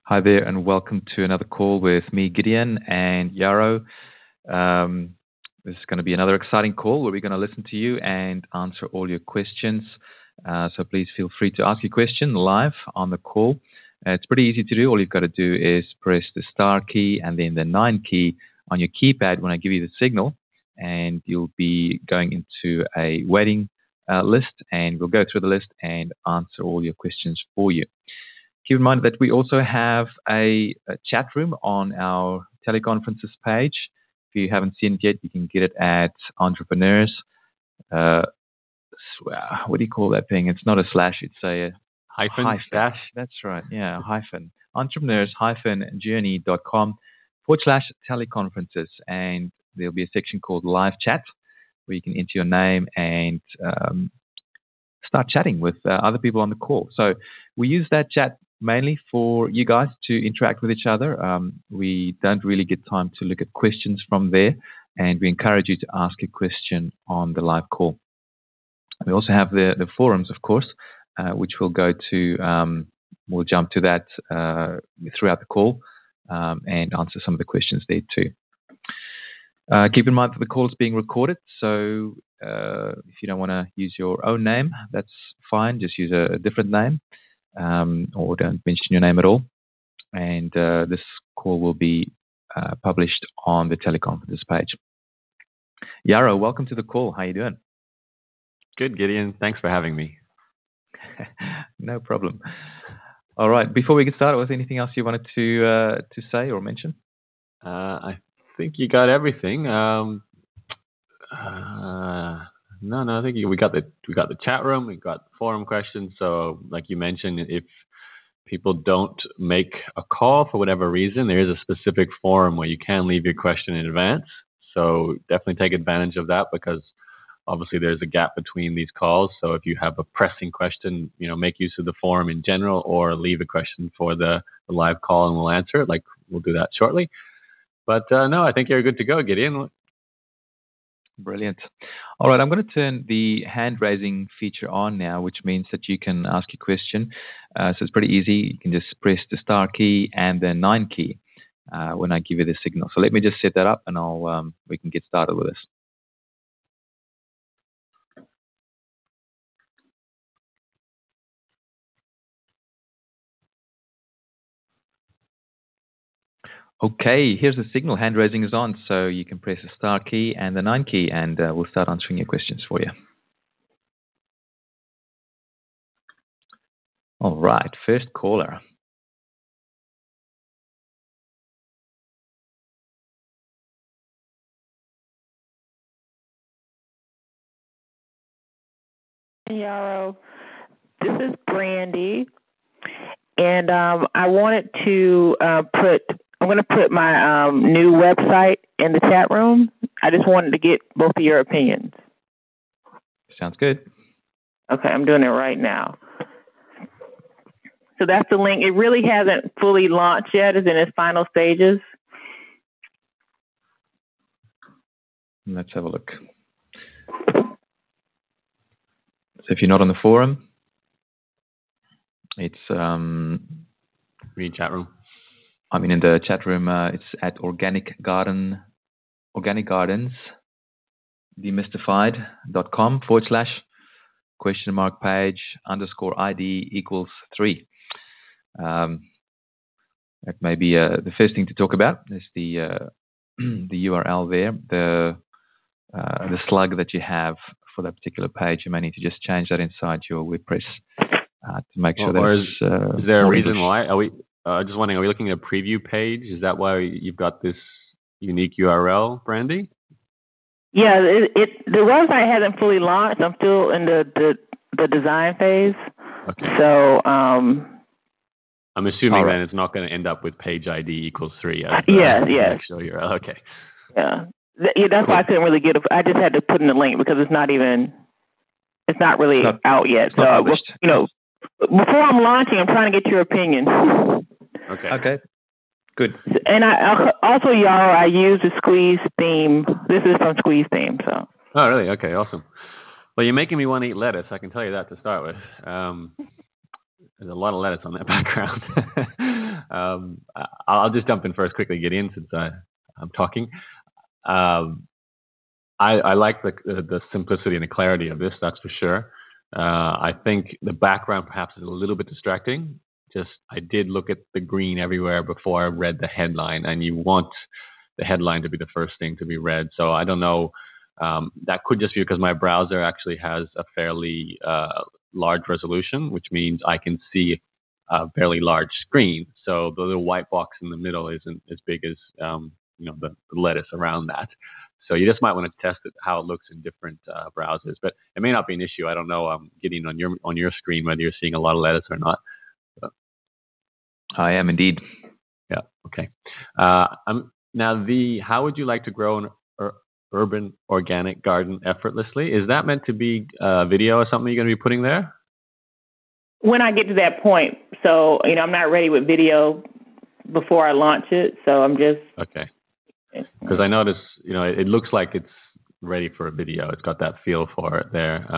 Hi there, and welcome to another call with me, Gideon, and Yaro. This is going to be another exciting call where we're going to listen to you and answer all your questions. So please feel free to ask your question live on the call. It's pretty easy to do. All you've got to do is press the star key and then the 9 key on your keypad when I give you the signal, and you'll be going into a waiting list, and we'll go through the list and answer all your questions for you. Keep in mind that we also have a chat room on our teleconferences page. If you haven't seen it yet, you can get it at Entrepreneurs. What do you call that thing? It's not a slash, it's a hyphen. Dash. That's right, yeah, hyphen. Entrepreneurs-journey.com/teleconferences. And there'll be a section called Live Chat where you can enter your name and start chatting with other people on the call. So we use that chat mainly for you guys to interact with each other. We don't really get time to look at questions from there, and we encourage you to ask a question on the live call. We also have the forums, of course, which we'll go to. We'll jump to that throughout the call and answer some of the questions there too. Keep in mind that the call is being recorded, so if you don't want to use your own name, that's fine. Just use a different name, or don't mention your name at all. And this call will be published on the teleconferences page. Yaro, welcome to the call. How you doing? Good, Gideon. Thanks for having me. No problem. All right. Before we get started, was there anything else you wanted to say or mention? I think you got everything. No. I think we got the chat room, we got forum questions. So, like you mentioned, if people don't make a call for whatever reason, there is a specific forum where you can leave your question in advance. So definitely take advantage of that, because obviously there's a gap between these calls. So if you have a pressing question, make use of the forum in general, or leave a question for the live call and we'll answer it. Like, we'll do that shortly. But no, I think you're good to go, Gideon. Brilliant. All right, I'm going to turn the hand-raising feature on now, which means that you can ask your question. So it's pretty easy. You can just press the star key and the 9 key when I give you the signal. So let me just set that up, and we can get started with this. Okay, here's the signal. Hand raising is on, so you can press the star key and the 9 key, and we'll start answering your questions for you. All right, first caller. Yaro, this is Brandy, and I wanted to I'm going to put my new website in the chat room. I just wanted to get both of your opinions. Sounds good. Okay, I'm doing it right now. So that's the link. It really hasn't fully launched yet. It's in its final stages. Let's have a look. So if you're not on the forum, it's read chat room. I mean, in the chat room, it's at organicgardens.com/?page_ID=3. That may be the first thing to talk about is the URL there, the slug that you have for that particular page. You may need to just change that inside your WordPress to make sure that. Is there a reason why? Are we just wondering? Are we looking at a preview page? Is that why you've got this unique URL, Brandy? Yeah, the website hasn't fully launched. I'm still in the design phase. Okay. So I'm assuming then it's not going to end up with page ID =3. Yes. Actual URL. Okay. Yeah. That's why I couldn't really get it. I just had to put in the link because it's not really out yet. So before I'm launching, I'm trying to get your opinion. Okay. Good. And I also, Yaro, I use the Squeeze theme. This is from Squeeze theme. So. Oh, really? Okay, awesome. Well, you're making me want to eat lettuce. I can tell you that to start with. There's a lot of lettuce on that background. I'll just jump in first quickly, Gideon, since I'm talking. I like the simplicity and the clarity of this, that's for sure. I think the background perhaps is a little bit distracting. I did look at the green everywhere before I read the headline, and you want the headline to be the first thing to be read. So I don't know. That could just be because my browser actually has a fairly large resolution, which means I can see a fairly large screen. So the little white box in the middle isn't as big as the lettuce around that. So you just might want to test how it looks in different browsers, but it may not be an issue. I don't know. Getting on your screen whether you're seeing a lot of lettuce or not. But I am indeed. Yeah. Okay. Now, how would you like to grow an urban organic garden effortlessly? Is that meant to be video or something you're going to be putting there? When I get to that point, so I'm not ready with video before I launch it, so I'm just okay. Because I noticed, it looks like it's ready for a video. It's got that feel for it there.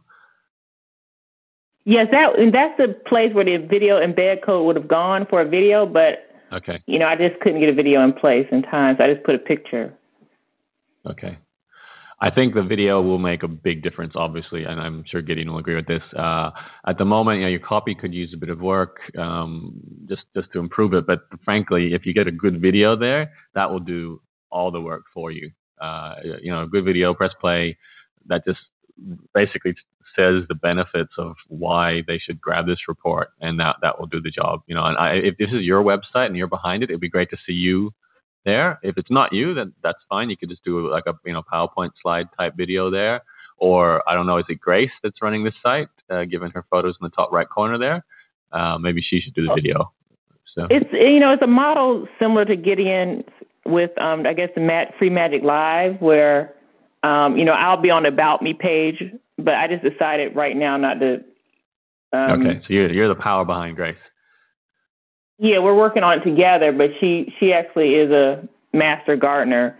Yes, that's the place where the video embed code would have gone for a video, but okay. I just couldn't get a video in place in time, so I just put a picture. Okay. I think the video will make a big difference, obviously, and I'm sure Gideon will agree with this. At the moment, your copy could use a bit of work just to improve it. But frankly, if you get a good video there, that will do all the work for you. A good video, press play, that just basically says the benefits of why they should grab this report, and that will do the job. If this is your website and you're behind it, it'd be great to see you there. If it's not you, then that's fine. You could just do like a PowerPoint slide type video there. Or I don't know, is it Grace that's running this site? Given her photos in the top right corner there, maybe she should do the video. So it's a model similar to Gideon with I guess the Free Magic Live, where I'll be on the About Me page, but I just decided right now not to. Okay, so you're the power behind Grace. Yeah, we're working on it together, but she actually is a master gardener,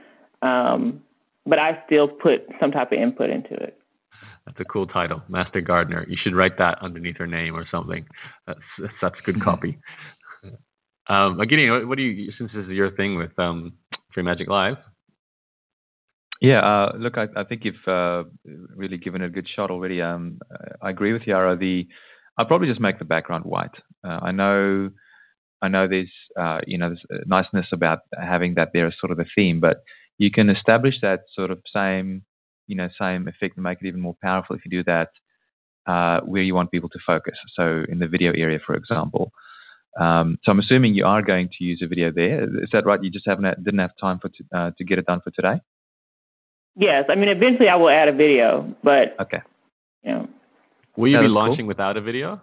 but I still put some type of input into it. That's a cool title, Master Gardener. You should write that underneath her name or something. That's good copy. Gideon, what do you, since this is your thing with Free Magic Live? Yeah, look, I think you've really given it a good shot already. I agree with Yara. I'll probably just make the background white. I know there's there's niceness about having that there as sort of a theme, but you can establish that sort of same effect and make it even more powerful if you do that where you want people to focus. So in the video area, for example. So I'm assuming you are going to use a video there. Is that right? You just didn't have time to get it done for today? Yes, eventually I will add a video, but okay. Will you be launching without a video?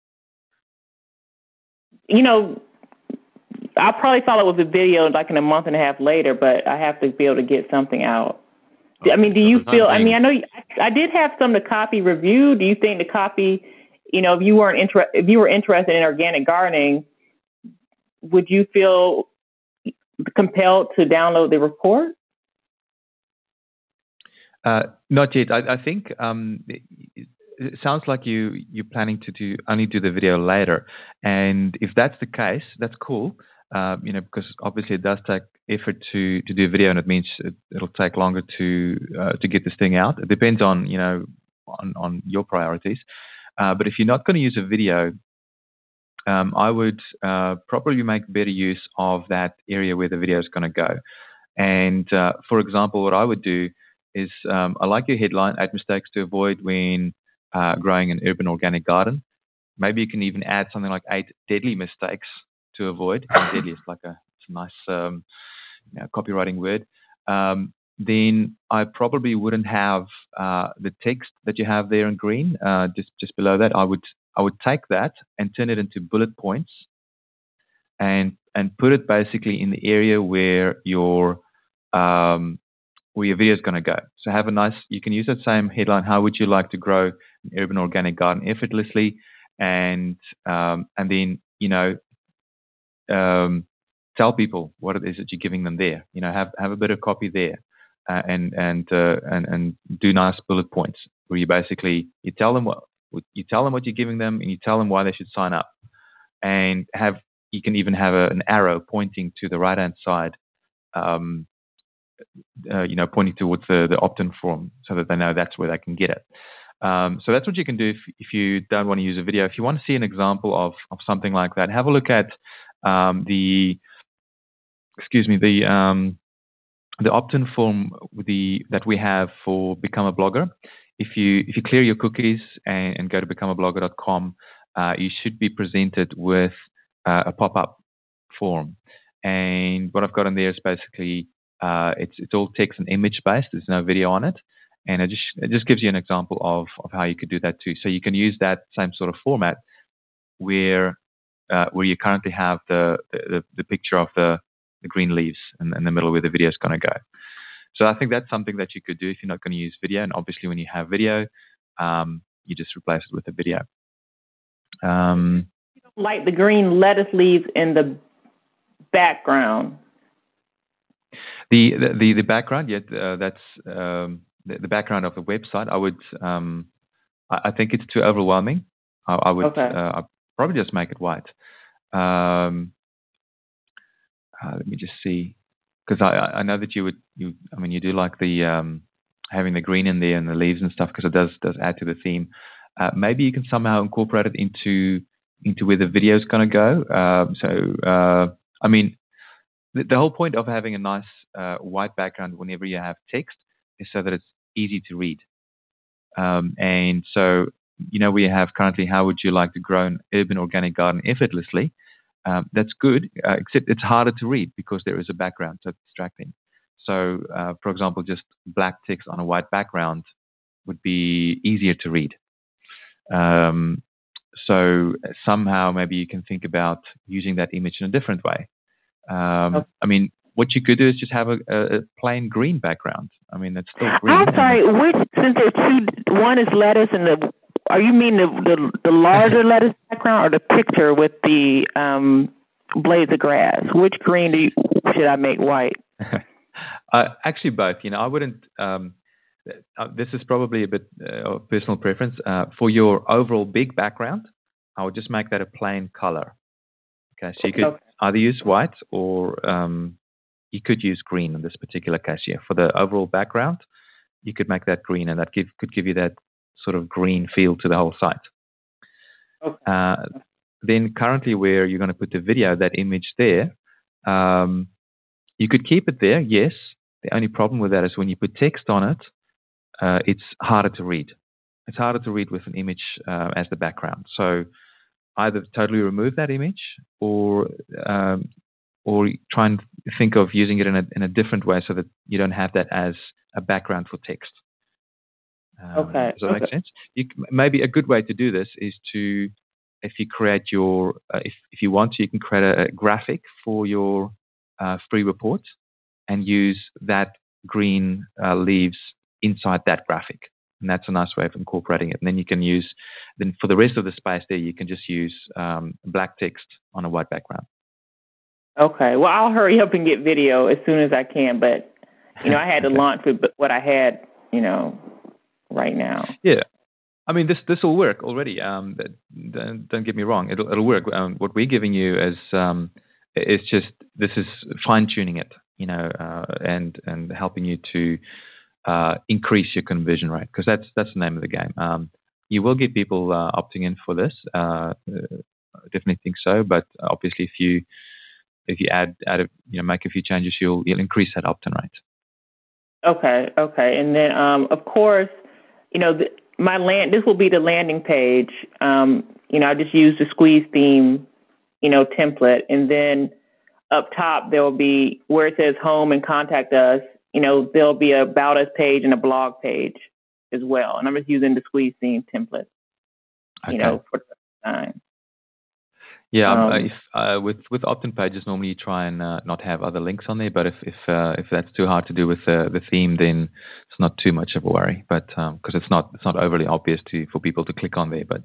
I'll probably follow with a video like in a month and a half later, but I have to be able to get something out. Okay. Do you feel? I know I did have some to copy review. Do you think the copy, if you were interested in organic gardening, would you feel compelled to download the report? Not yet. I think it sounds like you're planning to only do the video later, and if that's the case, that's cool. Because obviously it does take effort to do a video, and it means it'll take longer to get this thing out. It depends on on your priorities. But if you're not going to use a video, I would probably make better use of that area where the video is going to go. And for example, what I would do is I like your headline, 8 mistakes to avoid when growing an urban organic garden. Maybe you can even add something like 8 deadly mistakes to avoid. Deadly is like it's a nice copywriting word. Then I probably wouldn't have the text that you have there in green. Just below that, I would take that and turn it into bullet points, and put it basically in the area where your video is going to go. So you can use that same headline. How would you like to grow an urban organic garden effortlessly? And then tell people what it is that you're giving them there. Have a bit of copy there, and do nice bullet points where you tell them You tell them what you're giving them, and you tell them why they should sign up. And you can even have an arrow pointing to the right-hand side, pointing towards the opt-in form, so that they know that's where they can get it. So that's what you can do if you don't want to use a video. If you want to see an example of something like that, have a look at the opt-in form that we have for Become a Blogger. If you clear your cookies and go to becomeablogger.com, you should be presented with a pop-up form. And what I've got in there is basically it's all text and image based. There's no video on it, and it just gives you an example of how you could do that too. So you can use that same sort of format where you currently have the picture of the green leaves in the middle where the video is going to go. So I think that's something that you could do if you're not going to use video. And obviously, when you have video, you just replace it with a video. Like the green lettuce leaves in the background. The background, that's the background of the website. I would, I think it's too overwhelming. I would I'd probably just make it white. Let me just see, because I know that you do like the having the green in there and the leaves and stuff, because it does add to the theme. Maybe you can somehow incorporate it into where the video is going to go. The whole point of having a nice white background whenever you have text is so that it's easy to read. And so, we have currently, how would you like to grow an urban organic garden effortlessly? That's good, except it's harder to read because there is a background, so it's distracting. So, for example, just black text on a white background would be easier to read. So somehow maybe you can think about using that image in a different way. What you could do is just have a plain green background. That's still green. I'm sorry, since there's two, one is lettuce and are you mean the larger lettuce background or the picture with the blades of grass? Which green should I make white? Actually, both. I wouldn't. This is probably a bit of personal preference. For your overall big background, I would just make that a plain color. Okay, so you could either use white or you could use green in this particular case. Yeah, for the overall background, you could make that green, and that could give you that sort of green feel to the whole site. Then currently where you're going to put the video, that image there, you could keep it there, yes. The only problem with that is when you put text on it, it's harder to read. It's harder to read with an image as the background. So either totally remove that image or try and think of using it in a different way so that you don't have that as a background for text. Does that make sense? Maybe a good way to do this is to, if you create your, if you want to, you can create a graphic for your free report and use that green leaves inside that graphic. And that's a nice way of incorporating it. And then you can then for the rest of the space there, you can just use black text on a white background. Okay. Well, I'll hurry up and get video as soon as I can. But, I had to launch with what I had, right now. Yeah. This will work already. Don't get me wrong. It'll work. What we're giving you is just, this is fine tuning it, and helping you to increase your conversion rate, because that's the name of the game. You will get people opting in for this. I definitely think so. But obviously, if you add make a few changes, you'll increase that opt-in rate. Okay. And then, of course, this will be the landing page. I just used the Squeeze theme, template. And then up top, there will be where it says home and contact us. There'll be a about us page and a blog page as well. And I'm just using the Squeeze theme template, for the time. Yeah, with opt-in pages, normally you try and not have other links on there. But if that's too hard to do with the theme, then it's not too much of a worry. But because it's not overly obvious for people to click on there. But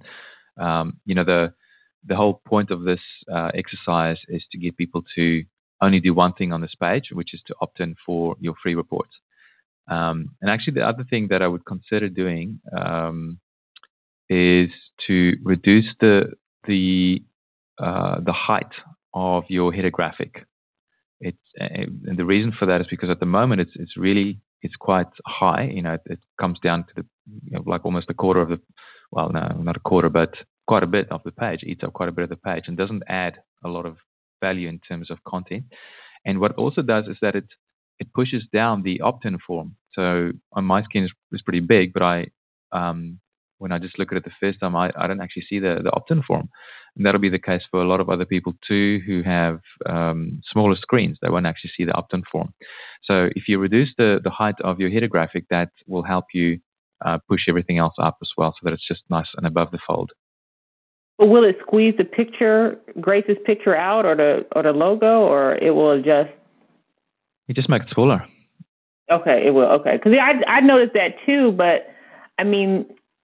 the whole point of this exercise is to get people to only do one thing on this page, which is to opt in for your free reports. And actually, the other thing that I would consider doing is to reduce the height of your header graphic. And the reason for that is because at the moment it's quite high. It comes down to like almost a quarter of the, well, no, not a quarter, but quite a bit of the page, eats up quite a bit of the page, and doesn't add a lot of value in terms of content. And what it also does is that it pushes down the opt-in form. So on my screen is pretty big, but when I just look at it the first time, I don't actually see the opt-in form. And that'll be the case for a lot of other people too who have smaller screens. They won't actually see the opt-in form. So if you reduce the height of your header graphic, that will help you push everything else up as well, so that it's just nice and above the fold. But will it squeeze the picture, Grace's picture out, or the logo, or it will adjust? You just make it smaller. Okay, it will. Okay, because I noticed that too. But I mean,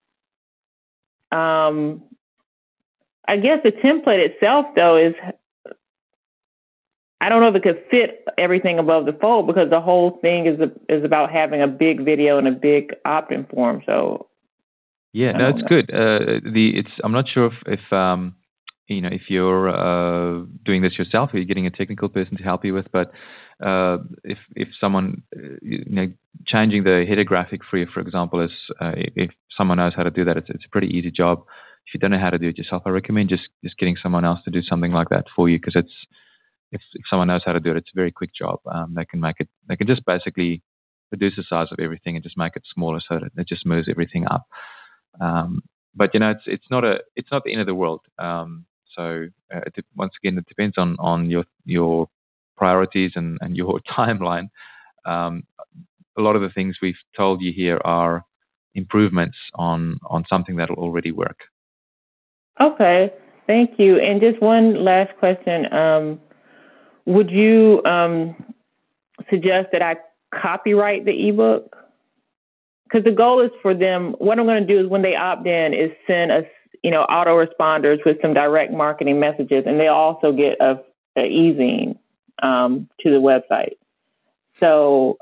I guess the template itself, though, is, I don't know if it could fit everything above the fold, because the whole thing is about having a big video and a big opt-in form. So yeah, no, it's good. I'm not sure if if you're doing this yourself, or you're getting a technical person to help you with, but if someone changing the header graphic for you, for example, is if someone knows how to do that, it's a pretty easy job. If you don't know how to do it yourself, I recommend just getting someone else to do something like that for you, because if someone knows how to do it, it's a very quick job. They can just basically reduce the size of everything and just make it smaller, so that it just moves everything up. But it's not the end of the world. So once again, it depends on your priorities and your timeline. A lot of the things we've told you here are improvements on something that'll already work. Okay, thank you. And just one last question. Would you suggest that I copyright the ebook? Because the goal is for them, what I'm going to do is when they opt in is send us, autoresponders with some direct marketing messages, and they also get an e-zine to the website. So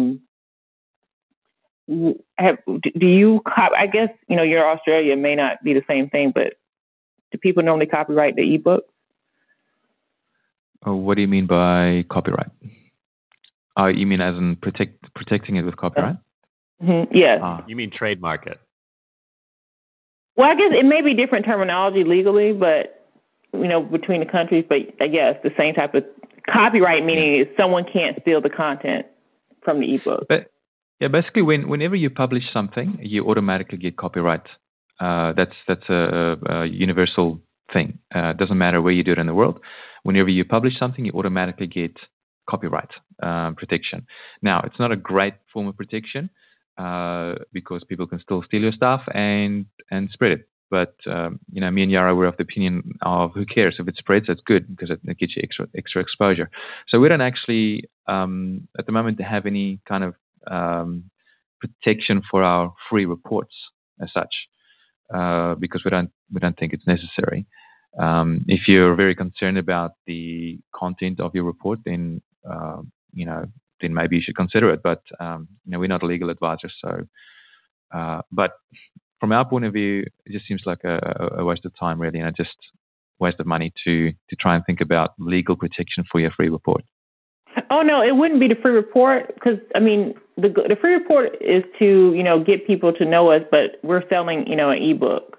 do you, I guess, you're Australia, it may not be the same thing, but do people normally copyright the ebook? What do you mean by copyright? You mean as in protecting it with copyright? Mm-hmm. Yes. You mean trademark it? Well, I guess it may be different terminology legally, but between the countries. But yes, the same type of copyright, meaning someone can't steal the content from the ebook. But yeah, basically, whenever you publish something, you automatically get copyright. That's a universal thing. It doesn't matter where you do it in the world. Whenever you publish something, you automatically get copyright protection. Now, it's not a great form of protection because people can still steal your stuff and spread it. But me and Yara were of the opinion of who cares if it spreads? It's good because it gets you extra exposure. So we don't actually at the moment have any kind of protection for our free reports as such because we don't think it's necessary. If you're very concerned about the content of your report, then then maybe you should consider it. But we're not a legal advisor, so. But from our point of view, it just seems like a waste of time, really, and just waste of money to try and think about legal protection for your free report. Oh no, it wouldn't be the free report because the free report is to get people to know us, but we're selling an ebook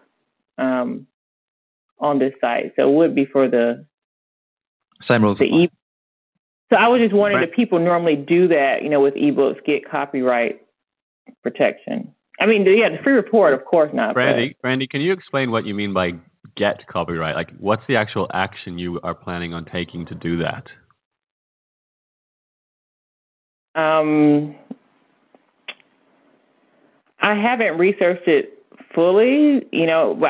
on this site, so it would be for the same rules. So I was just wondering if people normally do that, with ebooks, get copyright protection. I mean, the free report, of course not. Brandy, can you explain what you mean by get copyright? Like, what's the actual action you are planning on taking to do that? I haven't researched it fully, but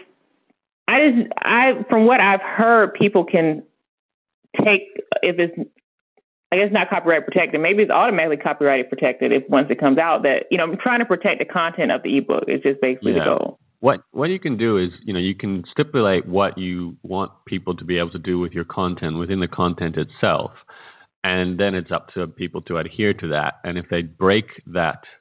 I from what I've heard, people can take, if it's, I guess not copyright protected, maybe it's automatically copyright protected if once it comes out that, I'm trying to protect the content of the ebook. It's just basically the goal. What you can do is, you can stipulate what you want people to be able to do with your content within the content itself. And then it's up to people to adhere to that. And if they break that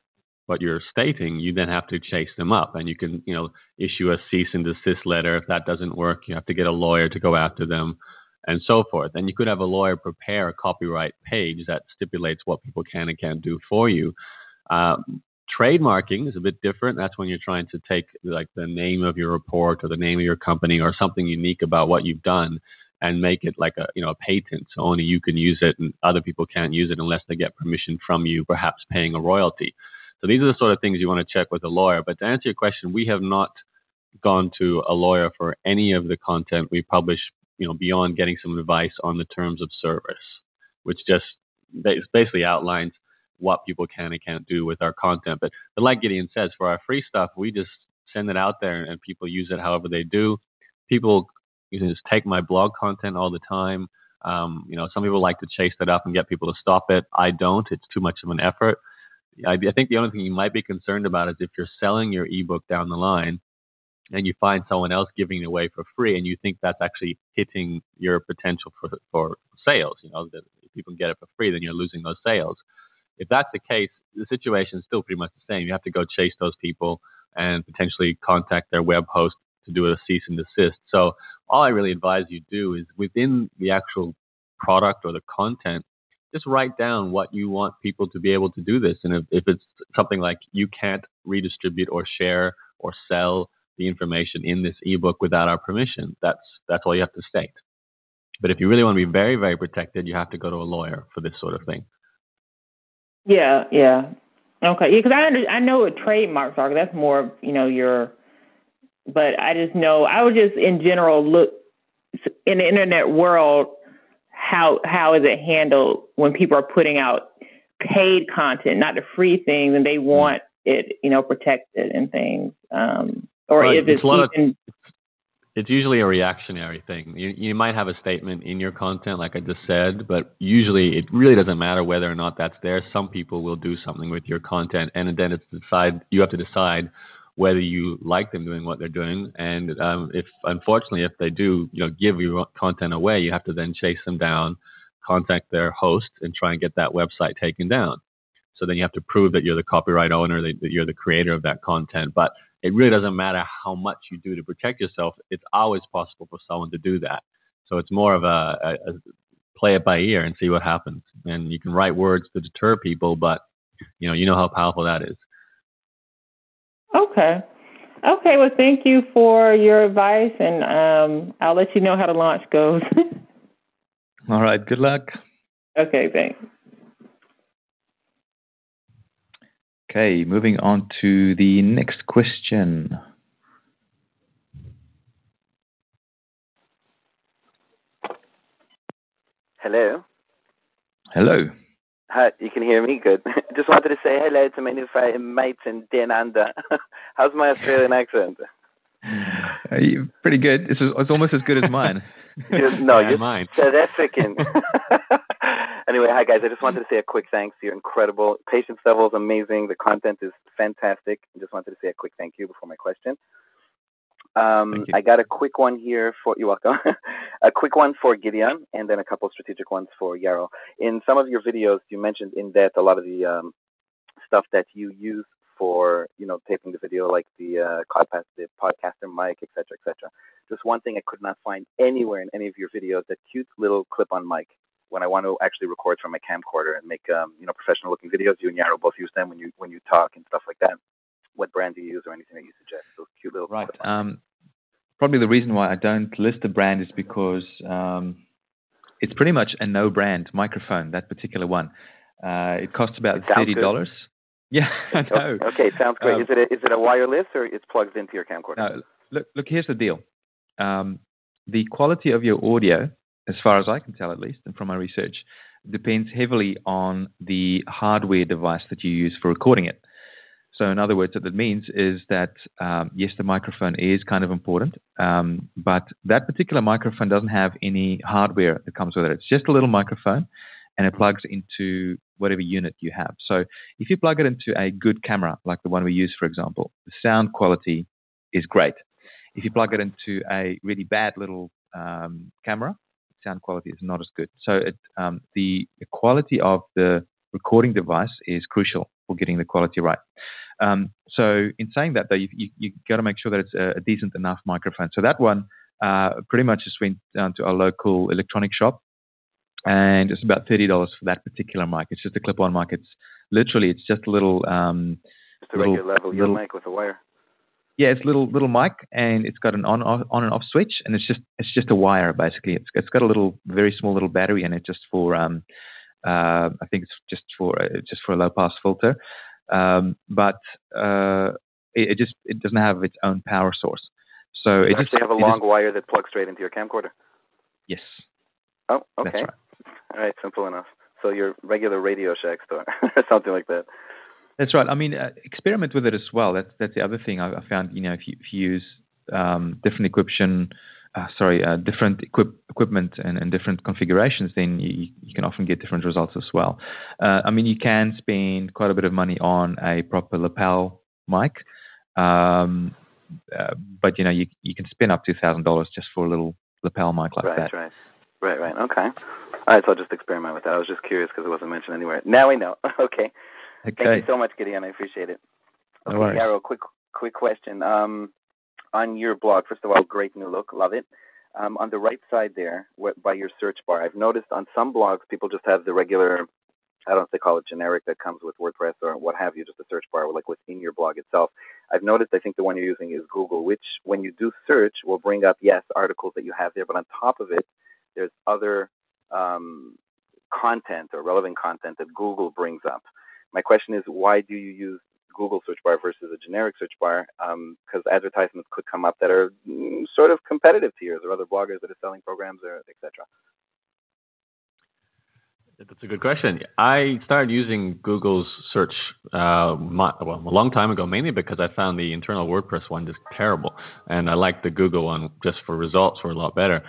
what you're stating, you then have to chase them up, and you can, issue a cease and desist letter. If that doesn't work, you have to get a lawyer to go after them, and so forth. And you could have a lawyer prepare a copyright page that stipulates what people can and can't do for you. Trademarking is a bit different. That's when you're trying to take like the name of your report or the name of your company or something unique about what you've done and make it like a patent. So only you can use it and other people can't use it unless they get permission from you, perhaps paying a royalty. So these are the sort of things you want to check with a lawyer. But to answer your question, we have not gone to a lawyer for any of the content we publish, beyond getting some advice on the terms of service, which just basically outlines what people can and can't do with our content. But like Gideon says, for our free stuff, we just send it out there and people use it however they do. People just take my blog content all the time. Some people like to chase that up and get people to stop it. I don't. It's too much of an effort. I think the only thing you might be concerned about is if you're selling your ebook down the line and you find someone else giving it away for free and you think that's actually hitting your potential for sales, that if you can get it for free, then you're losing those sales. If that's the case, the situation is still pretty much the same. You have to go chase those people and potentially contact their web host to do a cease and desist. So all I really advise you do is within the actual product or the content, just write down what you want people to be able to do this. And if it's something like you can't redistribute or share or sell the information in this ebook without our permission, that's all you have to state. But if you really want to be very, very protected, you have to go to a lawyer for this sort of thing. Yeah. Okay. Yeah, because I know what trademarks are. That's more, but I just know I would just in general look in the internet world. How is it handled when people are putting out paid content, not the free things, and they want it, protected and things, or right. If it's usually a reactionary thing. You might have a statement in your content, like I just said, but usually it really doesn't matter whether or not that's there. Some people will do something with your content, and then you have to decide whether you like them doing what they're doing. And if they do, give your content away, you have to then chase them down, contact their host, and try and get that website taken down. So then you have to prove that you're the copyright owner, that you're the creator of that content. But it really doesn't matter how much you do to protect yourself. It's always possible for someone to do that. So it's more of a play it by ear and see what happens. And you can write words to deter people, but you know how powerful that is. Okay. Well, thank you for your advice, and I'll let you know how the launch goes. All right. Good luck. Okay. Thanks. Okay, moving on to the next question. Hello. Hello. Hi, you can hear me? Good. Just wanted to say hello to my new mates in Down Under. How's my Australian accent? Pretty good. It's almost as good as mine. You're mine. South African. Anyway, hi guys. I just wanted to say a quick thanks. You're incredible. Patience level is amazing. The content is fantastic. I just wanted to say a quick thank you before my question. I got a quick one here for you're welcome. A quick one for Gideon, and then a couple of strategic ones for Yaro. In some of your videos, you mentioned in depth a lot of the stuff that you use for taping the video, like the podcaster mic, etc., etc. Just one thing I could not find anywhere in any of your videos: that cute little clip-on mic. When I want to actually record from my camcorder and make professional-looking videos, you and Yaro both use them when you talk and stuff like that. What brand do you use or anything that you suggest? Those cute little right. Probably the reason why I don't list the brand is because it's pretty much a no-brand microphone. That particular one, it costs about $30. Yeah, I know. Okay, sounds great. Is it a wireless or it's plugged into your camcorder? No, look. Here's the deal. The quality of your audio, as far as I can tell, at least, and from my research, depends heavily on the hardware device that you use for recording it. So in other words, what that means is that, yes, the microphone is kind of important, but that particular microphone doesn't have any hardware that comes with it. It's just a little microphone, and it plugs into whatever unit you have. So if you plug it into a good camera, like the one we use, for example, the sound quality is great. If you plug it into a really bad little camera, sound quality is not as good. So the quality of the recording device is crucial for getting the quality right. So in saying that, though, you got to make sure that it's a decent enough microphone. So that one pretty much just went down to our local electronic shop, and it's about $30 for that particular mic. It's just a clip-on mic. It's just a little just a regular little mic with a wire. Yeah, it's little mic, and it's got an on and off switch, and it's just a wire basically. It's got a very small little battery in it, just for I think it's just for a low pass filter, but it doesn't have its own power source. So it actually have a long wire that plugs straight into your camcorder. Yes. Oh, okay. That's right. All right, simple enough. So your regular Radio Shack store or something like that. That's right. I mean, experiment with it as well. That's the other thing I found. If you use different equipment and different configurations, then you can often get different results as well. I mean, you can spend quite a bit of money on a proper lapel mic, but you can spend up to $1,000 just for a little lapel mic like that. Right. Okay. All right, so I'll just experiment with that. I was just curious because it wasn't mentioned anywhere. Now I know. Okay. Thank you so much, Gideon. I appreciate it. Okay, no worries. Yaro, quick question. On your blog, first of all, great new look. Love it. On the right side there, by your search bar, I've noticed on some blogs, people just have the regular, I don't know if they call it generic, that comes with WordPress or what have you, just a search bar like within your blog itself. I've noticed, I think the one you're using is Google, which when you do search will bring up, yes, articles that you have there, but on top of it, there's other content or relevant content that Google brings up. My question is, why do you use Google search bar versus a generic search bar? Because advertisements could come up that are sort of competitive to yours or other bloggers that are selling programs or etc. That's a good question. I started using Google's search a long time ago, mainly because I found the internal WordPress one just terrible, and I liked the Google one just for results were a lot better.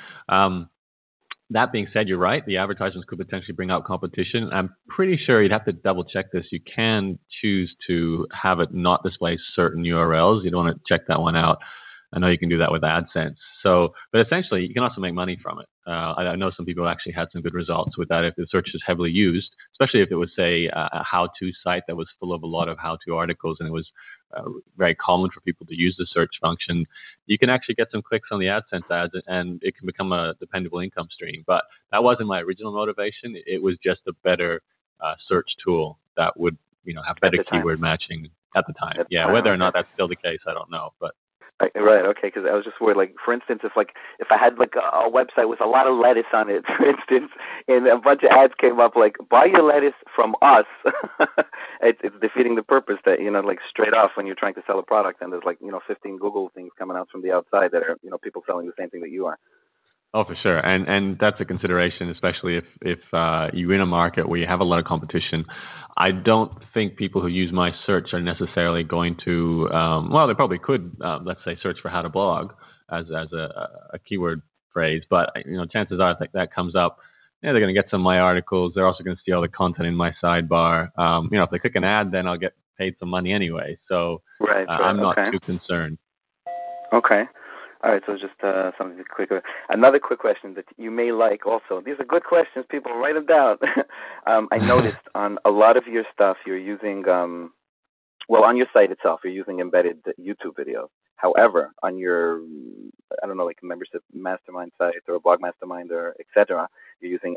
That being said, you're right. The advertisements could potentially bring out competition. I'm pretty sure you'd have to double check this. You can choose to have it not display certain URLs. You don't want to check that one out. I know you can do that with AdSense. But essentially, you can also make money from it. I know some people actually had some good results with that if the search is heavily used, especially if it was, say, a how-to site that was full of a lot of how-to articles and it was very common for people to use the search function. You can actually get some clicks on the AdSense ads and it can become a dependable income stream. But that wasn't my original motivation. It was just a better search tool that would have better keyword matching at the time. Whether or not that's still the case, I don't know. But right, okay, because I was just worried, like, for instance, if I had, like, a website with a lot of lettuce on it, for instance, and a bunch of ads came up, like, buy your lettuce from us, it's defeating the purpose that, like, straight off when you're trying to sell a product, and there's, like, 15 Google things coming out from the outside that are, people selling the same thing that you are. Oh, for sure. And that's a consideration, especially if you're in a market where you have a lot of competition. I don't think people who use my search are necessarily going to, they probably could, let's say, search for how to blog as a keyword phrase. But, chances are that comes up, they're going to get some of my articles. They're also going to see all the content in my sidebar. If they click an ad, then I'll get paid some money anyway. So I'm not too concerned. Okay. All right, so just something quick. Another quick question that you may like also. These are good questions, people. Write them down. I noticed on a lot of your stuff you're using, on your site itself, you're using embedded YouTube videos. However, on your, I don't know, like a membership mastermind site or a blog mastermind or et cetera, you're using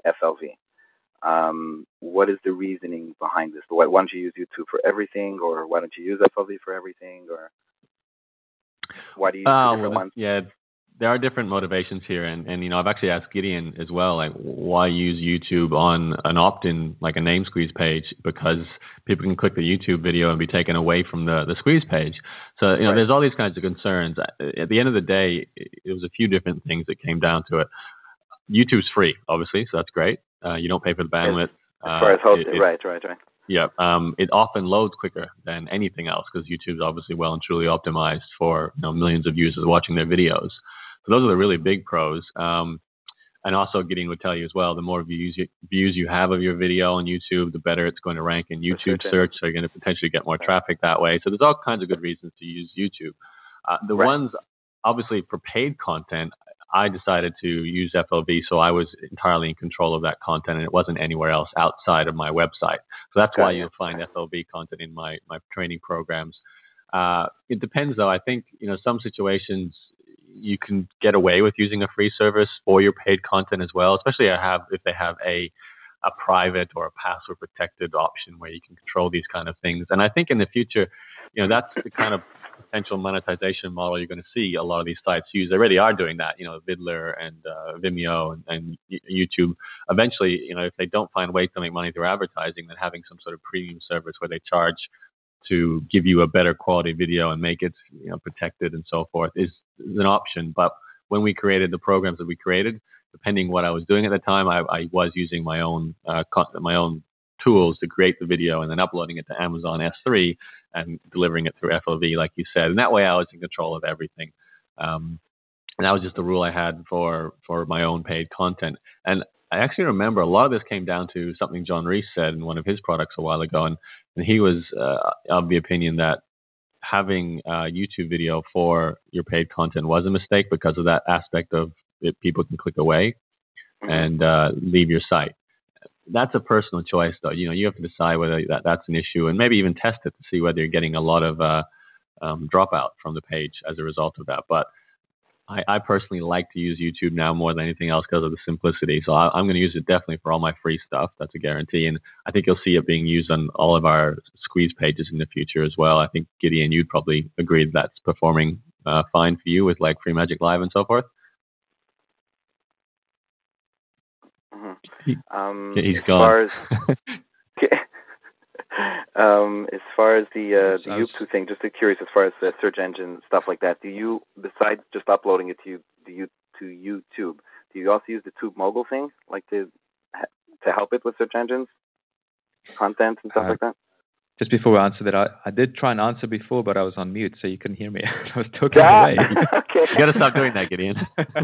FLV. What is the reasoning behind this? Why don't you use YouTube for everything, or why don't you use FLV for everything, or why do you use different ones? Yeah, there are different motivations here, and I've actually asked Gideon as well, like, why use YouTube on an opt-in, like a name squeeze page, because people can click the YouTube video and be taken away from the squeeze page. So there's all these kinds of concerns. At the end of the day, it was a few different things that came down to it. YouTube's free, obviously, so that's great. You don't pay for the bandwidth. As far as hosting, right. Yeah, it often loads quicker than anything else because YouTube's obviously well and truly optimized for millions of users watching their videos. So those are the really big pros. And also, Gideon would tell you as well, the more views you have of your video on YouTube, the better it's going to rank in YouTube search. So you're going to potentially get more traffic that way. So there's all kinds of good reasons to use YouTube. The ones, obviously, for paid content, I decided to use FLV, so I was entirely in control of that content, and it wasn't anywhere else outside of my website. So that's why you'll find FLV content in my training programs. It depends, though. I think, some situations you can get away with using a free service for your paid content as well, especially if they have a private or a password protected option where you can control these kind of things. And I think in the future, that's the kind of potential monetization model you're going to see a lot of these sites use. They already are doing that, Vidler and Vimeo and YouTube. Eventually, if they don't find ways to make money through advertising, then having some sort of premium service where they charge to give you a better quality video and make it protected and so forth is an option. But when we created the programs that we created, depending what I was doing at the time, I was using my own tools to create the video and then uploading it to Amazon S3 and delivering it through FLV, like you said. And that way I was in control of everything. And that was just the rule I had for my own paid content. And I actually remember a lot of this came down to something John Reese said in one of his products a while ago. And he was of the opinion that having YouTube video for your paid content was a mistake because of that aspect of it. People can click away and leave your site. That's a personal choice, though. You have to decide whether that's an issue and maybe even test it to see whether you're getting a lot of dropout from the page as a result of that. But I personally like to use YouTube now more than anything else because of the simplicity. So I'm going to use it definitely for all my free stuff. That's a guarantee. And I think you'll see it being used on all of our Squeeze pages in the future as well. I think, Gideon, you'd probably agree that's performing fine for you with like Free Magic Live and so forth. He's gone. As far as the YouTube thing, just curious, as far as the search engine stuff like that, do you, besides just uploading it to YouTube, do you also use the Tube Mogul thing, like to help it with search engines, content and stuff like that? Just before we answer that, I did try and answer before, but I was on mute, so you couldn't hear me. I was talking away. Okay. You got to stop doing that, Gideon.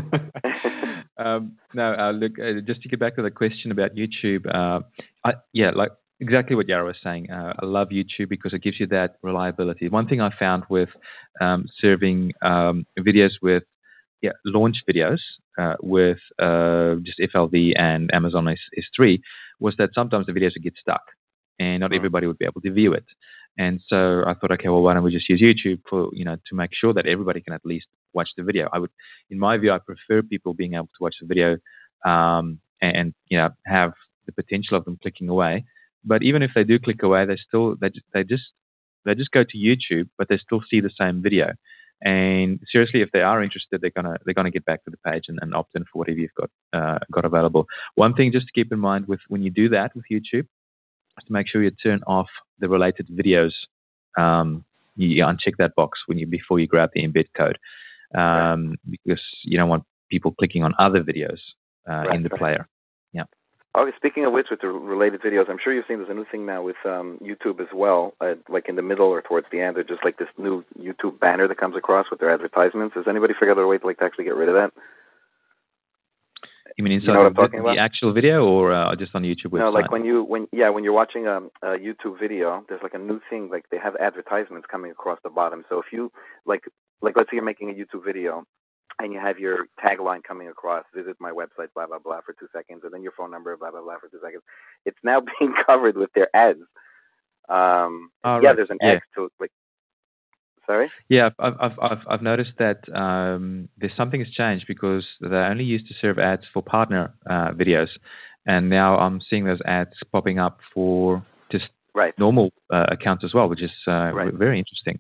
Look, just to get back to the question about YouTube, like exactly what Yara was saying. I love YouTube because it gives you that reliability. One thing I found with serving videos with launch videos with just FLV and Amazon S3 was that sometimes the videos would get stuck and not everybody would be able to view it. And so I thought, okay, well, why don't we just use YouTube for, to make sure that everybody can at least watch the video. In my view, I prefer people being able to watch the video and have the potential of them clicking away. But even if they do click away, they just go to YouTube, but they still see the same video. And seriously, if they are interested, they're gonna get back to the page and opt in for whatever you've got available. One thing just to keep in mind when you do that with YouTube is to make sure you turn off the related videos. You uncheck that box before you grab the embed code, because you don't want people clicking on other videos in the player. Yeah. Okay, speaking of which, with the related videos, I'm sure you've seen there's a new thing now with YouTube as well, like in the middle or towards the end, there's just like this new YouTube banner that comes across with their advertisements. Has anybody figured out a way to actually get rid of that? You mean inside the actual video or just on YouTube website? No, like when you're watching a YouTube video, there's like a new thing, like they have advertisements coming across the bottom. So if you like let's say you're making a YouTube video and you have your tagline coming across, visit my website, blah, blah, blah, for 2 seconds, and then your phone number, blah, blah, blah, for 2 seconds. It's now being covered with their ads. There's an X to like. Sorry? Yeah, I've noticed that there's something has changed because they only used to serve ads for partner videos, and now I'm seeing those ads popping up for just normal accounts as well, which is very interesting.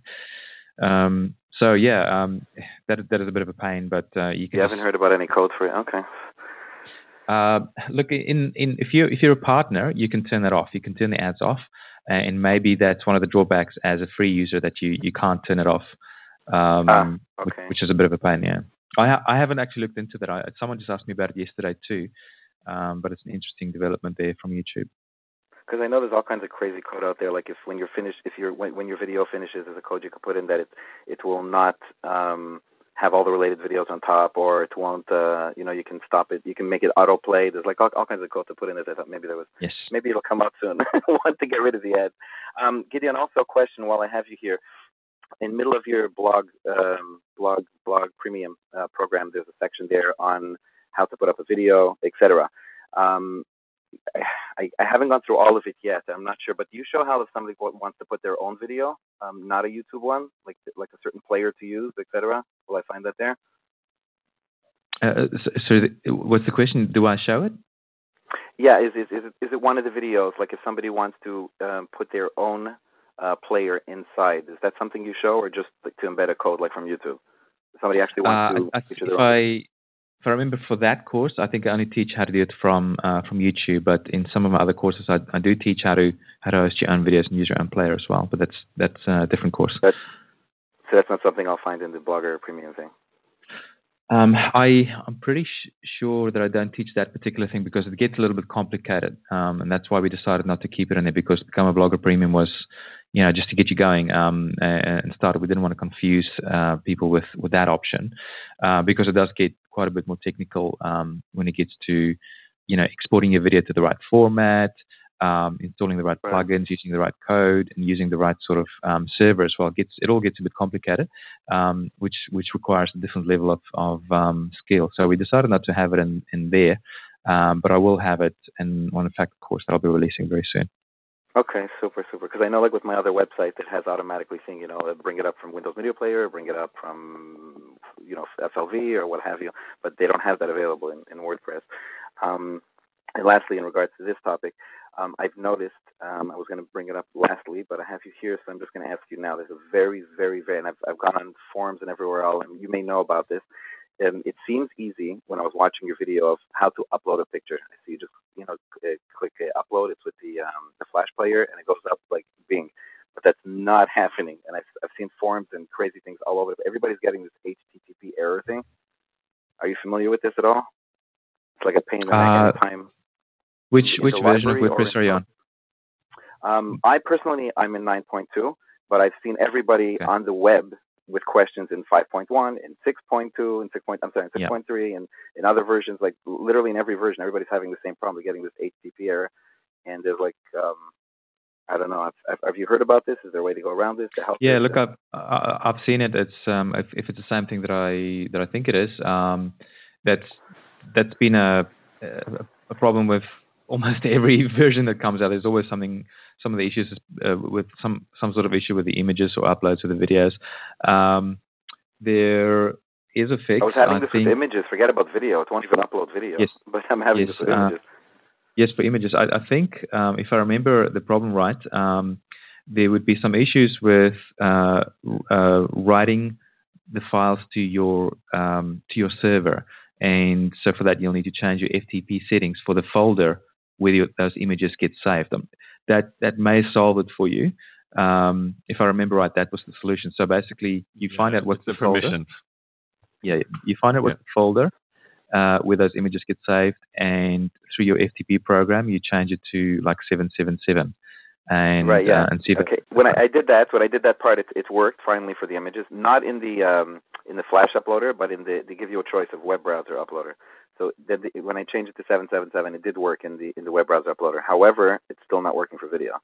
That is a bit of a pain, but you haven't heard about any code for it. Okay. Look, if you're a partner, you can turn that off. You can turn the ads off, and maybe that's one of the drawbacks as a free user that you can't turn it off, which is a bit of a pain. Yeah, I haven't actually looked into that. Someone just asked me about it yesterday too, but it's an interesting development there from YouTube. Because I know there's all kinds of crazy code out there. Like when you're finished, when your video finishes, there's a code you can put in that it will not have all the related videos on top, or it won't. You can stop it. You can make it autoplay. There's like all kinds of code to put in that I thought maybe maybe it'll come up soon. I want to get rid of the ads. Gideon, also a question while I have you here. in the middle of your blog premium program, there's a section there on how to put up a video, etc. I haven't gone through all of it yet. I'm not sure, but do you show how if somebody wants to put their own video, not a YouTube one, like a certain player to use, etc.? Will I find that there? What's the question? Do I show it? Yeah, is it one of the videos? Like if somebody wants to put their own player inside, is that something you show, or just like to embed a code like from YouTube? If somebody actually wants to. If I remember for that course, I think I only teach how to do it from YouTube. But in some of my other courses, I do teach how to host your own videos and use your own player as well. But that's a different course. So that's not something I'll find in the Blogger Premium thing. I'm pretty sure that I don't teach that particular thing because it gets a little bit complicated, and that's why we decided not to keep it in there, because Become a Blogger Premium was, just to get you going and started. We didn't want to confuse people with that option because it does get quite a bit more technical when it gets to, exporting your video to the right format, installing the right plugins, using the right code, and using the right sort of server as well. It all gets a bit complicated, which requires a different level of skill. So we decided not to have it in there, but I will have it in one fact course that I'll be releasing very soon. Okay, super. Because I know, like with my other website, it has automatically thing, bring it up from Windows Media Player, bring it up from, FLV or what have you, but they don't have that available in WordPress. And lastly, in regards to this topic, I've noticed, I was going to bring it up lastly, but I have you here, so I'm just going to ask you now. There's a very, very, very, and I've gone on forums and everywhere else, and you may know about this. It seems easy when I was watching your video of how to upload a picture. So you just, click upload. It's with the Flash player, and it goes up like Bing. But that's not happening. And I've seen forums and crazy things all over. Everybody's getting this HTTP error thing. Are you familiar with this at all? It's like a pain in the neck every time. Which version of WordPress are you on? I personally, I'm in 9.2, but I've seen everybody on the web with questions in 5.1, in 6.2, in 6.3, and in other versions, like literally in every version, everybody's having the same problem, getting this HTTP error. And there's like, I don't know, have you heard about this? Is there a way to go around this to help? Yeah, look, I've seen it. It's if it's the same thing that I think it is, that's been a problem with almost every version that comes out. There's always some of the issues with some sort of issue with the images or uploads of the videos. There is a fix. I was having this with images. Forget about video. It won't even upload video. Yes. But I'm having this with images. Yes, for images. I think, if I remember the problem right, there would be some issues with writing the files to your server. And so for that, you'll need to change your FTP settings for the folder where those images get saved. That may solve it for you. If I remember right, that was the solution. So basically, you find out what's the folder. Yeah, you find out what's the folder where those images get saved, and through your FTP program, you change it to like 777. And, right, yeah. And see if when I did that part, it worked finally for the images. Not in the Flash uploader, but they give you a choice of web browser uploader. So when I changed it to 777, it did work in the web browser uploader. However, it's still not working for video.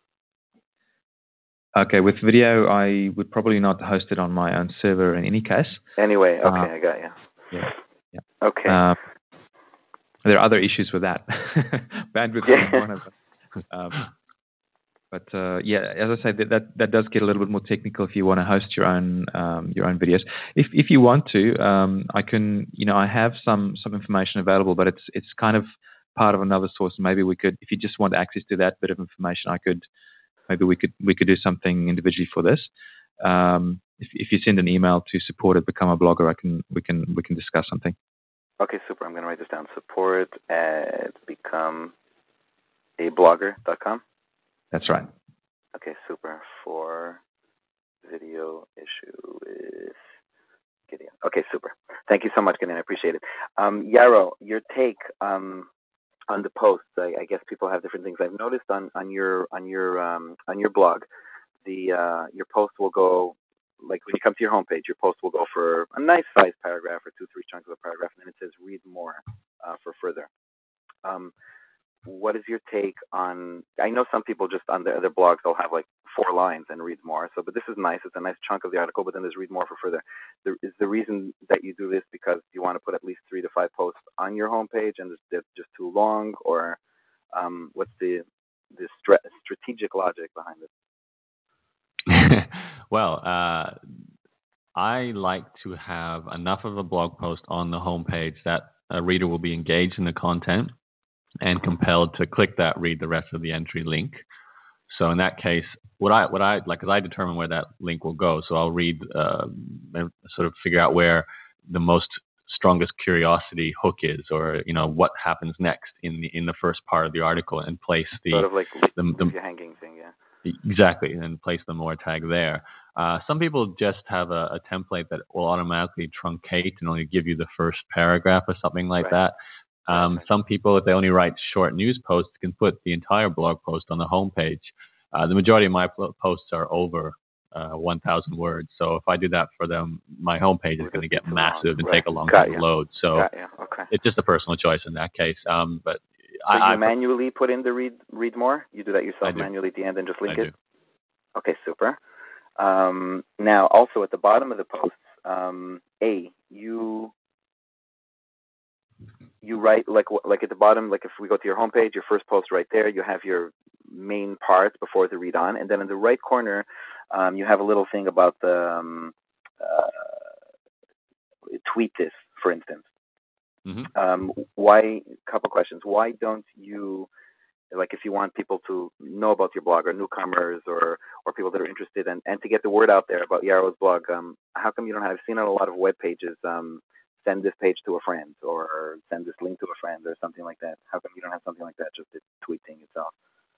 Okay, with video, I would probably not host it on my own server in any case. Anyway, okay, I got you. Yeah. Okay. There are other issues with that. Bandwidth is one of them. But as I say, that does get a little bit more technical if you want to host your own videos. If you want to, I can. I have some information available, but it's kind of part of another source. Maybe we could, if you just want access to that bit of information, maybe we could do something individually for this. If you send an email to support at Become a Blogger, we can discuss something. Okay, super. I'm going to write this down. Support at becomeablogger.com. That's right. Okay, super. For video issue with Gideon. Okay, super. Thank you so much, Gideon. I appreciate it. Yaro, your take on the posts. I guess people have different things. I've noticed on your blog, your post will go, like when you come to your homepage, your post will go for a nice size paragraph or 2-3 chunks of a paragraph, and then it says read more for further. what is your take on? I know some people just on their blogs they'll have like 4 lines and read more. So, but this is nice. It's a nice chunk of the article. But then there's read more for further. Is the reason that you do this because you want to put at least 3 to 5 posts on your homepage and they're just too long, or what's the strategic logic behind it? Well, I like to have enough of a blog post on the homepage that a reader will be engaged in the content and compelled to click that, read the rest of the entry link. So in that case, what I like is I determine where that link will go. So I'll read and sort of figure out where the most strongest curiosity hook is, or what happens next in the first part of the article, and place the sort of like the hanging thing, yeah. Exactly, and place the more tag there. Some people just have a template that will automatically truncate and only give you the first paragraph or something like that. Some people, if they only write short news posts, can put the entire blog post on the homepage. The majority of my posts are over 1,000 words. So if I do that for them, my homepage is going to get massive and take a long time to load. So it's just a personal choice in that case. But so you manually put in the read more? You do that yourself manually at the end and just link it? Okay, super. Now, also at the bottom of the posts, you write like at the bottom, like if we go to your homepage, your first post right there, you have your main parts before the read on, and then in the right corner, you have a little thing about the tweet this, for instance. Why? Couple questions. Why don't you, like, if you want people to know about your blog, or newcomers, or people that are interested, and to get the word out there about Yaro's blog, how come you don't have? I've seen on a lot of web pages, send this page to a friend, or send this link to a friend, or something like that. How come you don't have something like that, just the tweet thing itself?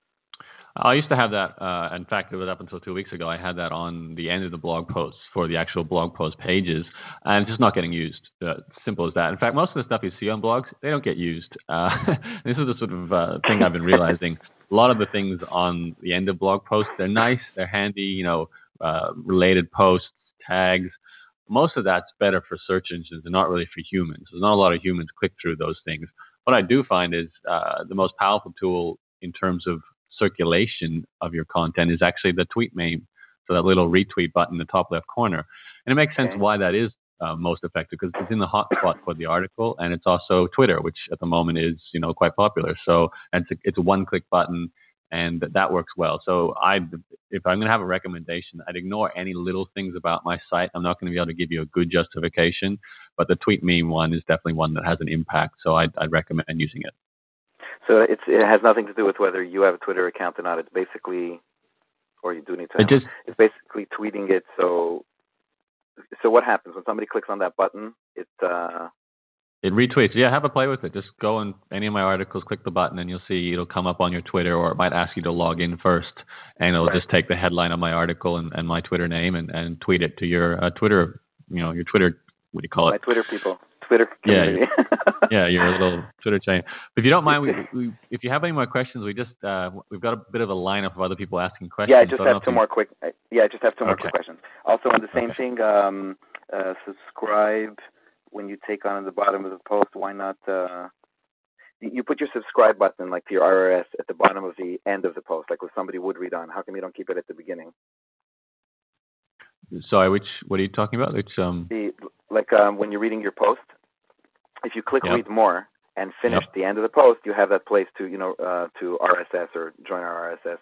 I used to have that. In fact, it was up until 2 weeks ago. I had that on the end of the blog posts for the actual blog post pages, and it's just not getting used. Simple as that. In fact, most of the stuff you see on blogs, they don't get used. This is the sort of thing I've been realizing. A lot of the things on the end of blog posts, they're nice, they're handy, related posts, tags. Most of that's better for search engines and not really for humans. There's not a lot of humans click through those things. What I do find is the most powerful tool in terms of circulation of your content is actually the tweet meme. So that little retweet button in the top left corner. And it makes sense why that is most effective, because it's in the hotspot for the article, and it's also Twitter, which at the moment is, quite popular. So it's a one-click button, and that works well. So if I'm going to have a recommendation, I'd ignore any little things about my site. I'm not going to be able to give you a good justification, but the tweet meme one is definitely one that has an impact. So I'd recommend using it. So it has nothing to do with whether you have a Twitter account or not. It's basically, or you do need to have it's basically tweeting it. So what happens when somebody clicks on that button? It retweets. Yeah, have a play with it. Just go on any of my articles, click the button, and you'll see it'll come up on your Twitter, or it might ask you to log in first, and it'll just take the headline of my article and my Twitter name and tweet it to your Twitter, your Twitter, what do you call it? My Twitter people. Twitter community. Yeah, your little Twitter chain. But if you don't mind, if you have any more questions, we've got a bit of a lineup of other people asking questions. Yeah, I just have two more quick questions. Also on the same thing, subscribe when you take on the bottom of the post. Why not? You put your subscribe button, like to your RSS, at the bottom of the end of the post, like if somebody would read on. How come you don't keep it at the beginning? Sorry, what are you talking about? When you're reading your post, if you click read more and finish the end of the post, you have that place to to RSS or join our RSS.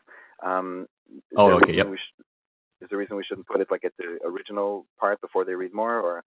Is there a reason we shouldn't put it like at the original part before they read more, or?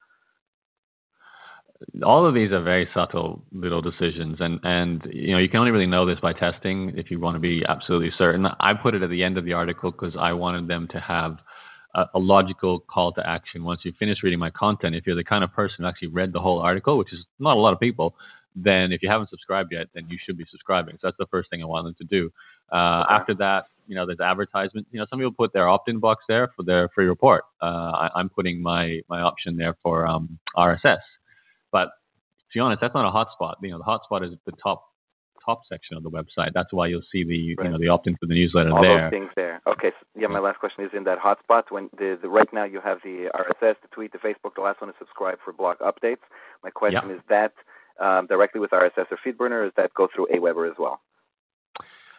All of these are very subtle little decisions, and you can only really know this by testing if you want to be absolutely certain. I put it at the end of the article because I wanted them to have a logical call to action. Once you finish reading my content, if you're the kind of person who actually read the whole article, which is not a lot of people, then if you haven't subscribed yet, then you should be subscribing. So that's the first thing I want them to do. After that, there's advertisement. Some people put their opt-in box there for their free report. I'm putting my option there for RSS. But to be honest, that's not a hotspot. The hotspot is the top section of the website. That's why you'll see the the opt-in for the newsletter all there. All those things there. Okay. So, my last question is in that hotspot. When the right now you have the RSS, the tweet, the Facebook. The last one is subscribe for blog updates. My question is that directly with RSS or FeedBurner, or does that go through Aweber as well?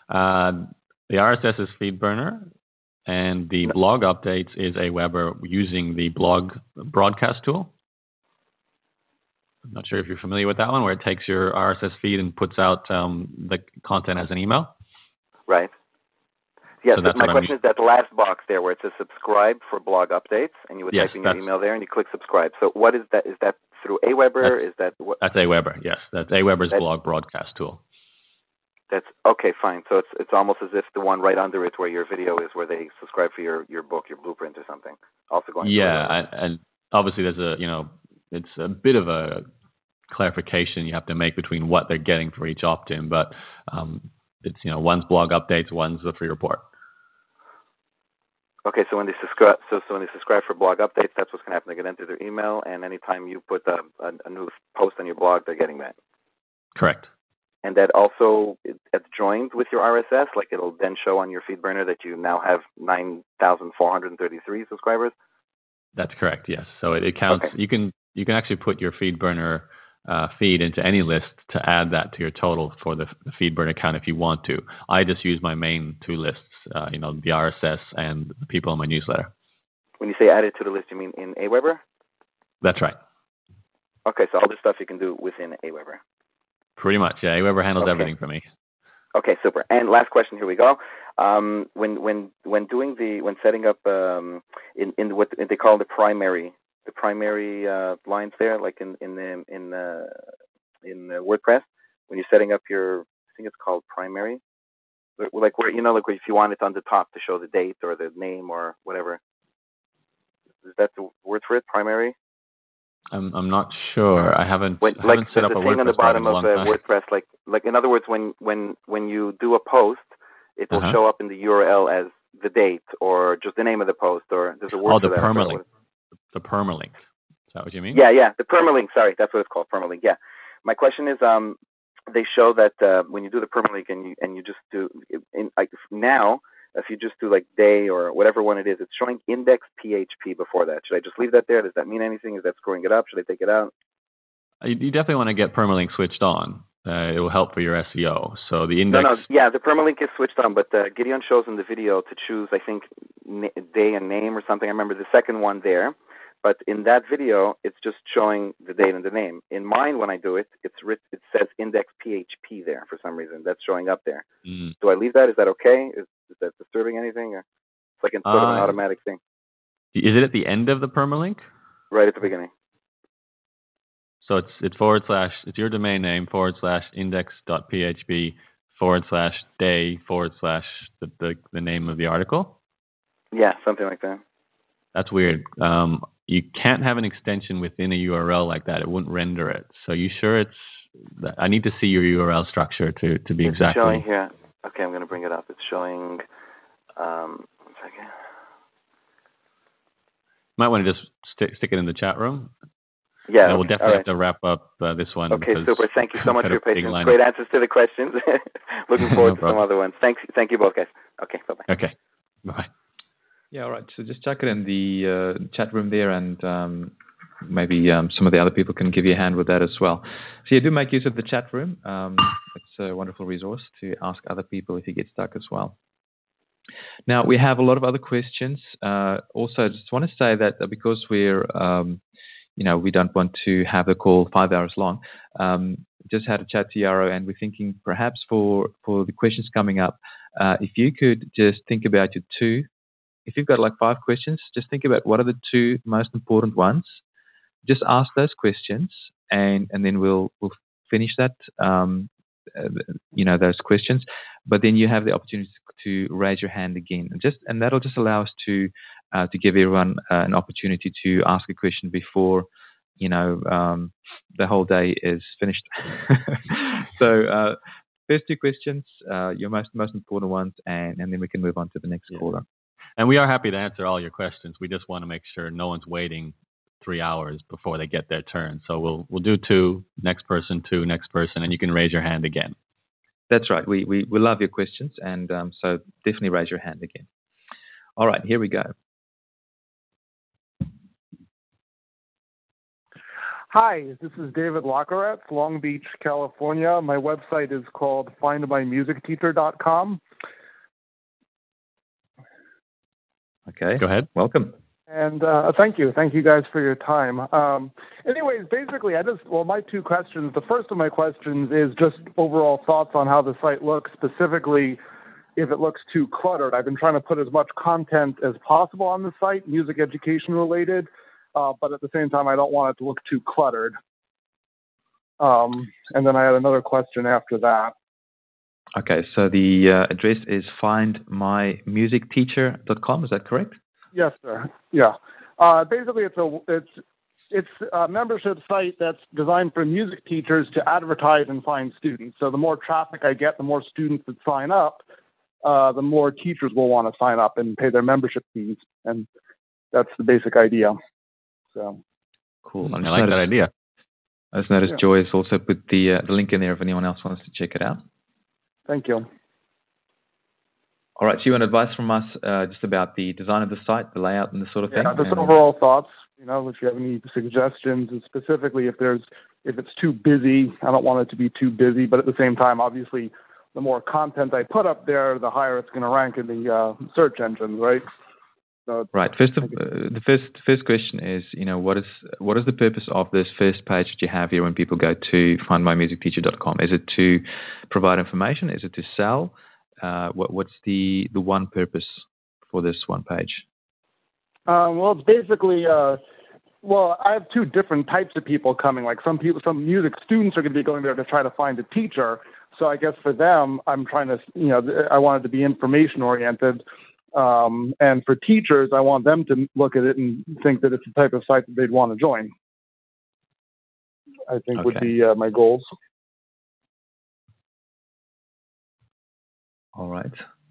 The RSS is FeedBurner, and the blog updates is Aweber using the blog broadcast tool. I'm not sure if you're familiar with that one, where it takes your RSS feed and puts out the content as an email. Right. Yes, So my question is that last box there where it says subscribe for blog updates, and you would type in your email there and you click subscribe. So what is that? Is that through Aweber? Is that what? That's Aweber, yes. That's Aweber's blog broadcast tool. That's okay, fine. So it's almost as if the one right under it where your video is, where they subscribe for your book, your blueprint or something. Also going. Yeah, and obviously there's it's a bit of a clarification you have to make between what they're getting for each opt-in, but it's one's blog updates, one's the free report. Okay, so when they subscribe for blog updates, that's what's going to happen. They're going to enter their email, and anytime you put a new post on your blog, they're getting that. Correct. And that also it's joined with your RSS, like it'll then show on your FeedBurner that you now have 9,433 subscribers. That's correct. Yes. So it counts. Okay. You can actually put your FeedBurner feed into any list to add that to your total for the FeedBurner account if you want to. I just use my main two lists, the RSS and the people in my newsletter. When you say add it to the list, you mean in Aweber? That's right. Okay, so all this stuff you can do within Aweber. Pretty much, yeah. Aweber handles everything for me. Okay, super. And last question, here we go. When setting up in what they call the primary lines there, like in WordPress, when you're setting up your, I think it's called primary, like where if you want it on the top to show the date or the name or whatever. Is that the word for it? Primary? I'm not sure. I haven't set up a WordPress thing on the bottom of time. WordPress, like in other words, when you do a post, it will show up in the URL as the date or just the name of the post, or there's a word for that. Permalink. The permalink. Is that what you mean? Yeah, the permalink. Sorry, that's what it's called, permalink. Yeah. My question is, they show that when you do the permalink and you just do now. If you just do like day or whatever one it is, it's showing index PHP before that. Should I just leave that there? Does that mean anything? Is that screwing it up? Should I take it out? You definitely want to get permalink switched on. It will help for your SEO. So the index. No. The permalink is switched on, but Gideon shows in the video to choose, I think, day and name or something. I remember the second one there. But in that video, it's just showing the date and the name. In mine, when I do it, it says index PHP there for some reason. That's showing up there. Do I leave that? Is that okay? Is that disturbing anything? Or it's like sort of an automatic thing. Is it at the end of the permalink? Right at the beginning. So it's / it's your domain name / index.php / day / the name of the article? Yeah, something like that. That's weird. You can't have an extension within a URL like that. It wouldn't render it. So you sure I need to see your URL structure to be exactly. It's showing here. Okay, I'm going to bring it up. It's showing, 1 second. Might want to just stick it in the chat room. Yeah. And we'll definitely have to wrap up this one. Okay, super. Thank you so much for your patience. Great answers to the questions. Looking forward to some other ones. Thank you both, guys. Okay, bye-bye. Okay, bye-bye. Yeah, all right. So just chuck it in the chat room there, and maybe some of the other people can give you a hand with that as well. So do make use of the chat room. It's a wonderful resource to ask other people if you get stuck as well. Now, we have a lot of other questions. Also, just want to say that because we're, we don't want to have a call 5 hours long, just had a chat to Yaro, and we're thinking perhaps for the questions coming up, if you could just think about if you've got like 5 questions, just think about what are the 2 most important ones. Just ask those questions, and then we'll finish that, those questions. But then you have the opportunity to raise your hand again, and that'll just allow us to give everyone an opportunity to ask a question before the whole day is finished. So first 2 questions, your most important ones, and then we can move on to the next caller. And we are happy to answer all your questions. We just want to make sure no one's waiting 3 hours before they get their turn. So we'll do 2, next person 2, next person, and you can raise your hand again. That's right. We love your questions, and so definitely raise your hand again. All right, here we go. Hi, this is David Lockeratz, Long Beach, California. My website is called findmymusicteacher.com. Okay. Go ahead. Welcome. And thank you guys for your time. Anyways, basically, my two questions. The first of my questions is just overall thoughts on how the site looks, specifically if it looks too cluttered. I've been trying to put as much content as possible on the site, music education related, but at the same time, I don't want it to look too cluttered. And then I had another question after that. Okay, so the address is findmymusicteacher.com. Is that correct? Yes, sir. Yeah. Basically, it's a membership site that's designed for music teachers to advertise and find students. So the more traffic I get, the more students that sign up, the more teachers will want to sign up and pay their membership fees, and that's the basic idea. So cool. I like that idea. I just noticed Joy has also put the link in there if anyone else wants to check it out. Thank you. All right, so you want advice from us just about the design of the site, the layout, and the sort of thing? Yeah, just overall thoughts. If you have any suggestions, and specifically if it's too busy, I don't want it to be too busy, but at the same time, obviously, the more content I put up there, the higher it's going to rank in the search engines, right? So, right. The first question is, what is the purpose of this first page that you have here when people go to findmymusicteacher.com? Is it to provide information? Is it to sell? What's the one purpose for this one page? Well, it's basically, I have two different types of people coming. Like some music students are going to be going there to try to find a teacher. So I guess for them, I'm trying to, I want it to be information oriented. And for teachers, I want them to look at it and think that it's the type of site that they'd want to join. I think would be my goals. All right.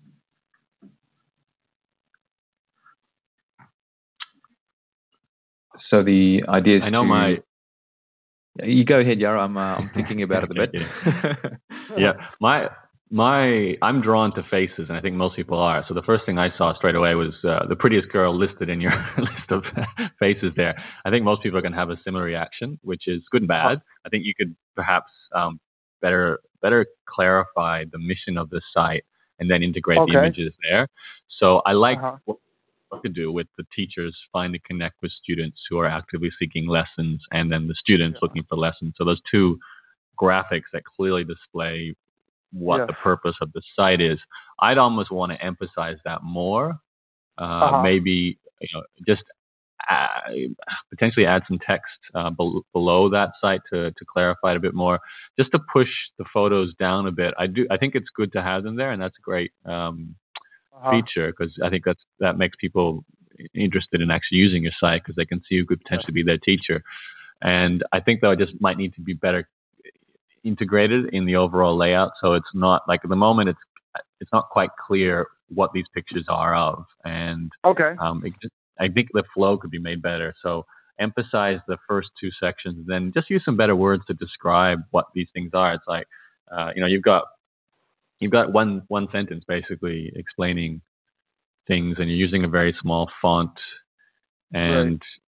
So the idea is You go ahead, Yaro. I'm thinking about it a bit. Yeah, I'm drawn to faces, and I think most people are. So the first thing I saw straight away was the prettiest girl listed in your list of faces there. I think most people are going to have a similar reaction, which is good and bad. I think you could perhaps better clarify the mission of the site and then integrate the images there. So I like what to do with the teachers find to connect with students who are actively seeking lessons, and then the students looking for lessons. So those two graphics that clearly display what the purpose of the site is. I'd almost want to emphasize that more. Maybe just potentially add some text below that site to clarify it a bit more, just to push the photos down a bit. I think it's good to have them there, and that's a great feature, because I think that makes people interested in actually using your site, because they can see who could potentially be their teacher. And I think though it just might need to be better integrated in the overall layout, so it's not like at the moment it's not quite clear what these pictures are of, and I think the flow could be made better. So emphasize the first two sections, then just use some better words to describe what these things are. It's like you've got one sentence basically explaining things, and you're using a very small font, and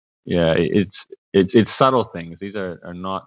it's subtle things. These are not.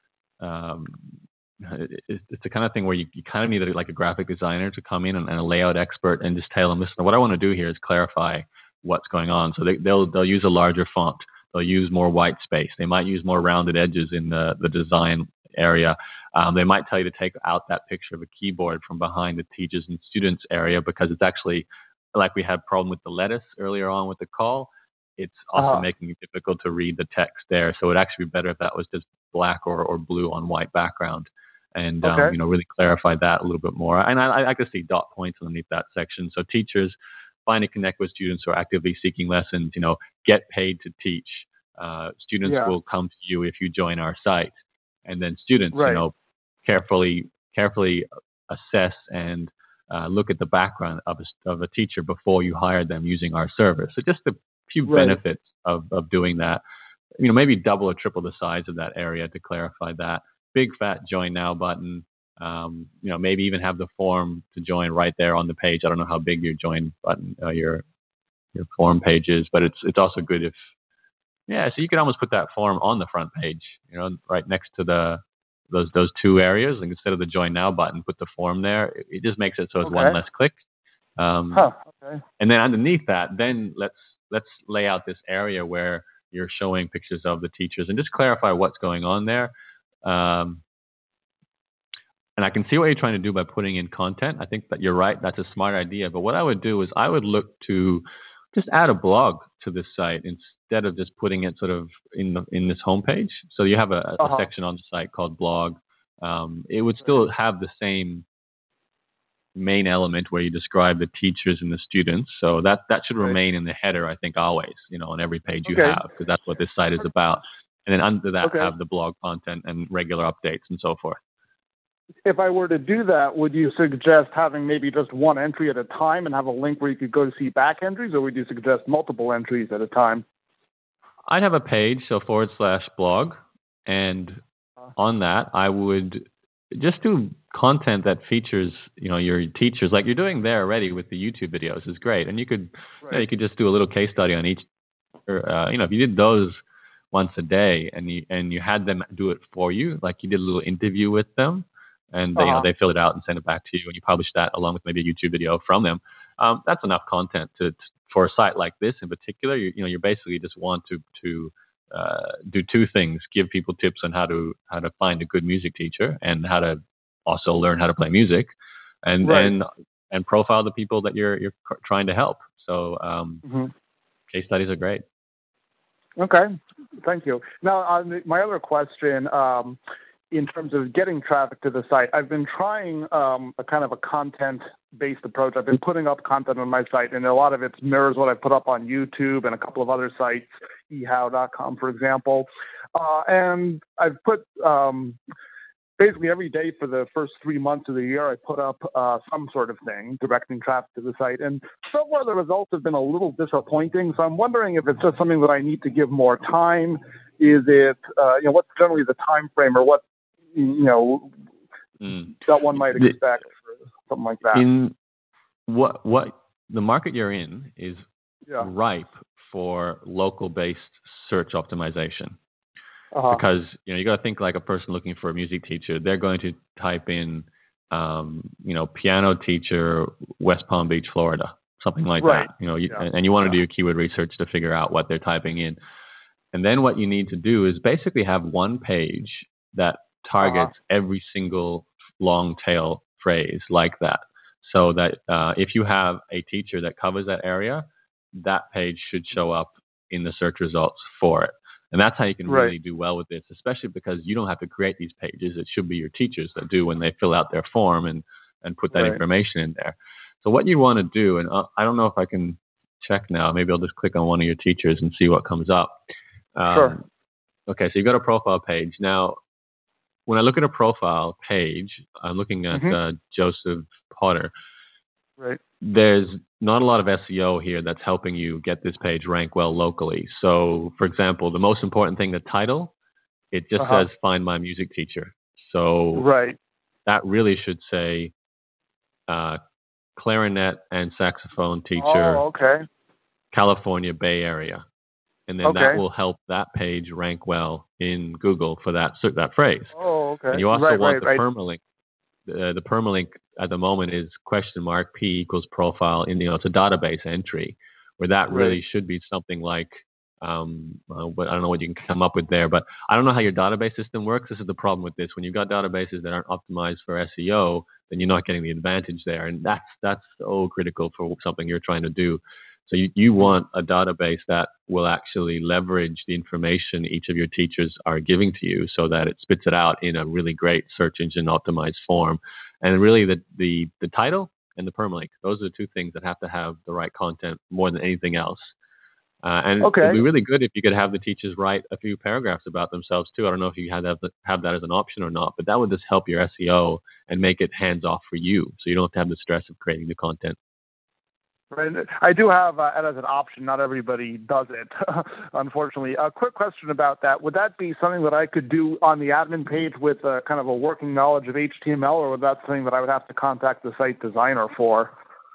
It's the kind of thing where you kind of need a graphic designer to come in and a layout expert and just tell them, listen, what I want to do here is clarify what's going on. So they'll use a larger font. They'll use more white space. They might use more rounded edges in the design area. They might tell you to take out that picture of a keyboard from behind the teachers and students area, because it's actually, like we had a problem with the lettuce earlier on with the call, it's also making it difficult to read the text there. So it'd actually be better if that was just black or blue on white background, and really clarify that a little bit more. And I could see dot points underneath that section. So teachers find and connect with students who are actively seeking lessons. Get paid to teach. Students will come to you if you join our site, and then students, carefully assess and look at the background of a teacher before you hire them using our service. So just a few benefits of doing that. Maybe double or triple the size of that area to clarify that. Big fat join now button. Maybe even have the form to join right there on the page. I don't know how big your join button, your form page is, but it's also good if Yeah, so you could almost put that form on the front page, right next to those two areas. And instead of the Join Now button, put the form there. It just makes it so it's one less click. Okay. And then underneath that, then let's lay out this area where you're showing pictures of the teachers and just clarify what's going on there. And I can see what you're trying to do by putting in content. I think that you're right. That's a smart idea. But what I would do is I would look to just add a blog to this site instead of just putting it sort of in this homepage. So you have a section on the site called blog. It would still have the same main element where you describe the teachers and the students. So that should remain in the header, I think, always, on every page you have, because that's what this site is about. And then under that, have the blog content and regular updates and so forth. If I were to do that, would you suggest having maybe just one entry at a time and have a link where you could go to see back entries, or would you suggest multiple entries at a time? I'd have a page, so /blog, and on that, I would just do content that features, your teachers, like you're doing there already with the YouTube videos is great. And you could, you could just do a little case study on each, or, if you did those once a day and you had them do it for you, like you did a little interview with them, and they fill it out and send it back to you, and you publish that along with maybe a YouTube video from them. That's enough content for a site like this in particular. You basically just want to do two things: give people tips on how to find a good music teacher and how to also learn how to play music, and profile the people that you're trying to help. So case studies are great. Okay, thank you. Now, on my other question. In terms of getting traffic to the site, I've been trying a kind of a content-based approach. I've been putting up content on my site, and a lot of it mirrors what I put up on YouTube and a couple of other sites, ehow.com, for example. And I've put basically every day for the first 3 months of the year, I put up some sort of thing directing traffic to the site. And so far, the results have been a little disappointing. So I'm wondering if it's just something that I need to give more time. Is it, what's generally the time frame, or what, that one might expect for something like that? In what the market you're in is ripe for local-based search optimization. Because you got to think like a person looking for a music teacher. They're going to type in, piano teacher, West Palm Beach, Florida, something like that. And you want to do your keyword research to figure out what they're typing in. And then what you need to do is basically have one page that targets every single long tail phrase like that. So that if you have a teacher that covers that area, that page should show up in the search results for it. And that's how you can really do well with this, especially because you don't have to create these pages. It should be your teachers that do when they fill out their form and put that information in there. So what you want to do, and I don't know if I can check now. Maybe I'll just click on one of your teachers and see what comes up. Sure. Okay, so you've got a profile page. Now, when I look at a profile page, I'm looking at Joseph Potter. Right. There's not a lot of SEO here that's helping you get this page rank well locally. So, for example, the most important thing, the title, it just says "Find My Music Teacher." So that really should say clarinet and saxophone teacher, California Bay Area. And then that will help that page rank well in Google for that phrase. Oh, okay. And you also want the permalink. The permalink at the moment is $P equals profile. It's a database entry where that really should be something like, but I don't know what you can come up with there. But I don't know how your database system works. This is the problem with this. When you've got databases that aren't optimized for SEO, then you're not getting the advantage there. And that's so critical for something you're trying to do. So you want a database that will actually leverage the information each of your teachers are giving to you so that it spits it out in a really great search engine optimized form. And really the title and the permalink, those are the two things that have to have the right content more than anything else. And it'd be really good if you could have the teachers write a few paragraphs about themselves too. I don't know if you have that as an option or not, but that would just help your SEO and make it hands off for you. So you don't have to have the stress of creating the content. Right. I do have it as an option. Not everybody does it, unfortunately. A quick question about that. Would that be something that I could do on the admin page with kind of a working knowledge of HTML, or would that be something that I would have to contact the site designer for?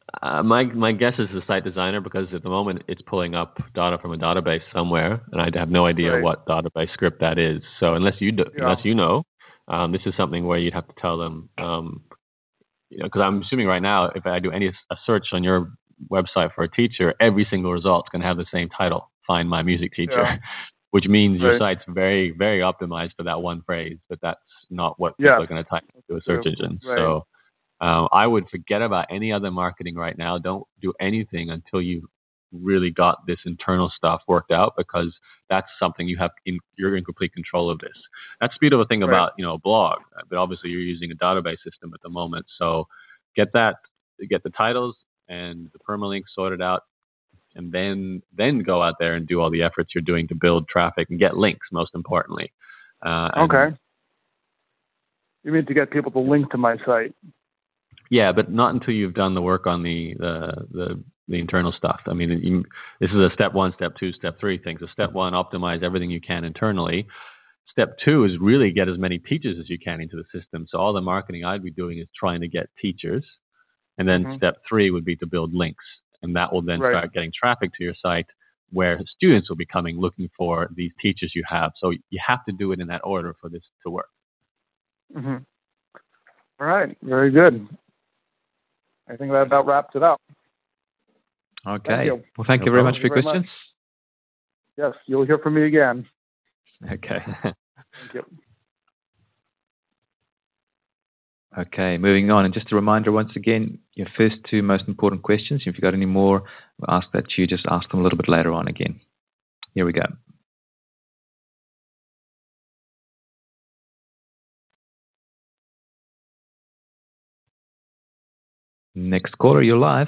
My guess is the site designer, because at the moment it's pulling up data from a database somewhere, and I have no idea what database script that is. So unless you know, this is something where you'd have to tell them. Because I'm assuming right now, if I do a search on your website for a teacher, every single result's going to have the same title: "Find my music teacher," which means your site's very, very optimized for that one phrase. But that's not what people are going to type into a search engine. So. I would forget about any other marketing right now. Don't do anything until you've really got this internal stuff worked out, because that's something you're in complete control of this. That's the beautiful thing about, a blog, but obviously you're using a database system at the moment. So get the titles and the permalinks sorted out, and then go out there and do all the efforts you're doing to build traffic and get links, most importantly. Okay. You mean to get people to link to my site? Yeah, but not until you've done the work on the internal stuff. I mean, this is a step 1, step 2, step 3 thing. So step 1, optimize everything you can internally. Step 2 is really get as many teachers as you can into the system. So all the marketing I'd be doing is trying to get teachers. And then step 3 would be to build links. And that will then start getting traffic to your site, where students will be coming looking for these teachers you have. So you have to do it in that order for this to work. Mm-hmm. All right. Very good. I think that about wraps it up. Okay. Well, thank you very much for your questions. Yes, you'll hear from me again. Okay. Thank you. Okay, moving on. And just a reminder once again, your first 2 most important questions. If you've got any more, we'll ask that you just ask them a little bit later on again. Here we go. Next caller, you're live.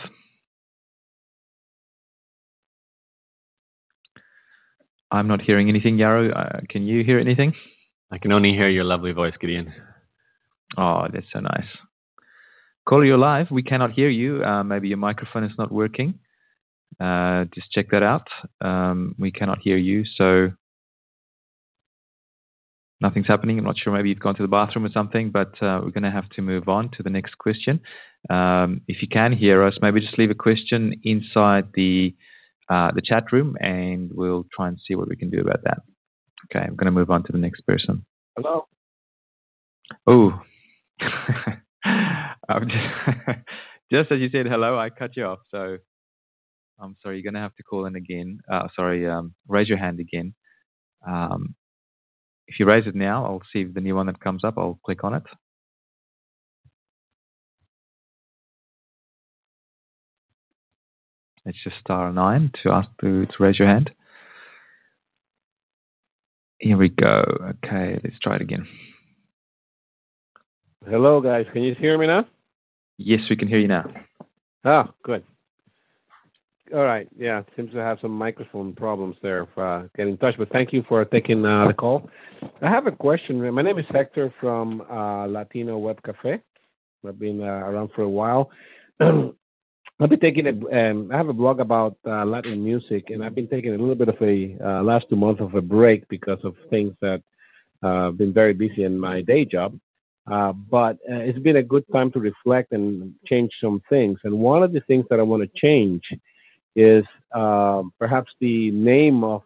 I'm not hearing anything, Yaro. Can you hear anything? I can only hear your lovely voice, Gideon. Oh, that's so nice. Caller, you're live. We cannot hear you. Maybe your microphone is not working. Just check that out. We cannot hear you, so nothing's happening. I'm not sure. Maybe you've gone to the bathroom or something, but we're going to have to move on to the next question. If you can hear us, maybe just leave a question inside the chat room, and we'll try and see what we can do about that. Okay, I'm going to move on to the next person. Hello. Oh, just as you said hello, I cut you off. So I'm sorry. You're going to have to call in again. Raise your hand again. If you raise it now, I'll see if the new one that comes up. I'll click on it. It's just *9 to ask to raise your hand. Here we go. Okay, let's try it again. Hello, guys. Can you hear me now? Yes, we can hear you now. Oh, good. All right. Yeah, seems to have some microphone problems there. Get in touch, but thank you for taking the call. I have a question. My name is Hector from Latino Web Cafe. I've been around for a while. I've been taking I have a blog about Latin music, and I've been taking a little bit of a last 2 months of a break because of things that I've been very busy in my day job. But it's been a good time to reflect and change some things. And one of the things that I want to change is perhaps the name of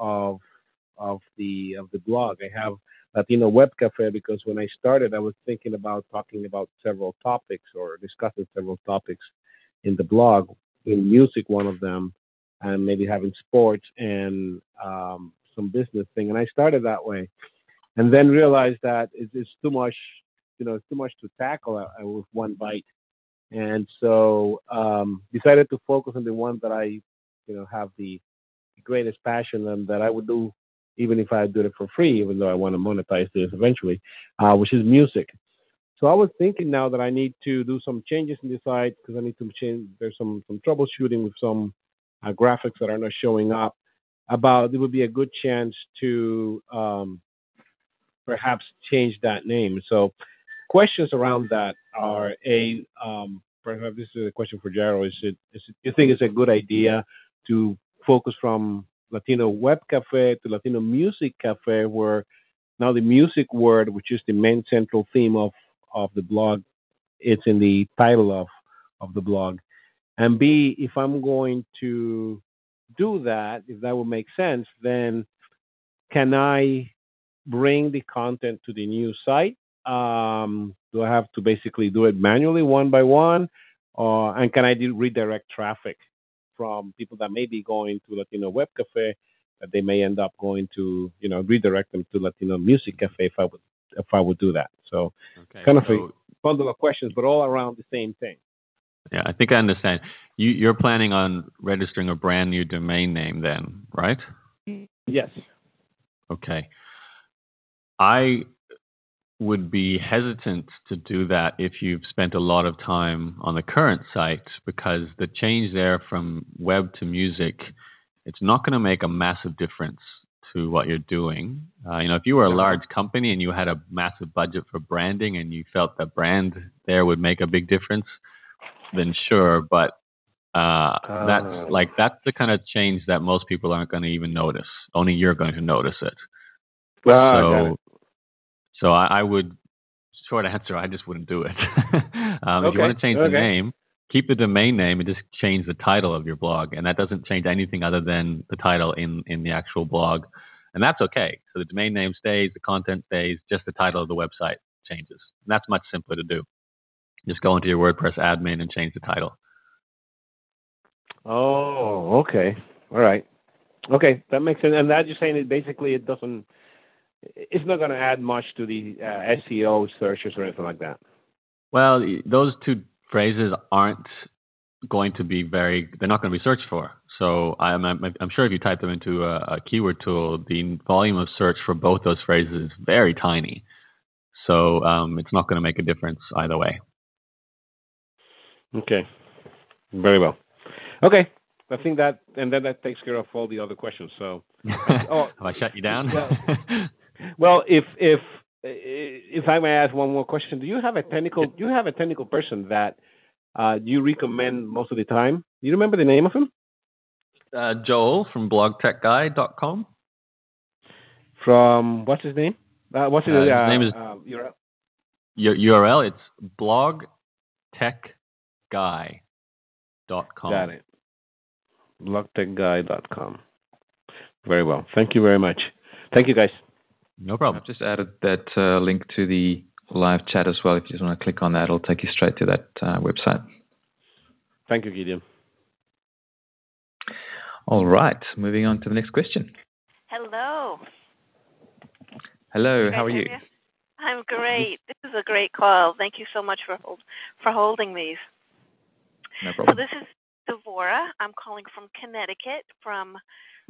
the blog. I have Latino Web Cafe because when I started, I was thinking about talking about several topics or discussing several topics in the blog, in music, one of them, and maybe having sports and some business thing. And I started that way, and then realized that it's too much, it's too much to tackle with one bite. And so decided to focus on the one that I, have the greatest passion and that I would do even if I did it for free, even though I want to monetize this eventually, which is music. So I was thinking now that I need to do some changes in the site because I need to change. There's some troubleshooting with some graphics that are not showing up. It would be a good chance to perhaps change that name. So questions around that are perhaps this is a question for Jairo. Do you think it's a good idea to focus from Latino Web Cafe to Latino Music Cafe, where now the music word, which is the main central theme of the blog, it's in the title of the blog, And B, if I'm going to do that, if that would make sense, then can I bring the content to the new site? Do I have to basically do it manually one by one? And can I redirect traffic from people that may be going to Latino Web Cafe that they may end up going to, redirect them to Latino Music Cafe if I would do that. So kind of a bundle of questions, but all around the same thing. Yeah, I think I understand. You're planning on registering a brand new domain name then, right? Yes. Okay. I would be hesitant to do that if you've spent a lot of time on the current site, because the change there from web to music, it's not going to make a massive difference to what you're doing. If you were a large company and you had a massive budget for branding and you felt the brand there would make a big difference, then sure. But that's the kind of change that most people aren't going to even notice. Only you're going to notice it. So I would, short answer, I just wouldn't do it. If you want to change the name, keep the domain name and just change the title of your blog. And that doesn't change anything other than the title in the actual blog. And that's okay. So the domain name stays, the content stays, just the title of the website changes. And that's much simpler to do. Just go into your WordPress admin and change the title. Oh, okay. All right. Okay, that makes sense. And that you're saying it basically it's not going to add much to the SEO searches or anything like that. Well, those two phrases aren't going to be they're not going to be searched for. So I'm sure if you type them into a keyword tool, the volume of search for both those phrases is very tiny. So it's not going to make a difference either way. Okay. Very well. Okay. I think that takes care of all the other questions. So, have I shut you down? Well, if I may ask one more question, do you have a technical person that you recommend most of the time? Do you remember the name of him? Joel from blogtechguy.com. From what's his name? What's his name is URL? URL. It's blogtechguy.com. Got it. blogtechguy.com. Very well. Thank you very much. Thank you, guys. No problem. I've just added that link to the live chat as well. If you just want to click on that, it'll take you straight to that website. Thank you, Gideon. All right. Moving on to the next question. Hello. Hello. How are you? I'm great. This is a great call. Thank you so much for holding these. No problem. So this is Devora. I'm calling from Connecticut, from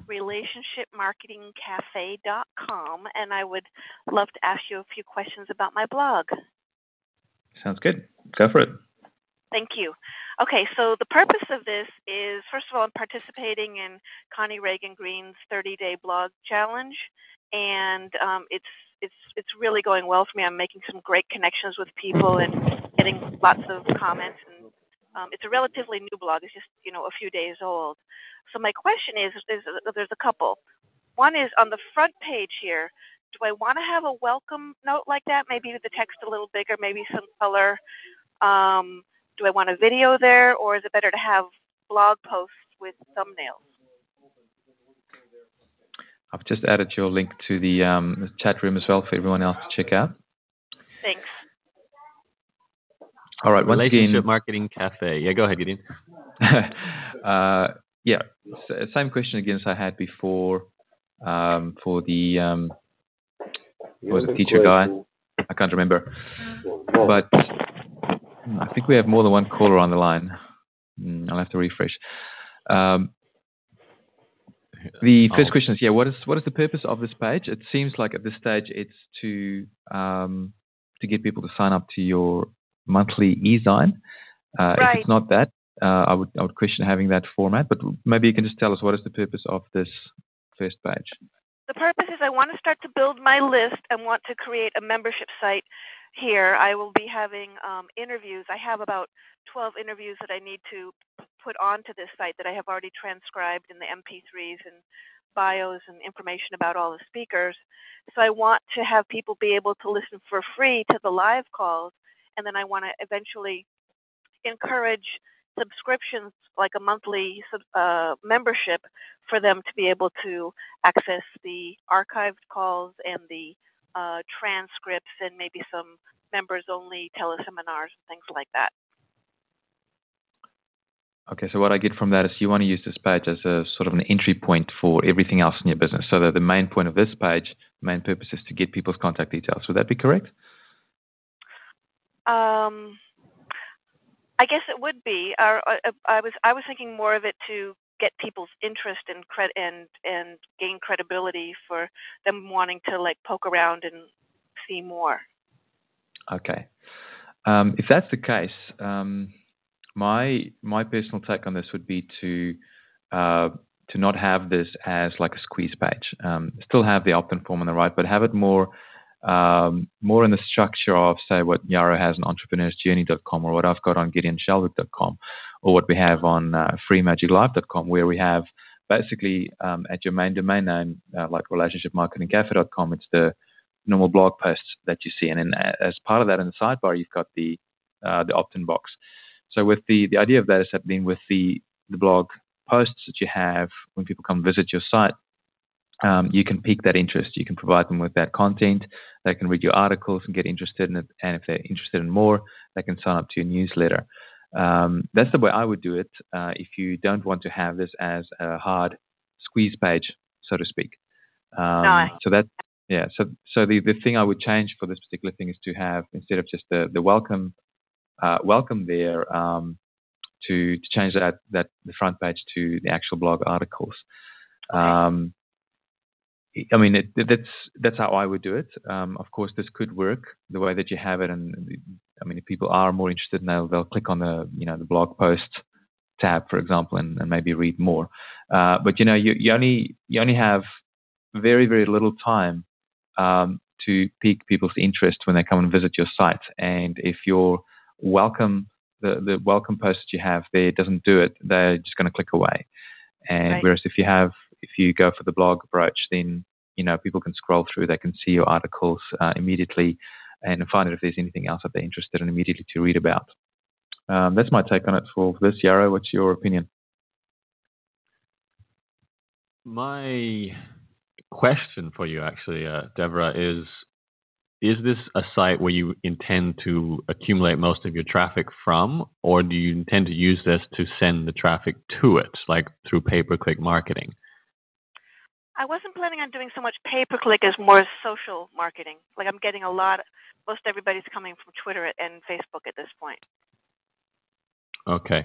relationshipmarketingcafe.com, and I would love to ask you a few questions about my blog. Sounds good. Go for it. Thank you. Okay, so the purpose of this is, first of all, I'm participating in Connie Reagan Green's 30-day blog challenge, and it's really going well for me. I'm making some great connections with people and getting lots of comments, and it's a relatively new blog. It's just a few days old. So my question is there's a couple. One is on the front page here. Do I want to have a welcome note like that? Maybe the text a little bigger, maybe some color. Do I want a video there, or is it better to have blog posts with thumbnails? I've just added your link to the chat room as well for everyone else to check out. Thanks. All right. Relationship Marketing Cafe. Yeah, go ahead, Gideon. Yeah, same question again as I had before for the was it teacher guy? I can't remember, but I think we have more than one caller on the line. I'll have to refresh. The first question is, what is the purpose of this page? It seems like at this stage it's to get people to sign up to your monthly e-zine. Right. If it's not that, I would question having that format. But maybe you can just tell us what is the purpose of this first page. The purpose is I want to start to build my list and want to create a membership site here. I will be having interviews. I have about 12 interviews that I need to put onto this site that I have already transcribed in the MP3s and bios and information about all the speakers. So I want to have people be able to listen for free to the live calls, and then I want to eventually encourage subscriptions, like a monthly membership, for them to be able to access the archived calls and the transcripts and maybe some members-only teleseminars and things like that. Okay, so what I get from that is you want to use this page as a sort of an entry point for everything else in your business. So that the main point of this page, the main purpose is to get people's contact details. Would that be correct? I guess it would be. I was thinking more of it to get people's interest and gain credibility for them wanting to like poke around and see more. Okay. If that's the case, my personal take on this would be to not have this as like a squeeze page. Still have the opt-in form on the right, but have it more in the structure of, say, what Yaro has on entrepreneursjourney.com, or what I've got on GideonShelwick.com, or what we have on freemagiclive.com, where we have basically at your main domain name, like relationshipmarketingcafe.com, it's the normal blog posts that you see, and then as part of that in the sidebar, you've got the opt-in box. So with the idea of that is that then with the blog posts that you have when people come visit your site, you can pique that interest. You can provide them with that content. They can read your articles and get interested in it. And if they're interested in more, they can sign up to your newsletter. That's the way I would do it if you don't want to have this as a hard squeeze page, so to speak. So that, yeah. So the thing I would change for this particular thing is to have, instead of just the welcome there, to change that the front page to the actual blog articles. I mean, that's how I would do it. Of course, this could work the way that you have it, and I mean, if people are more interested, they'll click on the blog post tab, for example, and maybe read more. But you only have very, very little time to pique people's interest when they come and visit your site. And if your the welcome post that you have there doesn't do it, they're just going to click away. And right. Whereas if you go for the blog approach, then people can scroll through, they can see your articles immediately and find out if there's anything else that they're interested in immediately to read about. That's my take on it for this. Yaro, what's your opinion? My question for you, actually, Deborah, is this a site where you intend to accumulate most of your traffic from, or do you intend to use this to send the traffic to it, like through pay-per-click marketing? I wasn't planning on doing so much pay-per-click as more social marketing. Like I'm getting most everybody's coming from Twitter and Facebook at this point. Okay.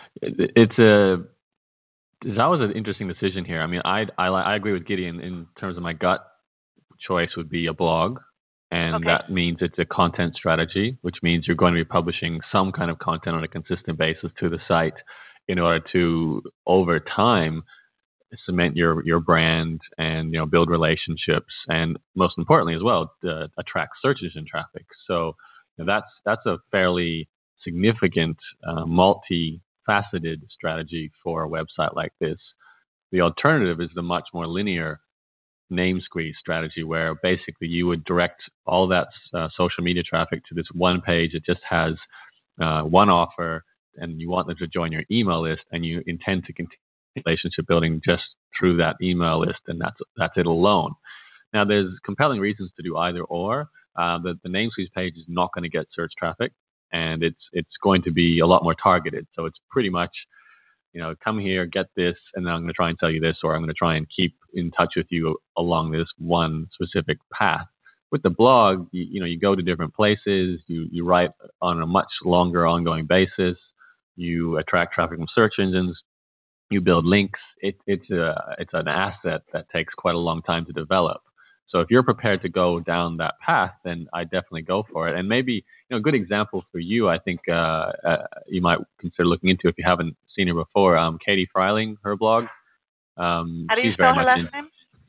That was an interesting decision here. I mean, I agree with Gideon in terms of my gut choice would be a blog. And that means it's a content strategy, which means you're going to be publishing some kind of content on a consistent basis to the site in order to, over time, cement your brand and build relationships, and most importantly as well, attract search engine traffic. So that's a fairly significant, multifaceted strategy for a website like this. The alternative is the much more linear name squeeze strategy, where basically you would direct all that social media traffic to this one page that just has one offer, and you want them to join your email list, and you intend to continue relationship building just through that email list, and that's it alone. Now, there's compelling reasons to do either or. The name squeeze page is not going to get search traffic, and it's going to be a lot more targeted. So it's pretty much, come here, get this, and then I'm going to try and tell you this, or I'm going to try and keep in touch with you along this one specific path. With the blog, you go to different places, you write on a much longer ongoing basis, you attract traffic from search engines, you build links. It's an asset that takes quite a long time to develop. So if you're prepared to go down that path, then I definitely go for it. And maybe, a good example for you, I think you might consider looking into if you haven't seen her before. Katie Freiling, her blog. How do you spell her last name?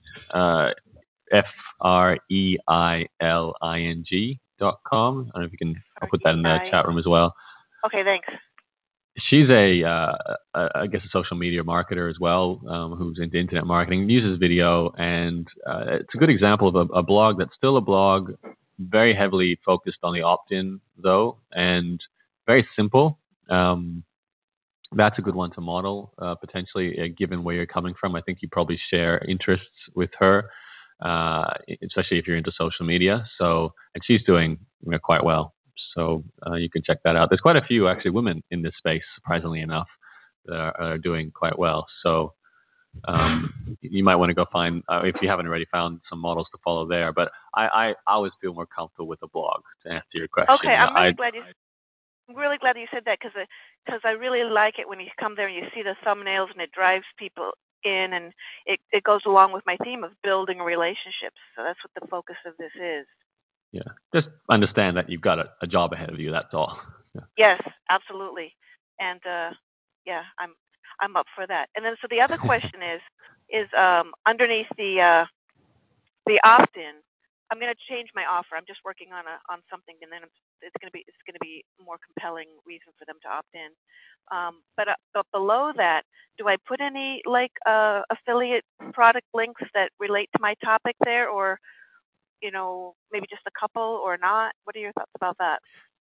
FREILING.com. I don't know if you can. I'll put that in the chat room as well. Okay, thanks. She's I guess a social media marketer as well, who's into internet marketing, uses video, and it's a good example of a blog that's still a blog, very heavily focused on the opt-in though, and very simple. that's a good one to model, potentially, given where you're coming from. I think you probably share interests with her, especially if you're into social media. So, and she's doing quite well. So you can check that out. There's quite a few actually women in this space, surprisingly enough, that are doing quite well. So you might want to go find, if you haven't already, found some models to follow there. But I always feel more comfortable with a blog, to answer your question. Okay, I'm really glad you said that, because I really like it when you come there and you see the thumbnails and it drives people in, and it goes along with my theme of building relationships. So that's what the focus of this is. Yeah, just understand that you've got a job ahead of you. That's all. Yeah. Yes, absolutely, and yeah, I'm up for that. And then so the other question is underneath the opt-in. I'm going to change my offer. I'm just working on something, and then it's going to be a more compelling reason for them to opt in. But below that, do I put any affiliate product links that relate to my topic there, or maybe just a couple, or not? What are your thoughts about that?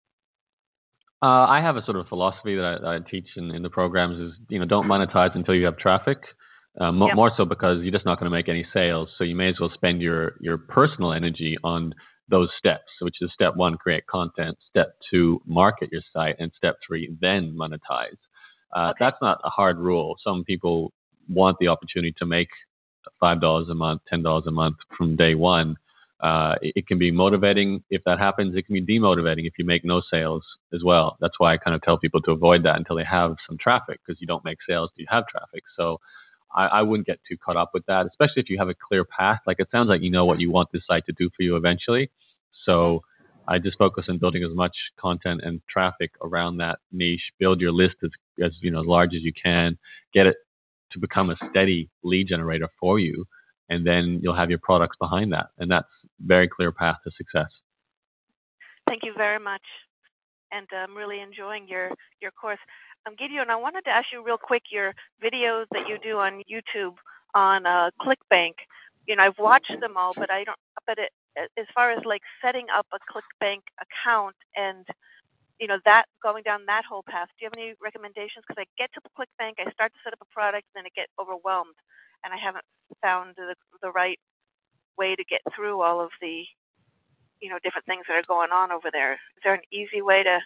I have a sort of philosophy that I teach in the programs is, don't monetize until you have traffic. More so because you're just not going to make any sales. So you may as well spend your personal energy on those steps, which is step 1, create content, step 2, market your site, and step 3, then monetize. That's not a hard rule. Some people want the opportunity to make $5 a month, $10 a month from day one. It can be motivating if that happens. It can be demotivating if you make no sales as well. That's why I kind of tell people to avoid that until they have some traffic, because you don't make sales till you have traffic. So I wouldn't get too caught up with that, especially if you have a clear path. Like, it sounds like you know what you want this site to do for you eventually. So I just focus on building as much content and traffic around that niche. Build your list as large as you can. Get it to become a steady lead generator for you, and then you'll have your products behind that. And that's a very clear path to success. Thank you very much. And I'm really enjoying your course. Gideon, I wanted to ask you real quick, your videos that you do on YouTube on ClickBank. I've watched them all, but as far as setting up a ClickBank account and that going down that whole path, do you have any recommendations? Because I get to the ClickBank, I start to set up a product, and then I get overwhelmed, and I haven't found the right way to get through all of the different things that are going on over there. Is there an easy way to?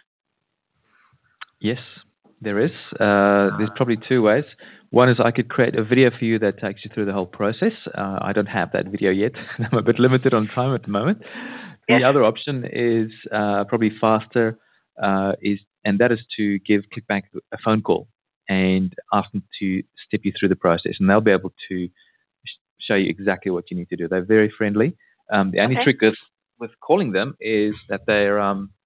Yes, there is. There's probably 2 ways. One is I could create a video for you that takes you through the whole process. I don't have that video yet. I'm a bit limited on time at the moment. Yes. The other option is probably faster, and that is to give ClickBank a phone call and ask them to step you through the process, and they'll be able to show you exactly what you need to do. They're very friendly. The only trick with calling them is that they're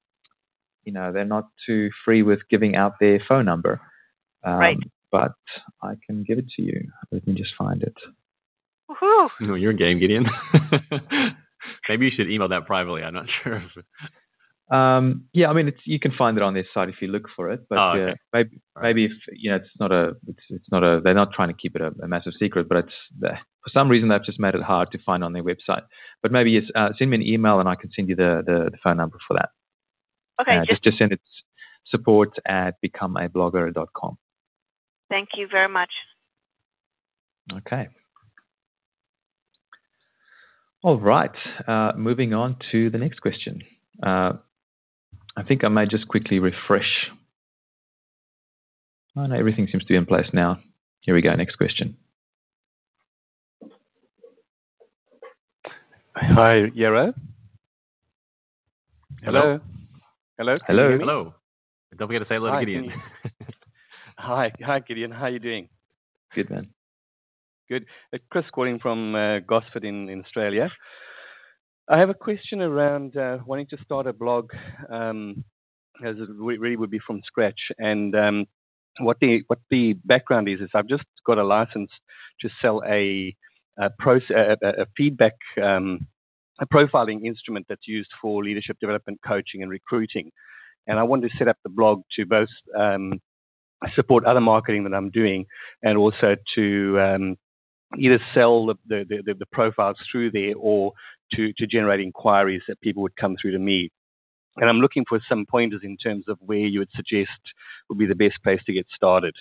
not too free with giving out their phone number. Right. But I can give it to you. Let me just find it. Woohoo! No, you're game, Gideon. Maybe you should email that privately. I'm not sure. Yeah, I mean, you can find it on their site if you look for it. But maybe if it's not a, they're not trying to keep it a massive secret. But for some reason they've just made it hard to find on their website. But maybe send me an email and I can send you the phone number for that. Okay. Just send it support@becomeablogger.com. Thank you very much. Okay. All right. Moving on to the next question. I think I may just quickly refresh. Oh, no, everything seems to be in place now. Here we go. Next question. Hi, Jero. Hello. Hello. Hello. Hello. Don't forget to say hello to Gideon. Hi, Gideon. How are you doing? Good, man. Good. Chris calling from Gosford in Australia. I have a question around wanting to start a blog, as it really would be from scratch. And what the background is I've just got a license to sell a feedback, a profiling instrument that's used for leadership development, coaching, and recruiting. And I want to set up the blog to both support other marketing that I'm doing, and also to either sell the profiles through there, or to generate inquiries that people would come through to me. And I'm looking for some pointers in terms of where you would suggest would be the best place to get started.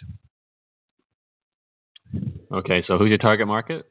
Okay, so who's your target market?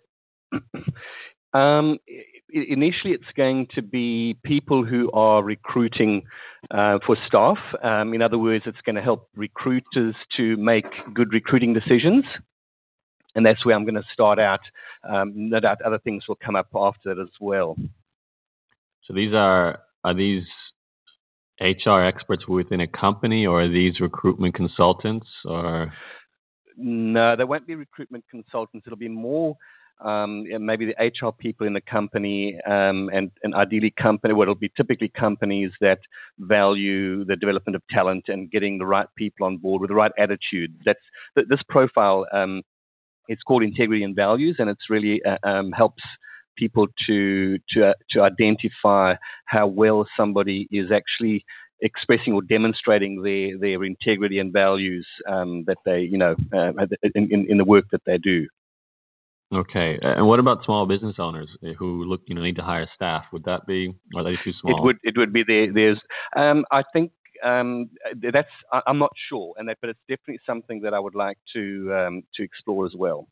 Initially, it's going to be people who are recruiting for staff. In other words, it's going to help recruiters to make good recruiting decisions. And that's where I'm going to start out. No doubt other things will come up after that as well. So these are these HR experts within a company, or are these recruitment consultants, or? No, they won't be recruitment consultants. It'll be more maybe the HR people in the company, and ideally it'll be typically companies that value the development of talent and getting the right people on board with the right attitude. This profile. It's called Integrity and Values, and it's really helps people to identify how well somebody is actually expressing or demonstrating their integrity and values that they, in the work that they do. Okay, and what about small business owners who need to hire staff? Are they too small? It would be there's I think. That's I'm not sure, but it's definitely something that I would like to explore as well.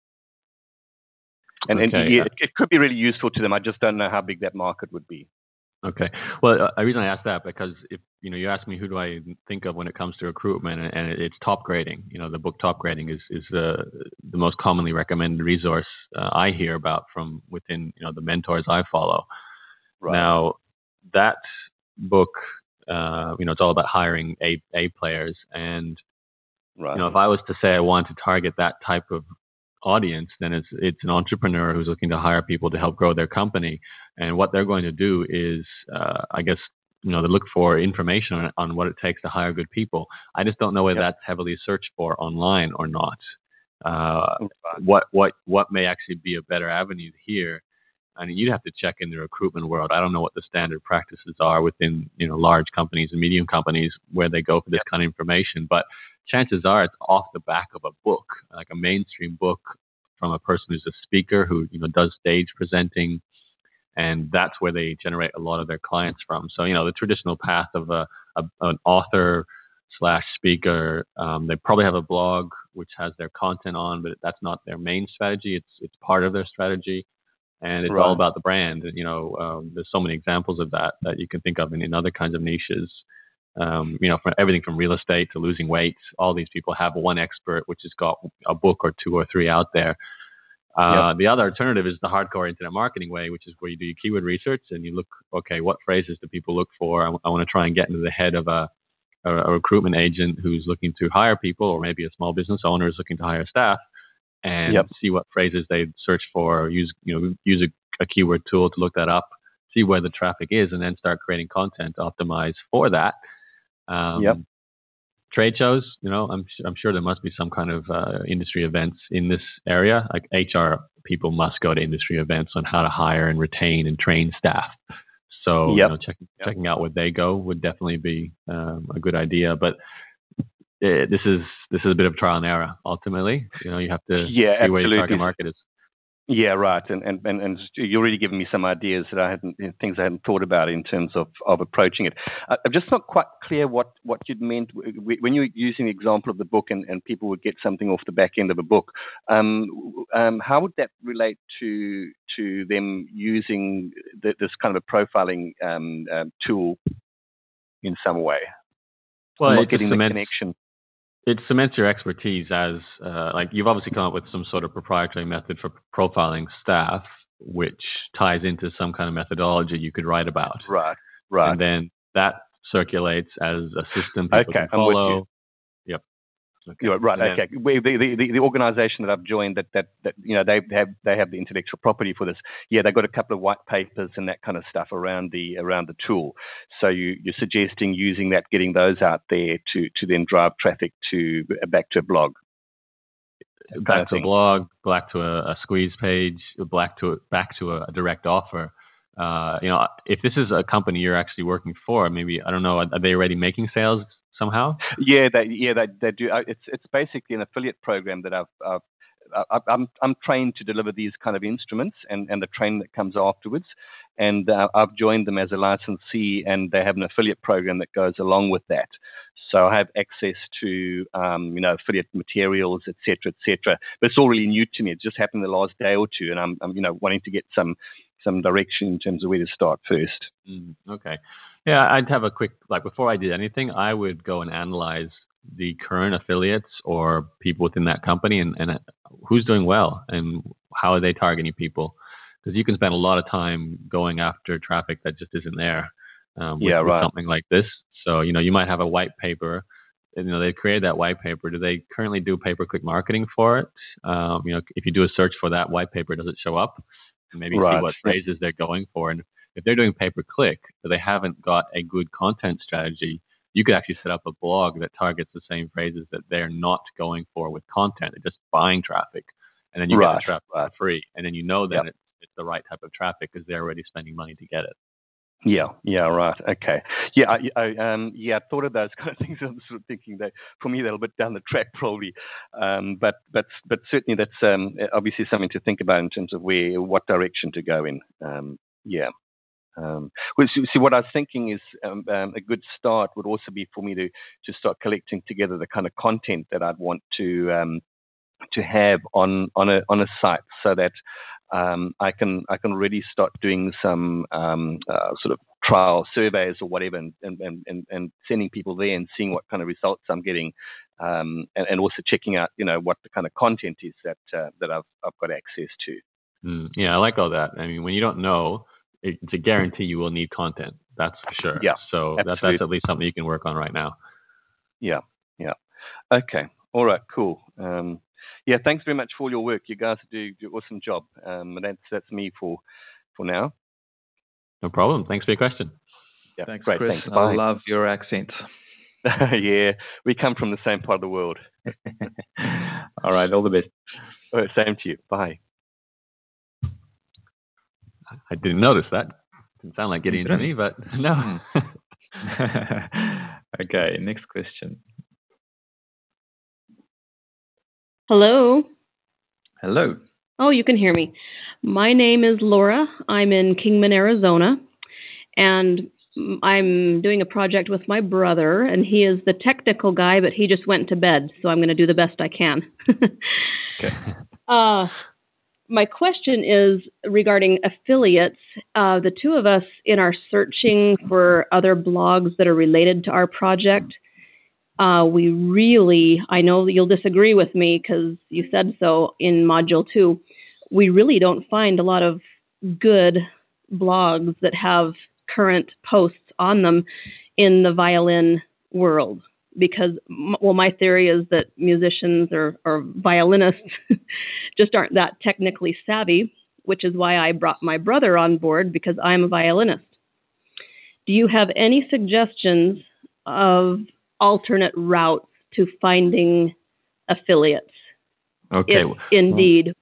And it could be really useful to them. I just don't know how big that market would be. Okay. Well, the reason I asked that because if you ask me who do I think of when it comes to recruitment, and it's Top Grading. The book Top Grading is the most commonly recommended resource I hear about from within the mentors I follow. Right. Now, that book. It's all about hiring A players, and right. If I was to say I want to target that type of audience, then it's an entrepreneur who's looking to hire people to help grow their company, and what they're going to do is, they look for information on what it takes to hire good people. I just don't know whether that's heavily searched for online or not. What may actually be a better avenue here? I mean, you'd have to check in the recruitment world. I don't know what the standard practices are within, large companies and medium companies where they go for this kind of information. But chances are it's off the back of a book, like a mainstream book from a person who's a speaker who, does stage presenting. And that's where they generate a lot of their clients from. So, the traditional path of an author / speaker, they probably have a blog which has their content on, but that's not their main strategy. It's part of their strategy. And it's all about the brand. And, there's so many examples of that you can think of in other kinds of niches. From everything from real estate to losing weight, all these people have one expert, which has got a book or two or three out there. The other alternative is the hardcore internet marketing way, which is where you do your keyword research and you look, okay, what phrases do people look for? I want to try and get into the head of a recruitment agent who's looking to hire people, or maybe a small business owner is looking to hire staff. And see what phrases they search for, use a keyword tool to look that up, see where the traffic is, and then start creating content optimized for that. Trade shows, I'm sure there must be some kind of industry events in this area. Like HR people must go to industry events on how to hire and retain and train staff. So checking out where they go would definitely be a good idea. But this is a bit of trial and error. Ultimately, you have to see where your target market is. Yeah, right. And you're really giving me some ideas that things I hadn't thought about in terms of approaching it. I'm just not quite clear what you'd meant when you were using the example of the book and people would get something off the back end of a book. How would that relate to them using this kind of a profiling tool in some way? Well, not getting the connection. It cements your expertise as, you've obviously come up with some sort of proprietary method for profiling staff, which ties into some kind of methodology you could write about. Right. And then that circulates as a system people can follow. Yep. Okay. You're right. Okay. The organization that I've joined, that they have the intellectual property for this. Yeah, they've got a couple of white papers and that kind of stuff around the tool. So you're suggesting using that, getting those out there to then drive traffic back to a blog. Back to a blog, back to a squeeze page, back to a direct offer. If this is a company you're actually working for, maybe, I don't know, are they already making sales somehow? Yeah, they do. It's basically an affiliate program that I'm trained to deliver these kind of instruments and the training that comes afterwards. and I've joined them as a licensee, and they have an affiliate program that goes along with that. So I have access to, affiliate materials, et cetera, but it's all really new to me. It just happened the last day or two, and I'm wanting to get some direction in terms of where to start first. Okay. Yeah, I'd have a quick, before I did anything, I would go and analyze the current affiliates or people within that company and who's doing well and how are they targeting people. Because you can spend a lot of time going after traffic that just isn't there with something like this. So, you might have a white paper. They created that white paper. Do they currently do pay-per-click marketing for it? If you do a search for that white paper, does it show up? And maybe see what phrases they're going for. And if they're doing pay-per-click, but they haven't got a good content strategy, you could actually set up a blog that targets the same phrases that they're not going for with content. They're just buying traffic. And then you get the traffic for free. And then that it's the right type of traffic because they're already spending money to get it. Yeah, right. Okay. Yeah, I thought of those kind of things. I'm sort of thinking that for me, they're a bit down the track probably. But certainly that's obviously something to think about in terms of what direction to go in. So what I was thinking is a good start would also be for me to start collecting together the kind of content that I'd want to have on a site, so that I can really start doing some sort of trial surveys or whatever, and sending people there and seeing what kind of results I'm getting, and also checking out what the kind of content is that I've got access to. Yeah, I like all that. I mean, when you don't know, it's a guarantee you will need content. That's for sure. Yeah, so that's at least something you can work on right now. Yeah. Okay. All right. Cool. Yeah, thanks very much for all your work. You guys do an awesome job. And that's me for now. No problem. Thanks for your question. Yeah, thanks, great. Chris. Thanks. I love your accent. Yeah, we come from the same part of the world. All right, all the best. All right, same to you. Bye. I didn't notice that. Didn't sound like getting into me, but no. Okay, next question. Hello. Hello. Oh, you can hear me. My name is Laura. I'm in Kingman, Arizona, and I'm doing a project with my brother, and he is the technical guy, but he just went to bed, so I'm going to do the best I can. Okay. My question is regarding affiliates. The two of us, in our searching for other blogs that are related to our project, we really, I know that you'll disagree with me because you said so in Module 2, we really don't find a lot of good blogs that have current posts on them in the violin world. Because, well, my theory is that musicians or violinists just aren't that technically savvy, which is why I brought my brother on board, because I'm a violinist. Do you have any suggestions of alternate routes to finding affiliates? Okay. If indeed,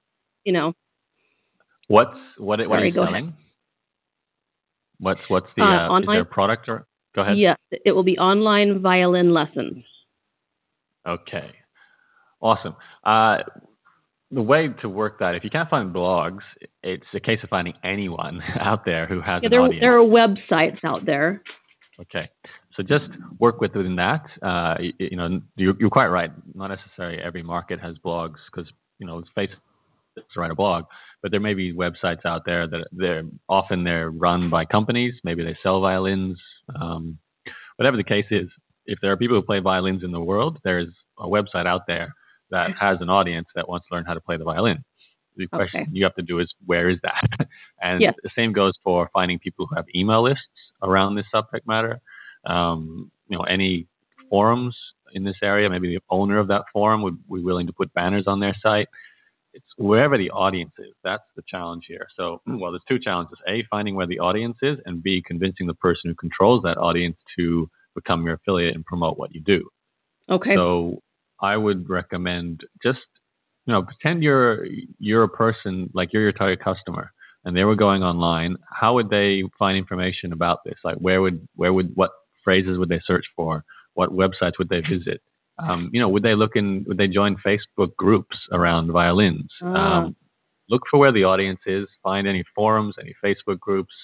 What are you selling? What's the online? Is there a product or? Go ahead. Yes, it will be online violin lessons. Okay. Awesome. The way to work that, if you can't find blogs, it's a case of finding anyone out there who has an audience. There are websites out there. Okay. So just work within that. You're quite right. Not necessarily every market has blogs because, it's Facebook to write a blog, but there may be websites out there that they're run by companies. Maybe they sell violins. Whatever the case is, if there are people who play violins in the world, there's a website out there that has an audience that wants to learn how to play the violin. The question you have to do is, where is that? And the same goes for finding people who have email lists around this subject matter. Any forums in this area, maybe the owner of that forum would be willing to put banners on their site. It's wherever the audience is. That's the challenge here. So, there's two challenges. A, finding where the audience is, and B, convincing the person who controls that audience to become your affiliate and promote what you do. Okay. So I would recommend just, pretend you're a person, like you're your target customer, and they were going online. How would they find information about this? Like what phrases would they search for? What websites would they visit? Would they join Facebook groups around violins? Look for where the audience is, find any forums, any Facebook groups,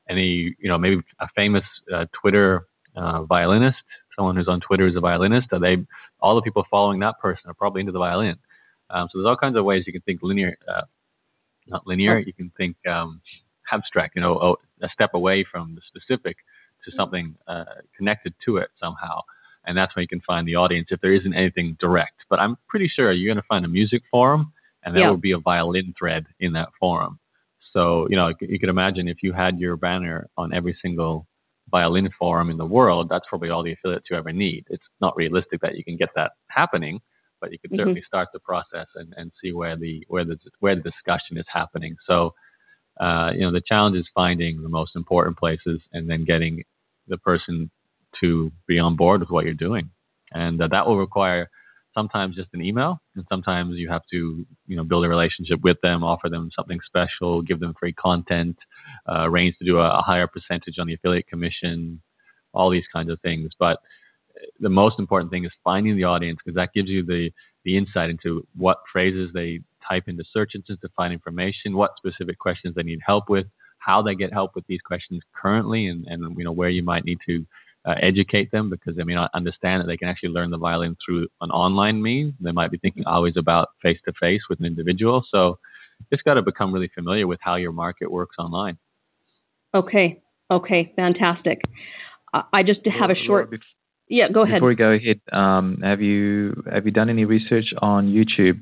any, maybe a famous Twitter violinist, someone who's on Twitter is a violinist, all the people following that person are probably into the violin. So there's all kinds of ways you can think linear, not linear. You can think abstract. A step away from the specific to something connected to it somehow. And that's when you can find the audience if there isn't anything direct. But I'm pretty sure you're going to find a music forum, and there will be a violin thread in that forum. So, you could imagine if you had your banner on every single violin forum in the world, that's probably all the affiliates you ever need. It's not realistic that you can get that happening, but you could certainly start the process and see where the discussion is happening. So, the challenge is finding the most important places and then getting the person to be on board with what you're doing. And that will require sometimes just an email, and sometimes you have to, build a relationship with them, offer them something special, give them free content, arrange to do a higher percentage on the affiliate commission, all these kinds of things. But the most important thing is finding the audience, because that gives you the insight into what phrases they type into search engines to find information, what specific questions they need help with, how they get help with these questions currently, and where you might need to educate them, because they may not understand that they can actually learn the violin through an online means. They might be thinking always about face-to-face with an individual. So just got to become really familiar with how your market works online. Okay, fantastic. I just have a short... Yeah, go ahead. Before we go ahead, have you done any research on YouTube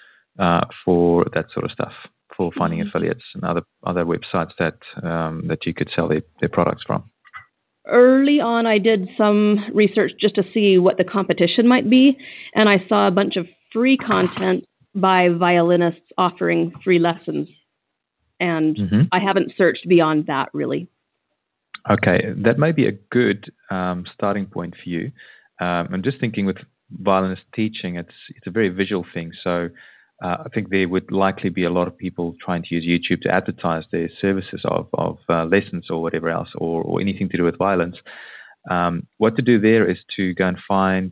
for that sort of stuff, for finding affiliates and other websites that you could sell their products from? Early on, I did some research just to see what the competition might be, and I saw a bunch of free content by violinists offering free lessons, and I haven't searched beyond that, really. Okay, that may be a good starting point for you. I'm just thinking with violinist teaching, it's a very visual thing, so I think there would likely be a lot of people trying to use YouTube to advertise their services of lessons or whatever else, or anything to do with violins. What to do there is to go and find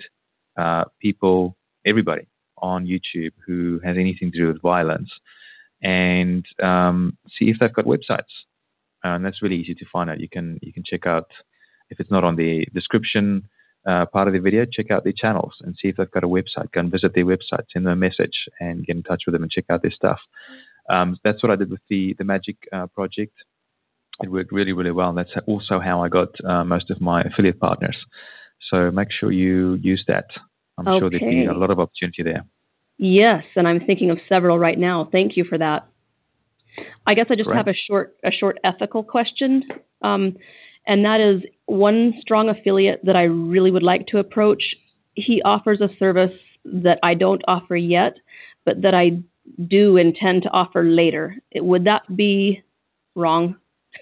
everybody on YouTube who has anything to do with violins, and see if they've got websites. And that's really easy to find out. You can check out, if it's not on the description part of the video, check out their channels and see if they've got a website. Go and visit their website, send them a message, and get in touch with them and check out their stuff. That's what I did with the Magic project. It worked really, really well. And that's also how I got most of my affiliate partners. So make sure you use that. I'm sure there'd be a lot of opportunity there. Yes, and I'm thinking of several right now. Thank you for that. I guess I just have a short ethical question, and that is one strong affiliate that I really would like to approach. He offers a service that I don't offer yet, but that I do intend to offer later. Would that be wrong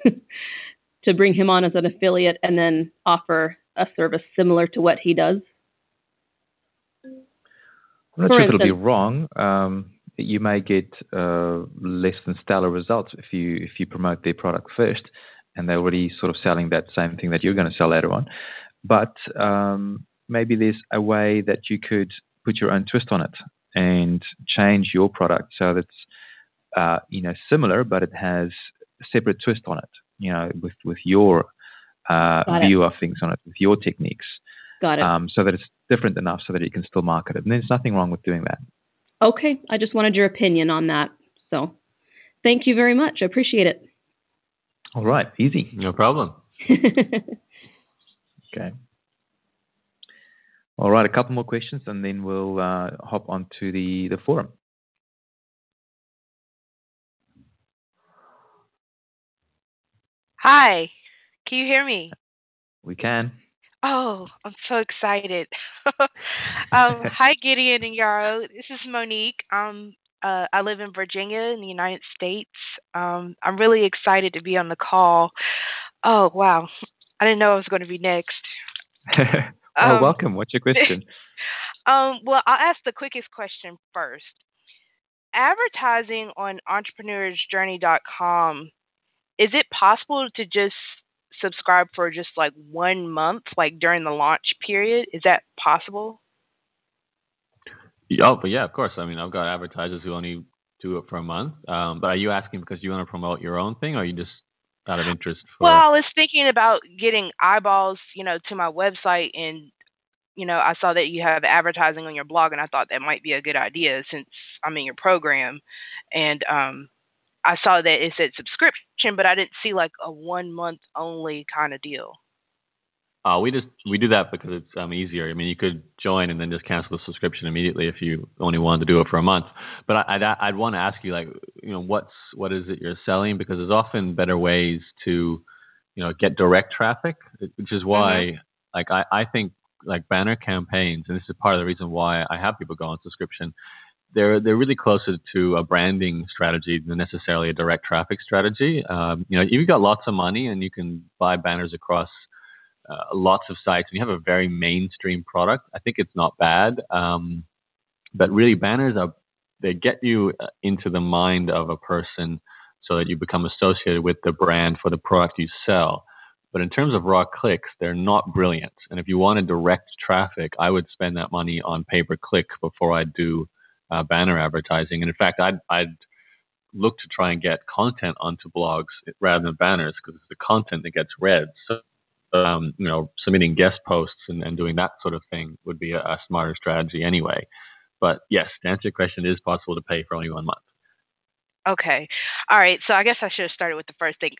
to bring him on as an affiliate and then offer a service similar to what he does? I'm not sure if it'll be wrong. You may get less than stellar results if you promote their product first, and they're already sort of selling that same thing that you're going to sell later on. But maybe there's a way that you could put your own twist on it and change your product so that it's similar, but it has a separate twist on it. With your view of things on it, with your techniques. Got it. So that it's different enough so that you can still market it. And there's nothing wrong with doing that. Okay, I just wanted your opinion on that. So thank you very much. I appreciate it. All right, easy. No problem. Okay. All right, a couple more questions, and then we'll hop onto the forum. Hi, can you hear me? We can. Oh, I'm so excited. Hi, Gideon and Yarrow. This is Monique. I live in Virginia in the United States. I'm really excited to be on the call. Oh, wow. I didn't know I was going to be next. Welcome. What's your question? Well, I'll ask the quickest question first. Advertising on entrepreneursjourney.com, is it possible to just subscribe for just like 1 month, like during the launch period? Is that possible? Oh, but yeah, of course. I mean, I've got advertisers who only do it for a month. But are you asking because you want to promote your own thing, or are you just out of interest for? Well, I was thinking about getting eyeballs, to my website, and I saw that you have advertising on your blog, and I thought that might be a good idea since I'm in your program. And I saw that it said subscription, but I didn't see like a 1 month only kind of deal. We do that because it's easier. I mean, you could join and then just cancel the subscription immediately if you only wanted to do it for a month. But I'd want to ask you, like, what is it you're selling? Because there's often better ways to, get direct traffic, which is why, like, I think like banner campaigns, and this is part of the reason why I have people go on subscription. They're really closer to a branding strategy than necessarily a direct traffic strategy. You've got lots of money and you can buy banners across lots of sites, and you have a very mainstream product, I think it's not bad. But really, banners they get you into the mind of a person so that you become associated with the brand for the product you sell. But in terms of raw clicks, they're not brilliant. And if you wanted direct traffic, I would spend that money on pay-per-click before I do banner advertising. And in fact, I'd look to try and get content onto blogs rather than banners, because it's the content that gets read. So submitting guest posts and doing that sort of thing would be a smarter strategy anyway. But yes, to answer your question, it is possible to pay for only 1 month. Okay. All right. So I guess I should have started with the first thing.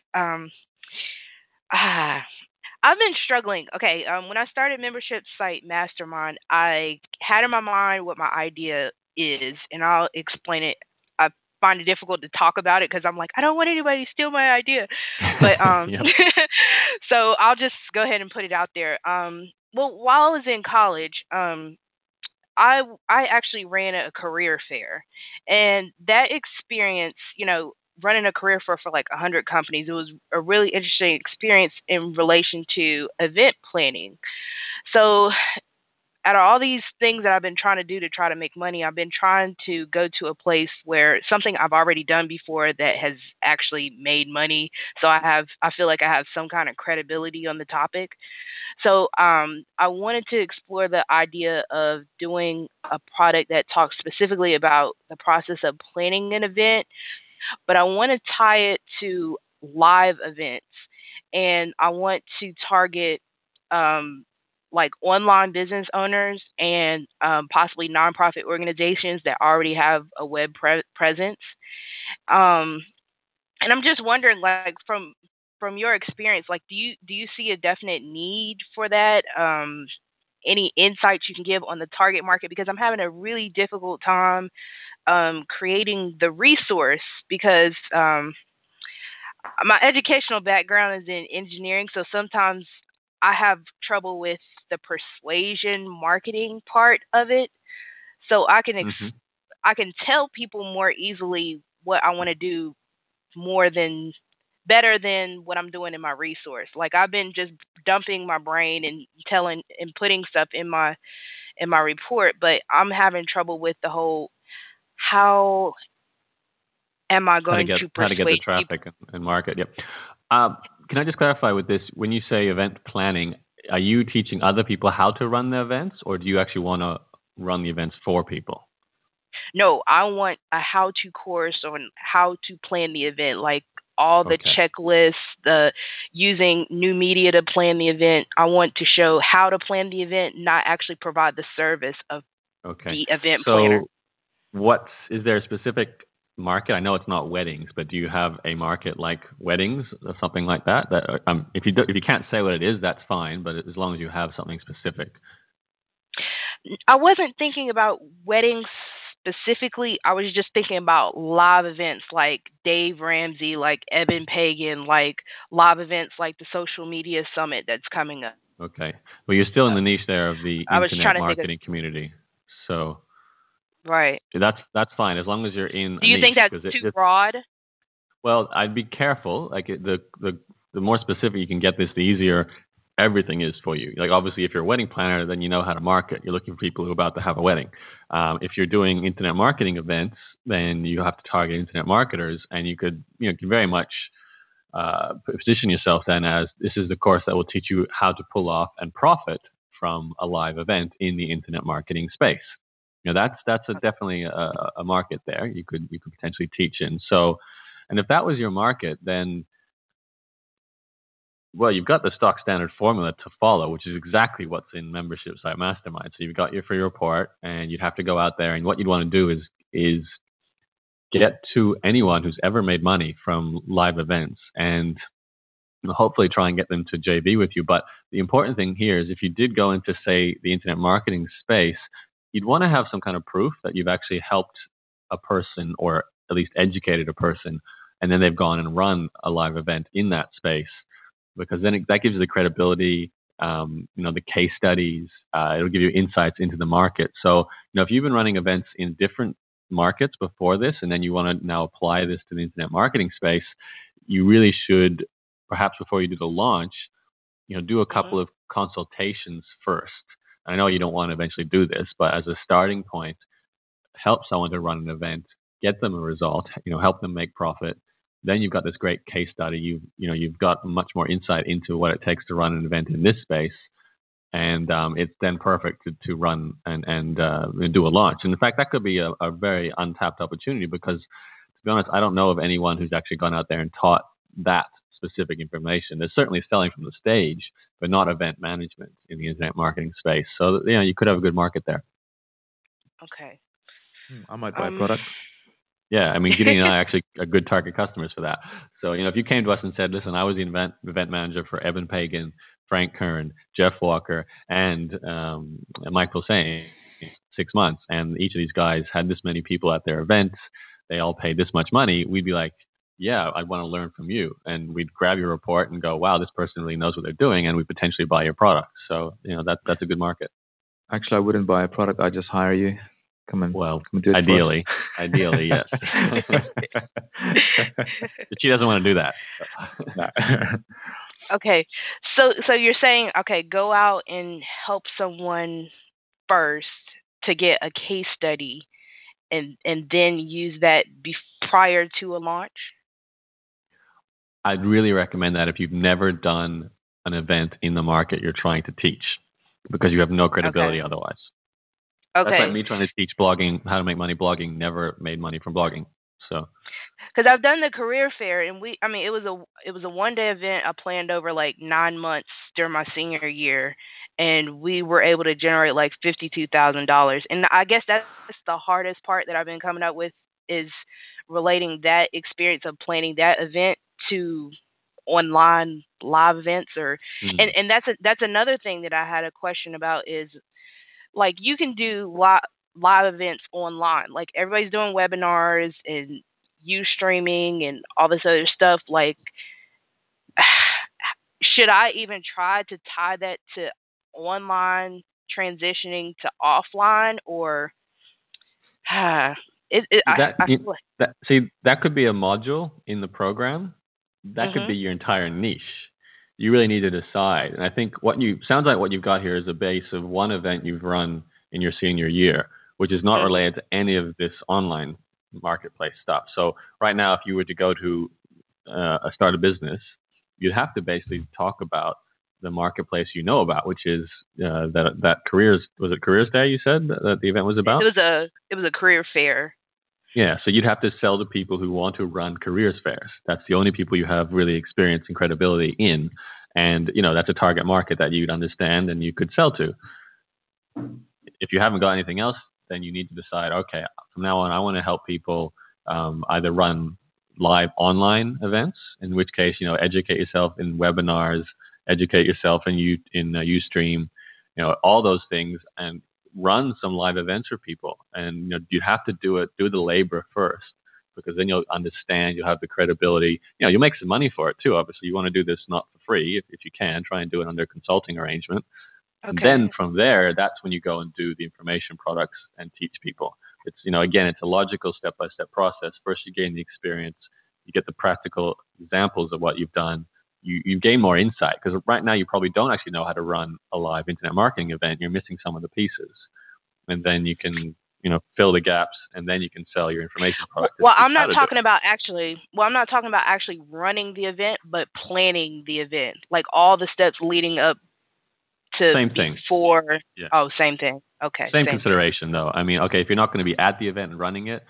I've been struggling. Okay. When I started membership site Mastermind, I had in my mind what my idea is, and I'll explain it. I find it difficult to talk about it because I'm like, I don't want anybody to steal my idea. But so I'll just go ahead and put it out there. Well, while I was in college, I actually ran a career fair, and that experience, running a career fair for like 100 companies, it was a really interesting experience in relation to event planning. So out of all these things that I've been trying to do to try to make money, I've been trying to go to a place where something I've already done before that has actually made money. So I feel like I have some kind of credibility on the topic. So I wanted to explore the idea of doing a product that talks specifically about the process of planning an event, but I want to tie it to live events, and I want to target like online business owners and possibly nonprofit organizations that already have a web presence. And I'm just wondering, like, from your experience, like, do you see a definite need for that? Any insights you can give on the target market? Because I'm having a really difficult time creating the resource, because my educational background is in engineering, so sometimes I have trouble with the persuasion marketing part of it. So I can I can tell people more easily what I want to do better than what I'm doing in my resource. Like, I've been just dumping my brain and telling and putting stuff in my report, but I'm having trouble with the whole, how am I going to persuade how to get the traffic and market? Yep. Can I just clarify with this? When you say event planning, are you teaching other people how to run the events, or do you actually want to run the events for people? No, I want a how-to course on how to plan the event, like all the checklists, the using new media to plan the event. I want to show how to plan the event, not actually provide the service of the event planner. So is there a specific market? I know it's not weddings, but do you have a market like weddings or something like that? If you can't say what it is, that's fine, but as long as you have something specific. I wasn't thinking about weddings specifically. I was just thinking about live events like Dave Ramsey, like Eben Pagan, like live events like the Social Media Summit that's coming up. Okay. Well, you're still in the niche there of the internet marketing community. So right. That's fine as long as you're in. Do you think that's too broad? Well, I'd be careful. Like the more specific you can get this, the easier everything is for you. Like, obviously, if you're a wedding planner, then you know how to market. You're looking for people who are about to have a wedding. If you're doing internet marketing events, then you have to target internet marketers, and you can very much position yourself then as this is the course that will teach you how to pull off and profit from a live event in the internet marketing space. That's definitely a market there you could potentially teach in. So, and if that was your market, then well, you've got the stock standard formula to follow, which is exactly what's in Membership Site Mastermind. So you've got your free report, and you'd have to go out there, and what you'd want to do is get to anyone who's ever made money from live events, and hopefully try and get them to JV with you. But the important thing here is if you did go into, say, the internet marketing space, you'd want to have some kind of proof that you've actually helped a person, or at least educated a person, and then they've gone and run a live event in that space, because then that gives you the credibility, the case studies. It'll give you insights into the market. So, if you've been running events in different markets before this, and then you want to now apply this to the internet marketing space, you really should, perhaps before you do the launch, do a couple of consultations first. I know you don't want to eventually do this, but as a starting point, help someone to run an event, get them a result, help them make profit. Then you've got this great case study. You've got much more insight into what it takes to run an event in this space, and it's then perfect to run and do a launch. And in fact, that could be a very untapped opportunity, because, to be honest, I don't know of anyone who's actually gone out there and taught that specific information. There's certainly selling from the stage, but not event management in the internet marketing space. So you could have a good market there. Okay. I might buy a product. Yeah, I mean, Gideon and I actually are good target customers for that. So, if you came to us and said, listen, I was the event manager for Evan Pagan, Frank Kern, Jeff Walker, and Mike Posehn 6 months, and each of these guys had this many people at their events, they all paid this much money, we'd be like, yeah, I want to learn from you. And we'd grab your report and go, wow, this person really knows what they're doing, and we potentially buy your product. So, that's a good market. Actually, I wouldn't buy a product. I'd just hire you. Come and do it. Ideally, yes. But she doesn't want to do that. Okay, so you're saying, okay, go out and help someone first to get a case study, and then use that prior to a launch? I'd really recommend that if you've never done an event in the market you're trying to teach, because you have no credibility otherwise. Okay. That's like me trying to teach blogging, how to make money blogging, never made money from blogging. So, because I've done the career fair, and it was a one-day event I planned over like 9 months during my senior year, and we were able to generate like $52,000. And I guess that's the hardest part that I've been coming up with, is relating that experience of planning that event to online live events, and that's another thing that I had a question about, is like, you can do live events online. Like, everybody's doing webinars and streaming and all this other stuff. Like, should I even try to tie that to online transitioning to offline, or that could be a module in the program. That could be your entire niche. You really need to decide. And I think sounds like what you've got here is a base of one event you've run in your senior year, which is not related to any of this online marketplace stuff. So right now, if you were to go to start a business, you'd have to basically talk about the marketplace you know about, which is that Careers Day you said that the event was about? It was a career fair. Yeah, so you'd have to sell to people who want to run careers fairs. That's the only people you have really experience and credibility in. And, that's a target market that you'd understand and you could sell to. If you haven't got anything else, then you need to decide, okay, from now on, I want to help people either run live online events, in which case, educate yourself in webinars, educate yourself in Ustream, all those things, and run some live events for people. And you have to do the labor first, because then you'll understand, you'll have the credibility. You'll make some money for it too. Obviously, you want to do this not for free. If you can, try and do it under a consulting arrangement. Okay. And then from there, that's when you go and do the information products and teach people. It's again, it's a logical step-by-step process. First, you gain the experience, you get the practical examples of what you've done. You gain more insight, because right now you probably don't actually know how to run a live internet marketing event. You're missing some of the pieces, and then you can fill the gaps, and then you can sell your information product. Well, I'm not talking about actually running the event, but planning the event, like all the steps leading up to same thing. Before. Yeah. Oh, same thing. Okay. Same consideration, though. I mean, okay, if you're not going to be at the event and running it,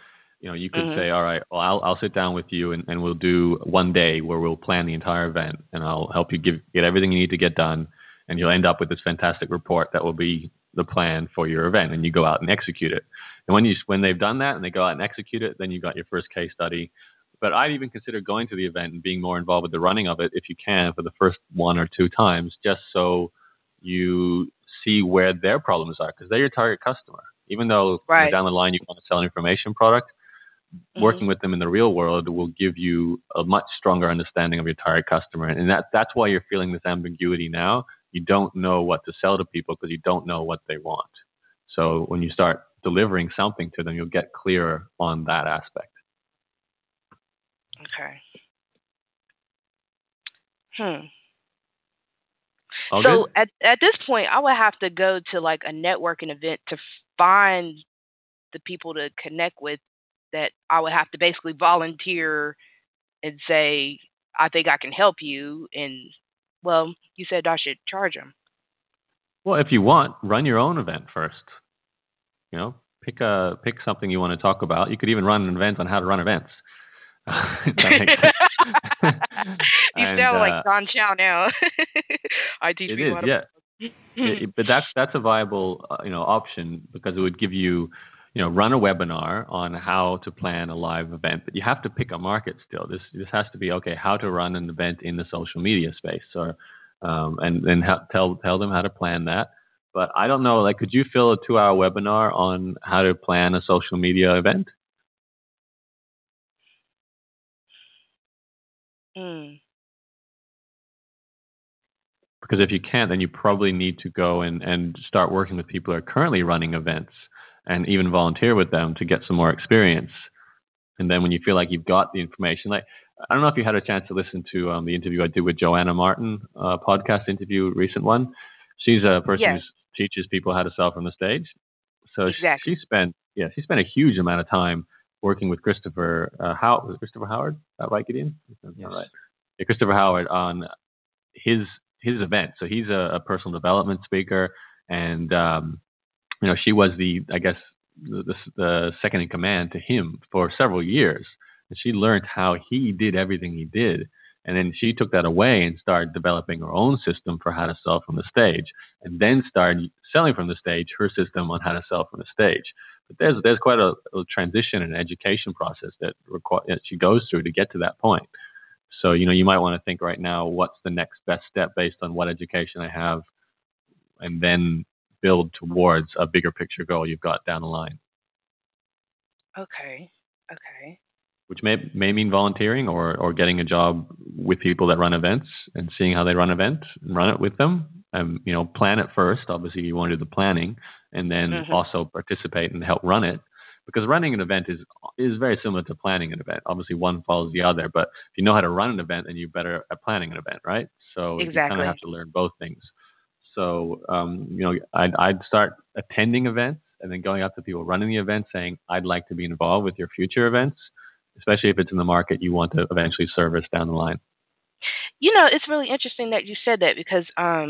You could say, all right, well, I'll sit down with you and we'll do one day where we'll plan the entire event, and I'll help you get everything you need to get done, and you'll end up with this fantastic report that will be the plan for your event, and you go out and execute it. And when they've done that and they go out and execute it, then you've got your first case study. But I'd even consider going to the event and being more involved with the running of it if you can for the first 1 or 2 times, just so you see where their problems are, because they're your target customer. Even though down the line you want to sell an information product, working with them in the real world will give you a much stronger understanding of your target customer. And that's why you're feeling this ambiguity now. You don't know what to sell to people because you don't know what they want. So when you start delivering something to them, you'll get clearer on that aspect. Okay. All so good? at this point, I would have to go to like a networking event to find the people to connect with, that I would have to basically volunteer and say, I think I can help you. And, well, you said I should charge them. Well, if you want, run your own event first. Pick something you want to talk about. You could even run an event on how to run events. You sound like Don Chow now. I teach it people is, yeah. But that's a viable option, because it would give you run a webinar on how to plan a live event, but you have to pick a market still. This has to be how to run an event in the social media space, or and then tell them how to plan that. But I don't know, could you fill a 2-hour webinar on how to plan a social media event? Because if you can't, then you probably need to go and start working with people who are currently running events and even volunteer with them to get some more experience. And then when you feel like you've got the information, I don't know if you had a chance to listen to the interview I did with Joanna Martin, podcast interview, recent one. She's a person who teaches people how to sell from the stage. So she spent a huge amount of time working with Christopher Howard. Was it Christopher Howard? Is that right, Gideon? Yes. Right. Yeah, Christopher Howard on his event. So he's a personal development speaker, and she was the second in command to him for several years, and she learned how he did everything he did. And then she took that away and started developing her own system for how to sell from the stage, and then started selling from the stage her system on how to sell from the stage. But there's quite a transition and education process that she goes through to get to that point. So, you might want to think right now, what's the next best step based on what education I have, and then build towards a bigger picture goal you've got down the line. Okay. Which may mean volunteering or getting a job with people that run events and seeing how they run events and run it with them. Plan it first. Obviously, you want to do the planning, and then also participate and help run it. Because running an event is very similar to planning an event. Obviously, one follows the other. But if you know how to run an event, then you're better at planning an event, right? So you kind of have to learn both things. So, I'd start attending events and then going up to people running the event saying, I'd like to be involved with your future events, especially if it's in the market you want to eventually service down the line. It's really interesting that you said that, because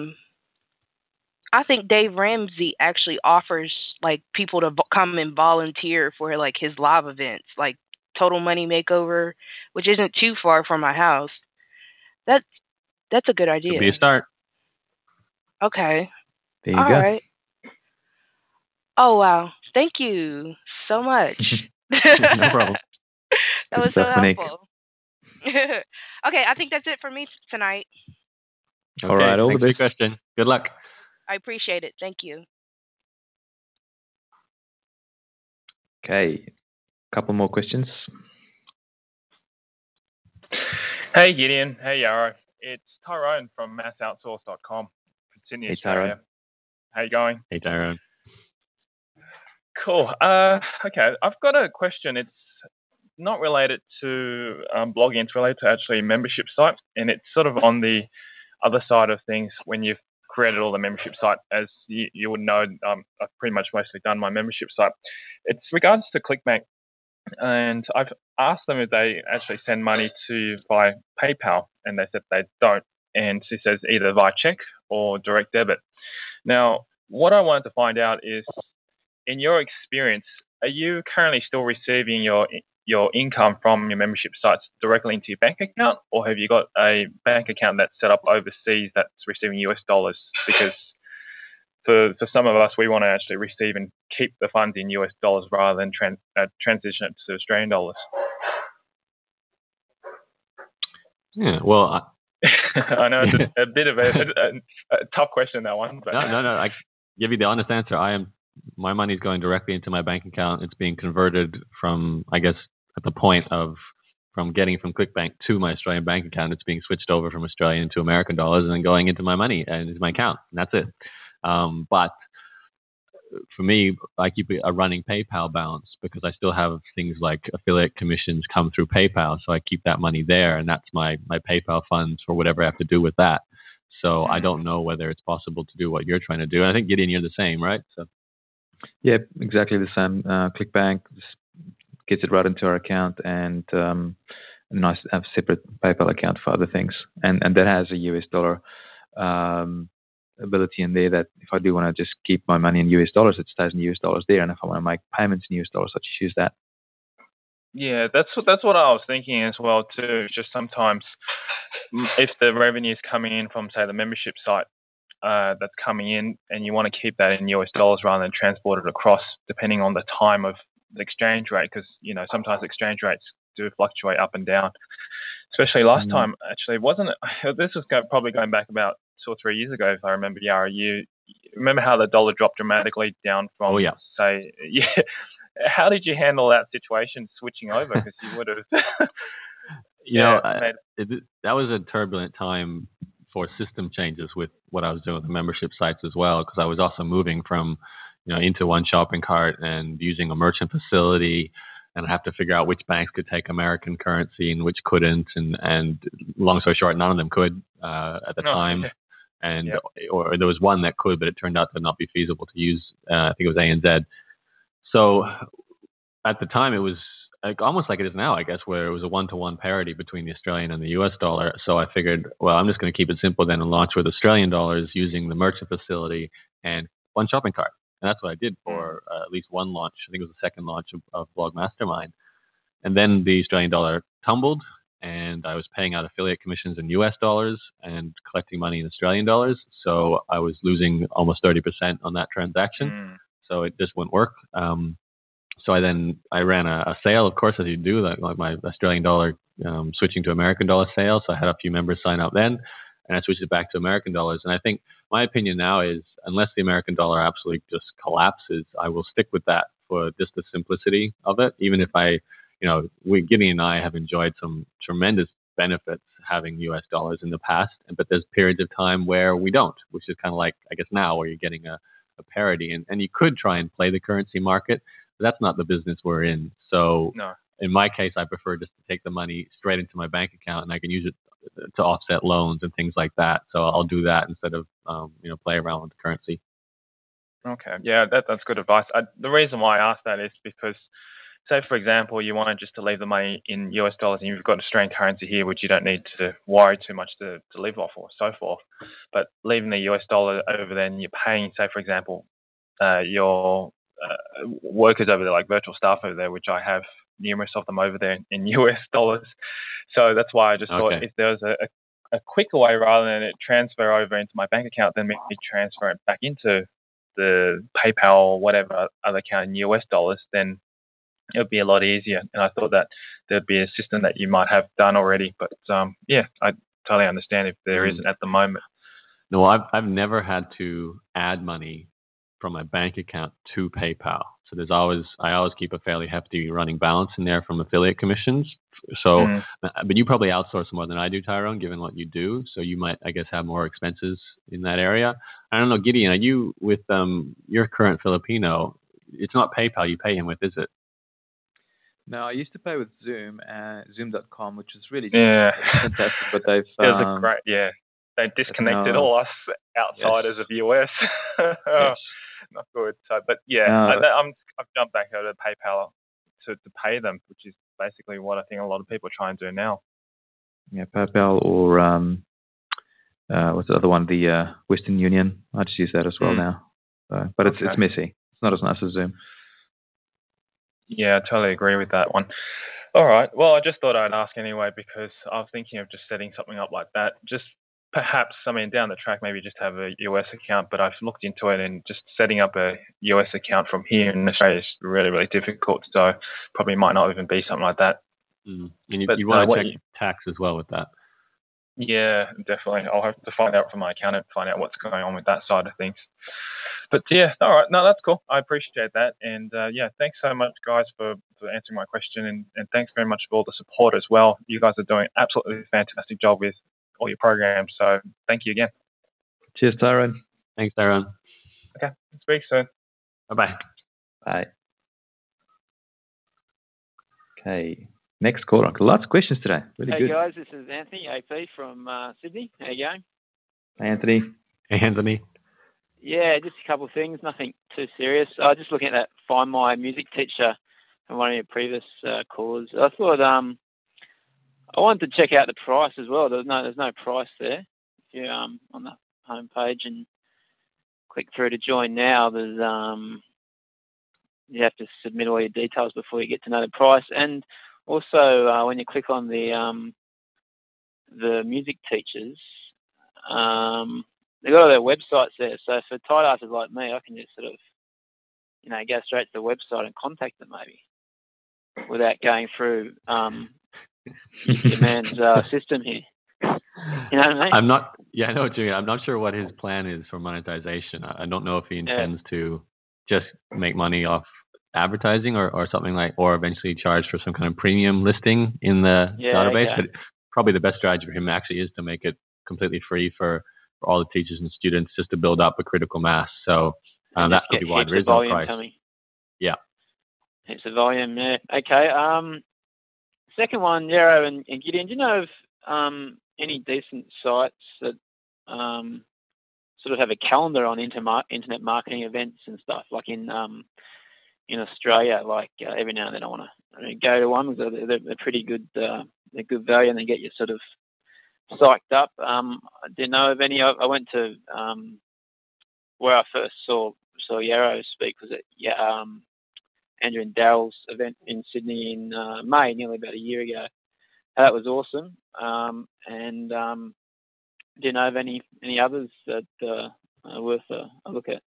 I think Dave Ramsey actually offers people to come and volunteer for his live events, like Total Money Makeover, which isn't too far from my house. That's a good idea. Could be a start. Okay. There you All go. right. Oh wow! Thank you so much. No problem. That was so helpful. Okay, I think that's it for me tonight. Okay, all right, all the best. Question. Good luck. I appreciate it. Thank you. Okay, a couple more questions. Hey Gideon, hey Yarrow. It's Tyrone from massoutsource.com, Sydney, Australia. How you going? Hey Tyrone. Cool. Okay, I've got a question. It's not related to blogging. It's related to actually a membership site, and it's sort of on the other side of things. When you've created all the membership site, as you would know, I've pretty much mostly done my membership site. It's regards to ClickBank, and I've asked them if they actually send money to by PayPal, and they said they don't. And she says either via check or direct debit. Now, what I wanted to find out is, in your experience, are you currently still receiving your income from your membership sites directly into your bank account, or have you got a bank account that's set up overseas that's receiving US dollars? Because for some of us, we want to actually receive and keep the funds in US dollars rather than transition it to Australian dollars. Yeah, well, I know it's a bit of a tough question, that one. But. No. I give you the honest answer. My money's going directly into my bank account. It's being converted from, I guess, at the point of from getting from ClickBank to my Australian bank account. It's being switched over from Australian to American dollars and then going into my money and into my account. And that's it. But for me, I keep a running PayPal balance because I still have things like affiliate commissions come through PayPal. So I keep that money there, and that's my PayPal funds for whatever I have to do with that. So I don't know whether it's possible to do what you're trying to do. And I think, Gideon, you're the same, right? So. Yeah, exactly the same. ClickBank gets it right into our account, and nice to have a separate PayPal account for other things. And that has a US dollar ability in there that if I do want to just keep my money in US dollars, it stays in US dollars there. And if I want to make payments in US dollars, I just use that. Yeah, that's what I was thinking as well too. Just sometimes if the revenue is coming in from, say, the membership site that's coming in, and you want to keep that in US dollars rather than transport it across, depending on the time of the exchange rate, because sometimes exchange rates do fluctuate up and down. Especially last time, actually, wasn't it? This was probably going back about 2 or 3 years ago, if I remember. Yara, you remember how the dollar dropped dramatically down from, say, How did you handle that situation, switching over? Because you would have. That was a turbulent time for system changes with what I was doing with the membership sites as well, because I was also moving from, into one shopping cart and using a merchant facility, and I have to figure out which banks could take American currency and which couldn't, and long story short, none of them could at the time. And or there was one that could, but it turned out to not be feasible to use. I think it was ANZ. So at the time, it was almost like it is now, I guess, where it was a 1-to-1 parity between the Australian and the US dollar. So I figured, well, I'm just going to keep it simple then and launch with Australian dollars using the merchant facility and one shopping cart. And that's what I did for at least one launch. I think it was the second launch of Blog Mastermind. And then the Australian dollar tumbled, and I was paying out affiliate commissions in US dollars and collecting money in Australian dollars. So I was losing almost 30% on that transaction. So it just wouldn't work. So I ran a sale, of course, as you do, like my Australian dollar switching to American dollar sale. So I had a few members sign up then, and I switched it back to American dollars. And I think my opinion now is, unless the American dollar absolutely just collapses, I will stick with that for just the simplicity of it. Even if Gideon and I have enjoyed some tremendous benefits having US dollars in the past, but there's periods of time where we don't, which is kind of like, I guess now, where you're getting a parity. And you could try and play the currency market, but that's not the business we're in. So in my case, I prefer just to take the money straight into my bank account, and I can use it to offset loans and things like that. So I'll do that instead of play around with the currency. Okay, yeah, that's good advice. The reason why I asked that is because, say, for example, you wanted just to leave the money in US dollars and you've got Australian currency here, which you don't need to worry too much to live off or so forth. But leaving the US dollar over there and you're paying, say, for example, your workers over there, like virtual staff over there, which I have numerous of them over there in US dollars. So that's why I just thought if there was a quicker way rather than it transfer over into my bank account, then maybe transfer it back into the PayPal or whatever other account in US dollars, then it would be a lot easier. And I thought that there'd be a system that you might have done already. But I totally understand if there isn't at the moment. No, I've never had to add money from my bank account to PayPal. So I always keep a fairly hefty running balance in there from affiliate commissions. So, but you probably outsource more than I do, Tyrone, given what you do. So you might, I guess, have more expenses in that area. I don't know, Gideon, are you with your current Filipino? It's not PayPal you pay him with, is it? No, I used to pay with Zoom, Zoom.com, which is really fantastic. But they've they disconnected all us outsiders of US. Not good. So, but I've jumped back over to PayPal to pay them, which is basically what I think a lot of people try and do now. Yeah, PayPal or what's the other one? The Western Union. I just use that as well now. So, but it's messy. It's not as nice as Zoom. Yeah, I totally agree with that one. All right. Well, I just thought I'd ask anyway because I was thinking of just setting something up like that. Just perhaps, I mean, down the track, maybe just have a US account, but I've looked into it and just setting up a US account from here in Australia is really, really difficult. So probably might not even be something like that. And you want to check tax as well with that. Yeah, definitely. I'll have to find out from my accountant, find out what's going on with that side of things. But yeah, all right. No, that's cool. I appreciate that. And yeah, thanks so much, guys, for answering my question. And thanks very much for all the support as well. You guys are doing absolutely fantastic job with all your programs. So thank you again. Cheers, Tyrone. Thanks, Tyrone. Okay. Speak soon. Bye-bye. Bye. Okay. Next caller. Lots of questions today. Really hey good. Hey guys, this is Anthony AP from Sydney. How you going? Hey, Anthony. Hey, Anthony. Yeah, just a couple of things, nothing too serious. I was just looking at that Find My Music Teacher from one of your previous callers. I thought I wanted to check out the price as well. There's no price there. If you on the home page and click through to join now, there's you have to submit all your details before you get to know the price. And also when you click on the music teachers, they've got all their websites there. So for tight asses like me, I can just sort of, go straight to the website and contact them maybe without going through your man's system here. You know what I mean? I know what you mean. I'm not sure what his plan is for monetization. I don't know if he intends to just make money off advertising or something like, or eventually charge for some kind of premium listing in the database. Okay. But probably the best strategy for him actually is to make it completely free for all the teachers and students just to build up a critical mass. So that could be why there is no price. Yeah. It's a volume, yeah. Okay. Second one, Yarrow and Gideon, do you know of any decent sites that sort of have a calendar on internet marketing events and stuff, like in Australia? Like every now and then I want to go to one because they're pretty good. They're good value and they get you sort of psyched up. I didn't know of any. I went to where I first saw Yarrow speak was at Andrew and Daryl's event in Sydney in May, nearly about a year ago. That was awesome. And do you know of any others that are worth a look at?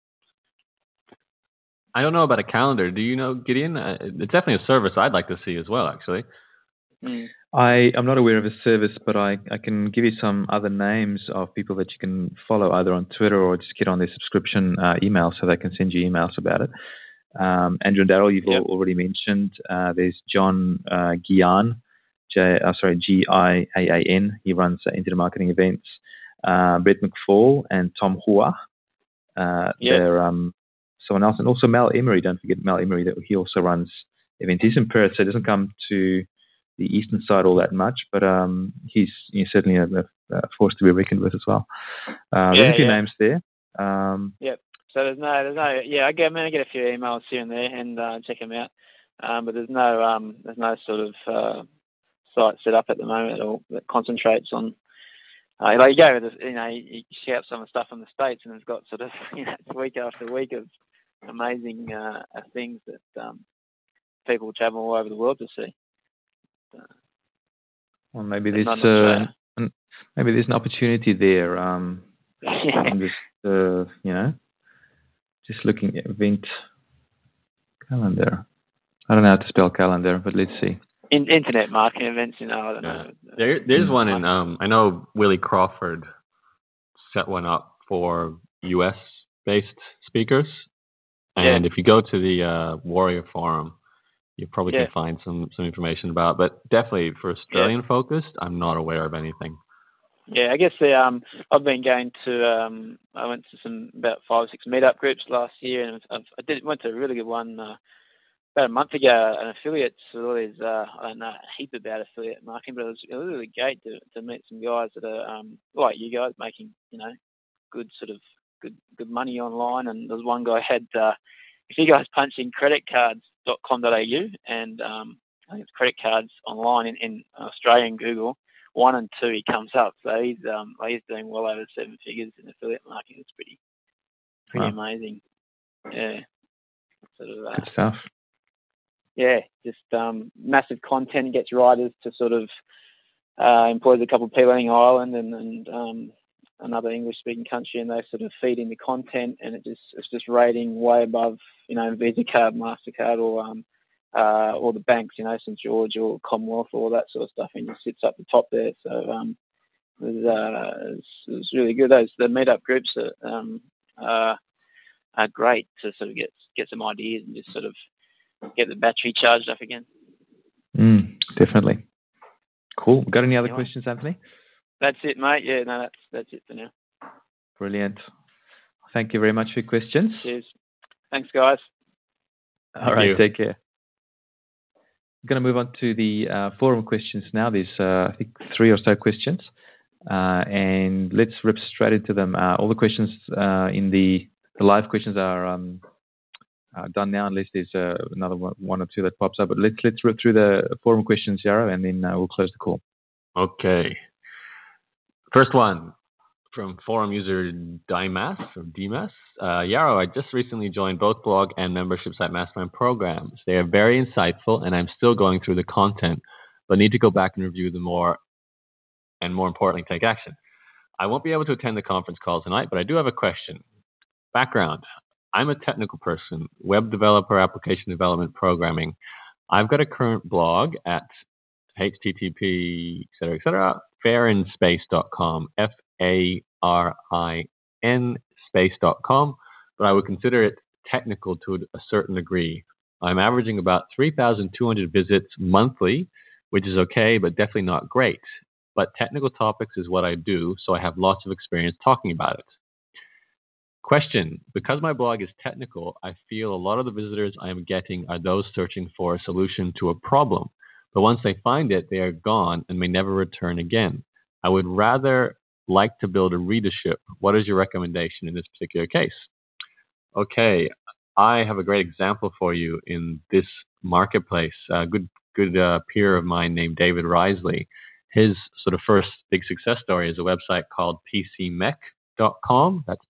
I don't know about a calendar. Do you know, Gideon? It's definitely a service I'd like to see as well, actually. I'm not aware of a service, but I can give you some other names of people that you can follow either on Twitter or just get on their subscription email so they can send you emails about it. Andrew and Daryl, you've already mentioned. There's John Gian, Giaan. He runs internet marketing events. Brett McFall and Tom Hua. They're someone else. And also Mel Emery. Don't forget Mel Emery. That he also runs events. He's in Perth, so he doesn't come to the eastern side all that much, but he's certainly a force to be reckoned with as well. There's a few names there. So there's no. Yeah, I get a few emails here and there and check them out. But there's no sort of site set up at the moment or that concentrates on. Like you go with you shout some of the stuff from the States and it's got sort of week after week of amazing things that people travel all over the world to see. Well, maybe there's an opportunity there. I'm just just looking at event calendar. I don't know how to spell calendar, but let's see. Internet marketing events, I don't know. There's one in, I know Willie Crawford set one up for US-based speakers. And if you go to the Warrior Forum, you probably can find some information about it. But definitely for Australian-focused, I'm not aware of anything. Yeah, I guess I've been going to, I went to about 5 or 6 meetup groups last year, and went to a really good one about a month ago, an affiliate. So there's, I don't know a heap about affiliate marketing, but it was really great to meet some guys that are like you guys making good sort of good money online. And there was one guy had if you guys punch in creditcards.com.au and I think it's credit cards online in Australia and Google 1 and 2 he comes up. So he's doing well over 7 figures in affiliate marketing. It's pretty amazing. Yeah. Sort of, good stuff. just massive content, gets writers to sort of employs a couple of people in Ireland and another English-speaking country, and they sort of feed in the content, and it's just rating way above, Visa card, MasterCard, or the banks, St. George or Commonwealth, all that sort of stuff, and it sits up the top there. So it was really good. The meetup groups are great to sort of get some ideas and just sort of get the battery charged up again. Definitely. Cool. Got any other questions, Anthony? That's it, mate. Yeah, no, that's it for now. Brilliant. Thank you very much for your questions. Cheers. Thanks, guys. All right, take care. I'm going to move on to the forum questions now. There's, I think, 3 or so questions. And let's rip straight into them. All the questions in the live questions are done now, unless there's another one or two that pops up. But let's rip through the forum questions, Yarrow, and then we'll close the call. Okay. First one from forum user Dimas or Dimas. Yarrow, I just recently joined both blog and membership site mastermind programs. They are very insightful, and I'm still going through the content, but need to go back and review them more, and more importantly, take action. I won't be able to attend the conference call tonight, but I do have a question. Background. I'm a technical person, web developer, application development, programming. I've got a current blog at http, farinspace.com, FARIN space.com, but I would consider it technical to a certain degree. I'm averaging about 3,200 visits monthly, which is okay, but definitely not great. But technical topics is what I do, so I have lots of experience talking about it. Question. Because my blog is technical, I feel a lot of the visitors I am getting are those searching for a solution to a problem. But once they find it, they are gone and may never return again. I would rather like to build a readership. What is your recommendation in this particular case? Okay, I have a great example for you in this marketplace. A good peer of mine named David Risley. His sort of first big success story is a website called PCMech.com. That's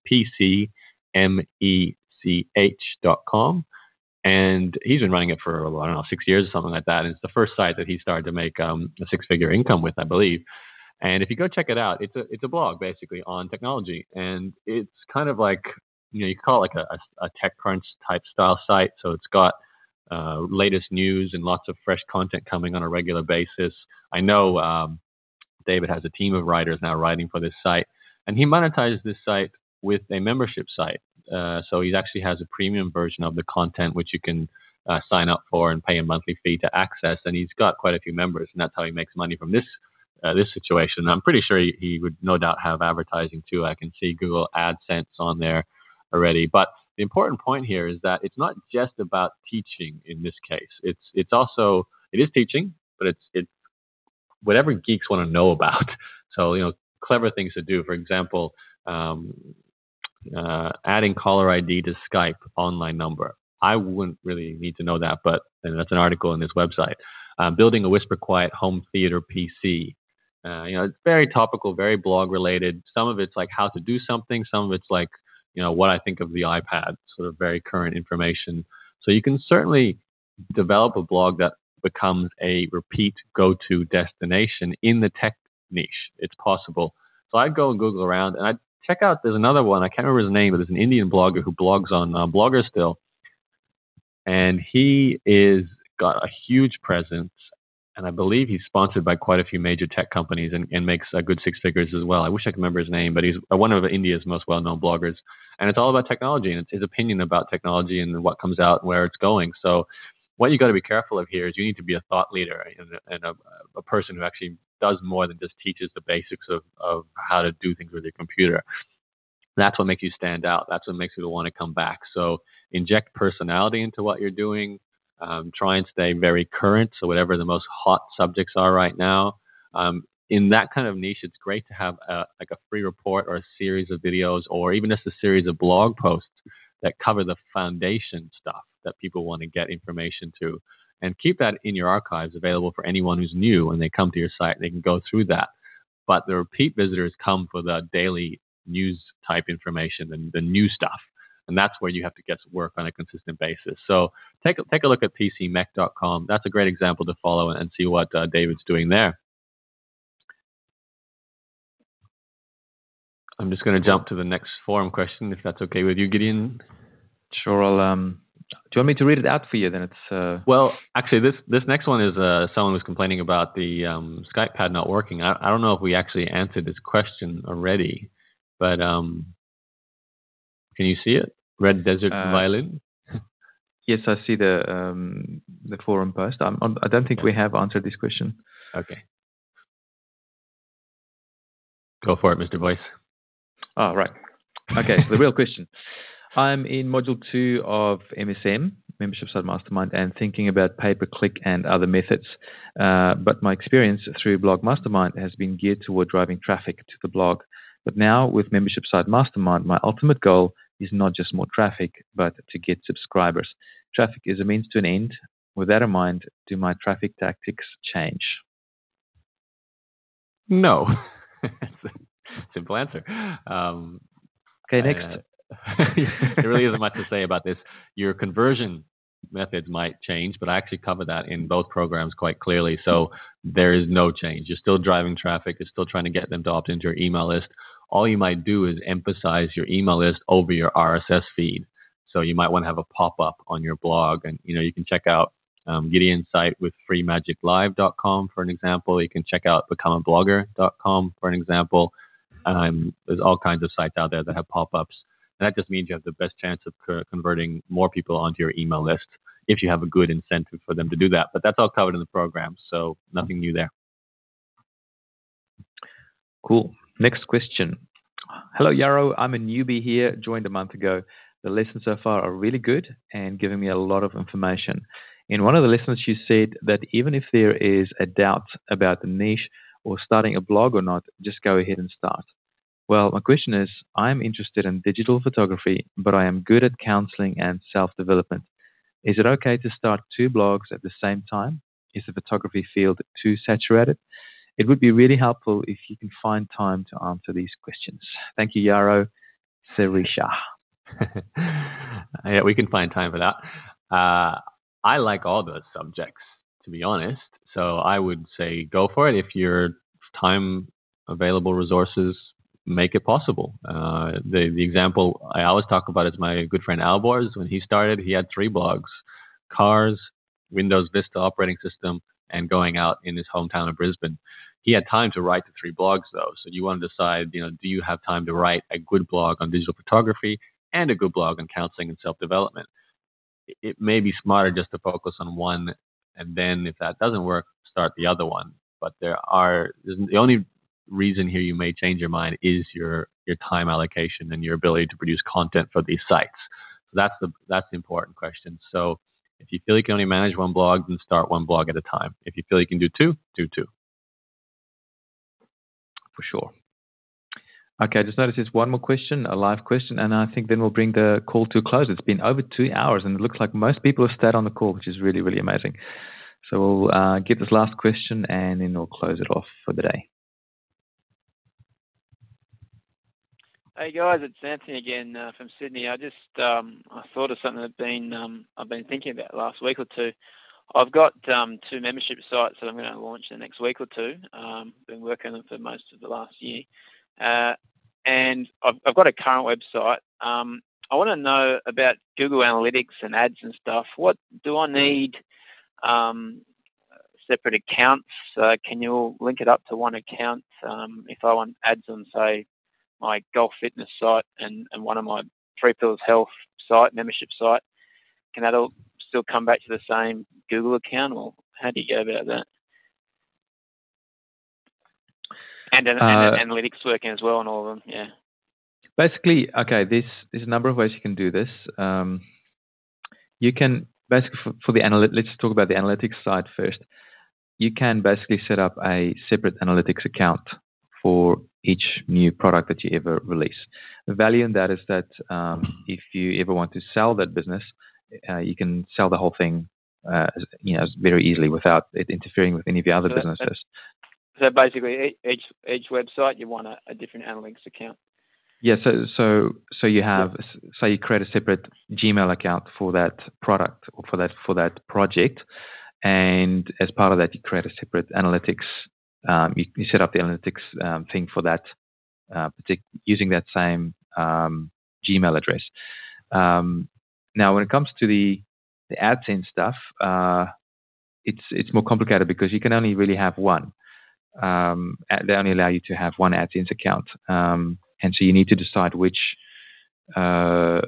PCMECH.com. And he's been running it for, 6 years or something like that. And it's the first site that he started to make a 6-figure income with, I believe. And if you go check it out, it's a blog basically on technology. And it's kind of like, you could call it like a TechCrunch type style site. So it's got latest news and lots of fresh content coming on a regular basis. I know David has a team of writers now writing for this site. And he monetizes this site with a membership site. So he actually has a premium version of the content, which you can sign up for and pay a monthly fee to access. And he's got quite a few members, and that's how he makes money from this situation. I'm pretty sure he would no doubt have advertising too. I can see Google AdSense on there already. But the important point here is that it's not just about teaching in this case. It is teaching, but it's whatever geeks want to know about. So, clever things to do. For example, adding caller ID to Skype online number. I wouldn't really need to know that, but that's an article in this website. Building a Whisper Quiet home theater PC. It's very topical, very blog related. Some of it's like how to do something. Some of it's like, what I think of the iPad, sort of very current information. So you can certainly develop a blog that becomes a repeat go-to destination in the tech niche. It's possible. So I'd go and Google around and I'd check out, there's another one, I can't remember his name, but there's an Indian blogger who blogs on Blogger still. And he got a huge presence. And I believe he's sponsored by quite a few major tech companies and makes a good 6 figures as well. I wish I could remember his name, but he's one of India's most well-known bloggers. And it's all about technology, and it's his opinion about technology and what comes out and where it's going. So what you got to be careful of here is you need to be a thought leader and a person who actually does more than just teaches the basics of how to do things with your computer. That's what makes you stand out. That's what makes people want to come back. So inject personality into what you're doing. Try and stay very current. So whatever the most hot subjects are right now, in that kind of niche, it's great to have a free report or a series of videos or even just a series of blog posts that cover the foundation stuff that people want to get information to. And keep that in your archives available for anyone who's new. When they come to your site, they can go through that. But the repeat visitors come for the daily news type information and the new stuff. And that's where you have to get to work on a consistent basis. So take a look at PCMech.com. That's a great example to follow and see what David's doing there. I'm just going to jump to the next forum question, if that's okay with you, Gideon. Sure. I'll. Do you want me to read it out for you? Then it's. Well, actually, this next one is someone who's complaining about the Skype pad not working. I don't know if we actually answered this question already, but can you see it? Red Desert Violin. Yes, I see the forum post. I don't think we have answered this question. Okay. Go for it, Mr. Voice. Oh, right. Okay, so the real question. I'm in Module 2 of MSM, Membership Site Mastermind, and thinking about pay-per-click and other methods. But my experience through Blog Mastermind has been geared toward driving traffic to the blog. But now with Membership Site Mastermind, my ultimate goal is not just more traffic, but to get subscribers. Traffic is a means to an end. With that in mind, do my traffic tactics change? No. Simple answer. Okay, next. There really isn't much to say about this. Your conversion methods might change, but I actually cover that in both programs quite clearly. So there is no change. You're still driving traffic. You're still trying to get them to opt into your email list. All you might do is emphasize your email list over your RSS feed. So you might want to have a pop-up on your blog, and you can check out Gideon's site with freemagiclive.com for an example. You can check out becomeablogger.com for an example. There's all kinds of sites out there that have pop-ups. And that just means you have the best chance of converting more people onto your email list if you have a good incentive for them to do that. But that's all covered in the program, so nothing new there. Cool. Next question. Hello, Yarrow. I'm a newbie here, joined a month ago. The lessons so far are really good and giving me a lot of information. In one of the lessons, you said that even if there is a doubt about the niche or starting a blog or not, just go ahead and start. Well, my question is, I'm interested in digital photography, but I am good at counseling and self-development. Is it okay to start 2 blogs at the same time? Is the photography field too saturated? It would be really helpful if you can find time to answer these questions. Thank you, Yarrow. Sarisha. Yeah, we can find time for that. I like all those subjects, to be honest. So I would say go for it if your time, available resources make it possible. The example I always talk about is my good friend Albors. When he started, he had 3 blogs: cars, Windows Vista operating system, and going out in his hometown of Brisbane. He had time to write the 3 blogs though. So you want to decide, do you have time to write a good blog on digital photography and a good blog on counseling and self-development? It may be smarter just to focus on one, and then if that doesn't work, start the other one. But the only reason here you may change your mind is your time allocation and your ability to produce content for these sites. So that's the important question. So if you feel you can only manage 1 blog, then start 1 blog at a time. If you feel you can do 2, do 2. For sure. Okay, I just noticed there's one more question, a live question, and I think then we'll bring the call to a close. It's been over 2 hours, and it looks like most people have stayed on the call, which is really, really amazing. So we'll get this last question, and then we'll close it off for the day. Hey guys, it's Anthony again from Sydney. I thought of something I've been thinking about the last week or two. I've got 2 membership sites that I'm going to launch in the next week or two. Been working on them for most of the last year. And I've got a current website. I want to know about Google Analytics and ads and stuff. What do I need? Separate accounts? Can you link it up to one account? If I want ads on, say, my golf fitness site and one of my 3 Pillars Health site, membership site, can that all still come back to the same Google account, or how do you go about that? And analytics working as well on all of them, yeah. Basically, okay, there's a number of ways you can do this. You can basically, for the let's talk about the analytics side first. You can basically set up a separate analytics account for each new product that you ever release. The value in that is that if you ever want to sell that business, you can sell the whole thing, very easily without it interfering with any of your other businesses. So basically, each website you want a different analytics account. Yeah, so you have, say you create a separate Gmail account for that product or for that project, and as part of that you create a separate analytics. You set up the analytics thing for that using that same Gmail address. Now, when it comes to the AdSense stuff, it's more complicated because you can only really have one. They only allow you to have one AdSense account. And so you need to decide which email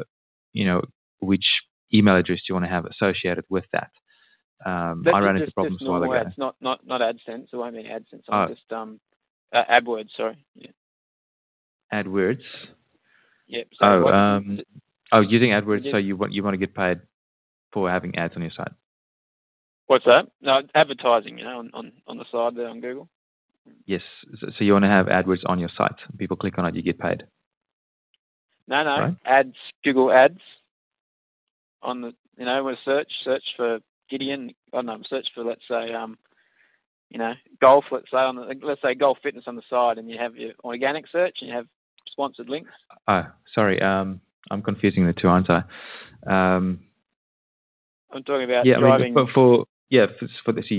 address you want to have associated with that. I ran into problems a while ago. Ads, not AdSense. It won't be AdSense. Just AdWords. Sorry. Yeah. AdWords. Yep. Using AdWords, so you want to get paid for having ads on your site. What's that? No, advertising. On the side there on Google. Yes. So you want to have AdWords on your site. People click on it, you get paid. No. Right? Ads, Google Ads. On the, with search for Gideon. Search for, let's say, golf. Let's say golf fitness on the side, and you have your organic search, and you have sponsored links. Oh, sorry. I'm confusing the two, aren't I? I'm talking about I driving. mean, for this,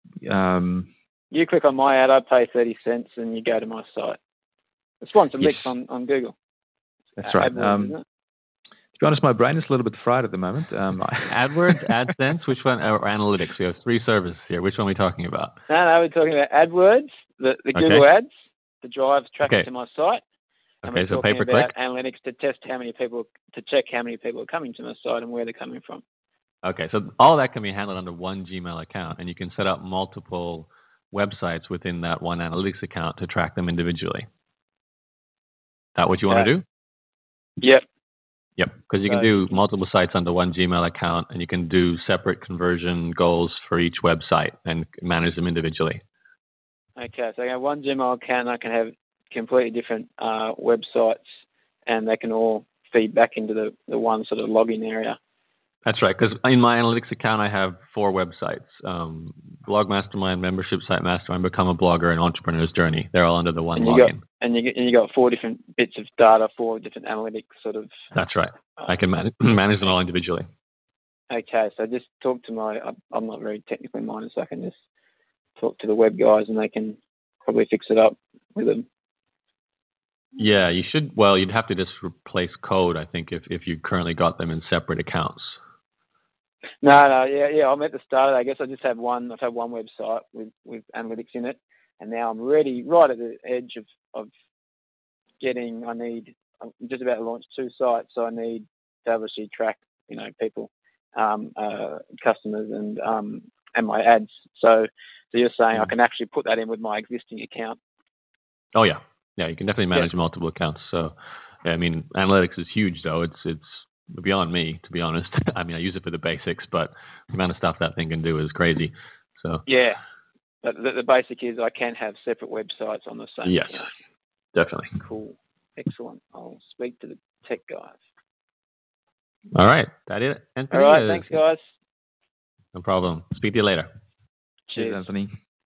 you click on my ad, I pay 30 cents, and you go to my site. The sponsored links on Google. That's right. AdWords, isn't it? To be honest, my brain is a little bit fried at the moment. AdWords, AdSense, which one? Or Analytics. We have 3 services here. Which one are we talking about? No, we're talking about AdWords, the Google Ads, the drive traffic to my site. And okay, we're so talking pay-per-click. about analytics to check how many people are coming to my site and where they're coming from. Okay, so all that can be handled under one Gmail account, and you can set up multiple websites within that one analytics account to track them individually. That what you want to do? Yep. Yep, because you can do multiple sites under one Gmail account, and you can do separate conversion goals for each website and manage them individually. Okay, so I have one Gmail account, and I can have completely different websites, and they can all feed back into the one sort of login area. That's right, because in my analytics account, I have 4 websites. Blog Mastermind, Membership Site Mastermind, Become a Blogger, and Entrepreneur's Journey. They're all under the one login. And you got 4 different bits of data, 4 different analytics sort of. That's right. I can manage them all individually. Okay, so just talk to I'm not very technically minded, so I can just talk to the web guys, and they can probably fix it up with them. Yeah, you should. Well, you'd have to just replace code, I think, if you currently got them in separate accounts. No, yeah. I'm at the start. I guess I just have one. I've had one website with analytics in it, and now I'm ready, right at the edge of getting. I'm just about to launch 2 sites, so I need to obviously track, people, customers, and my ads. So you're saying I can actually put that in with my existing account? Oh yeah. Yeah, you can definitely manage multiple accounts. So, yeah, I mean, analytics is huge, though. It's beyond me, to be honest. I mean, I use it for the basics, but the amount of stuff that thing can do is crazy. So yeah, but the basic is I can have separate websites on the same account. Yes, definitely. Cool. Excellent. I'll speak to the tech guys. All right. That it, Anthony? All right. Thanks, guys. No problem. Speak to you later. Cheers, Anthony.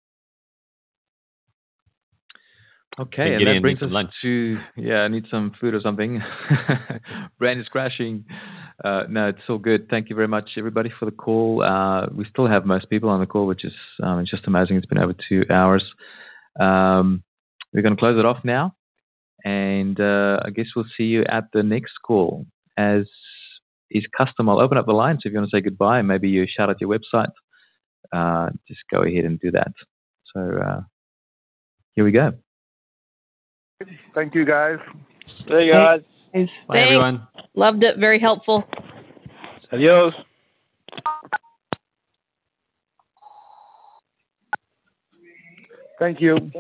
Okay, and that brings us to, I need some food or something. Brain is crashing. No, it's all good. Thank you very much, everybody, for the call. We still have most people on the call, which is it's just amazing. It's been over 2 hours. We're going to close it off now, and I guess we'll see you at the next call. As is custom, I'll open up the line, so if you want to say goodbye, maybe you shout out your website, just go ahead and do that. So here we go. Thank you, guys. See you guys. Thanks. Bye, everyone. Loved it. Very helpful. Adios. Thank you.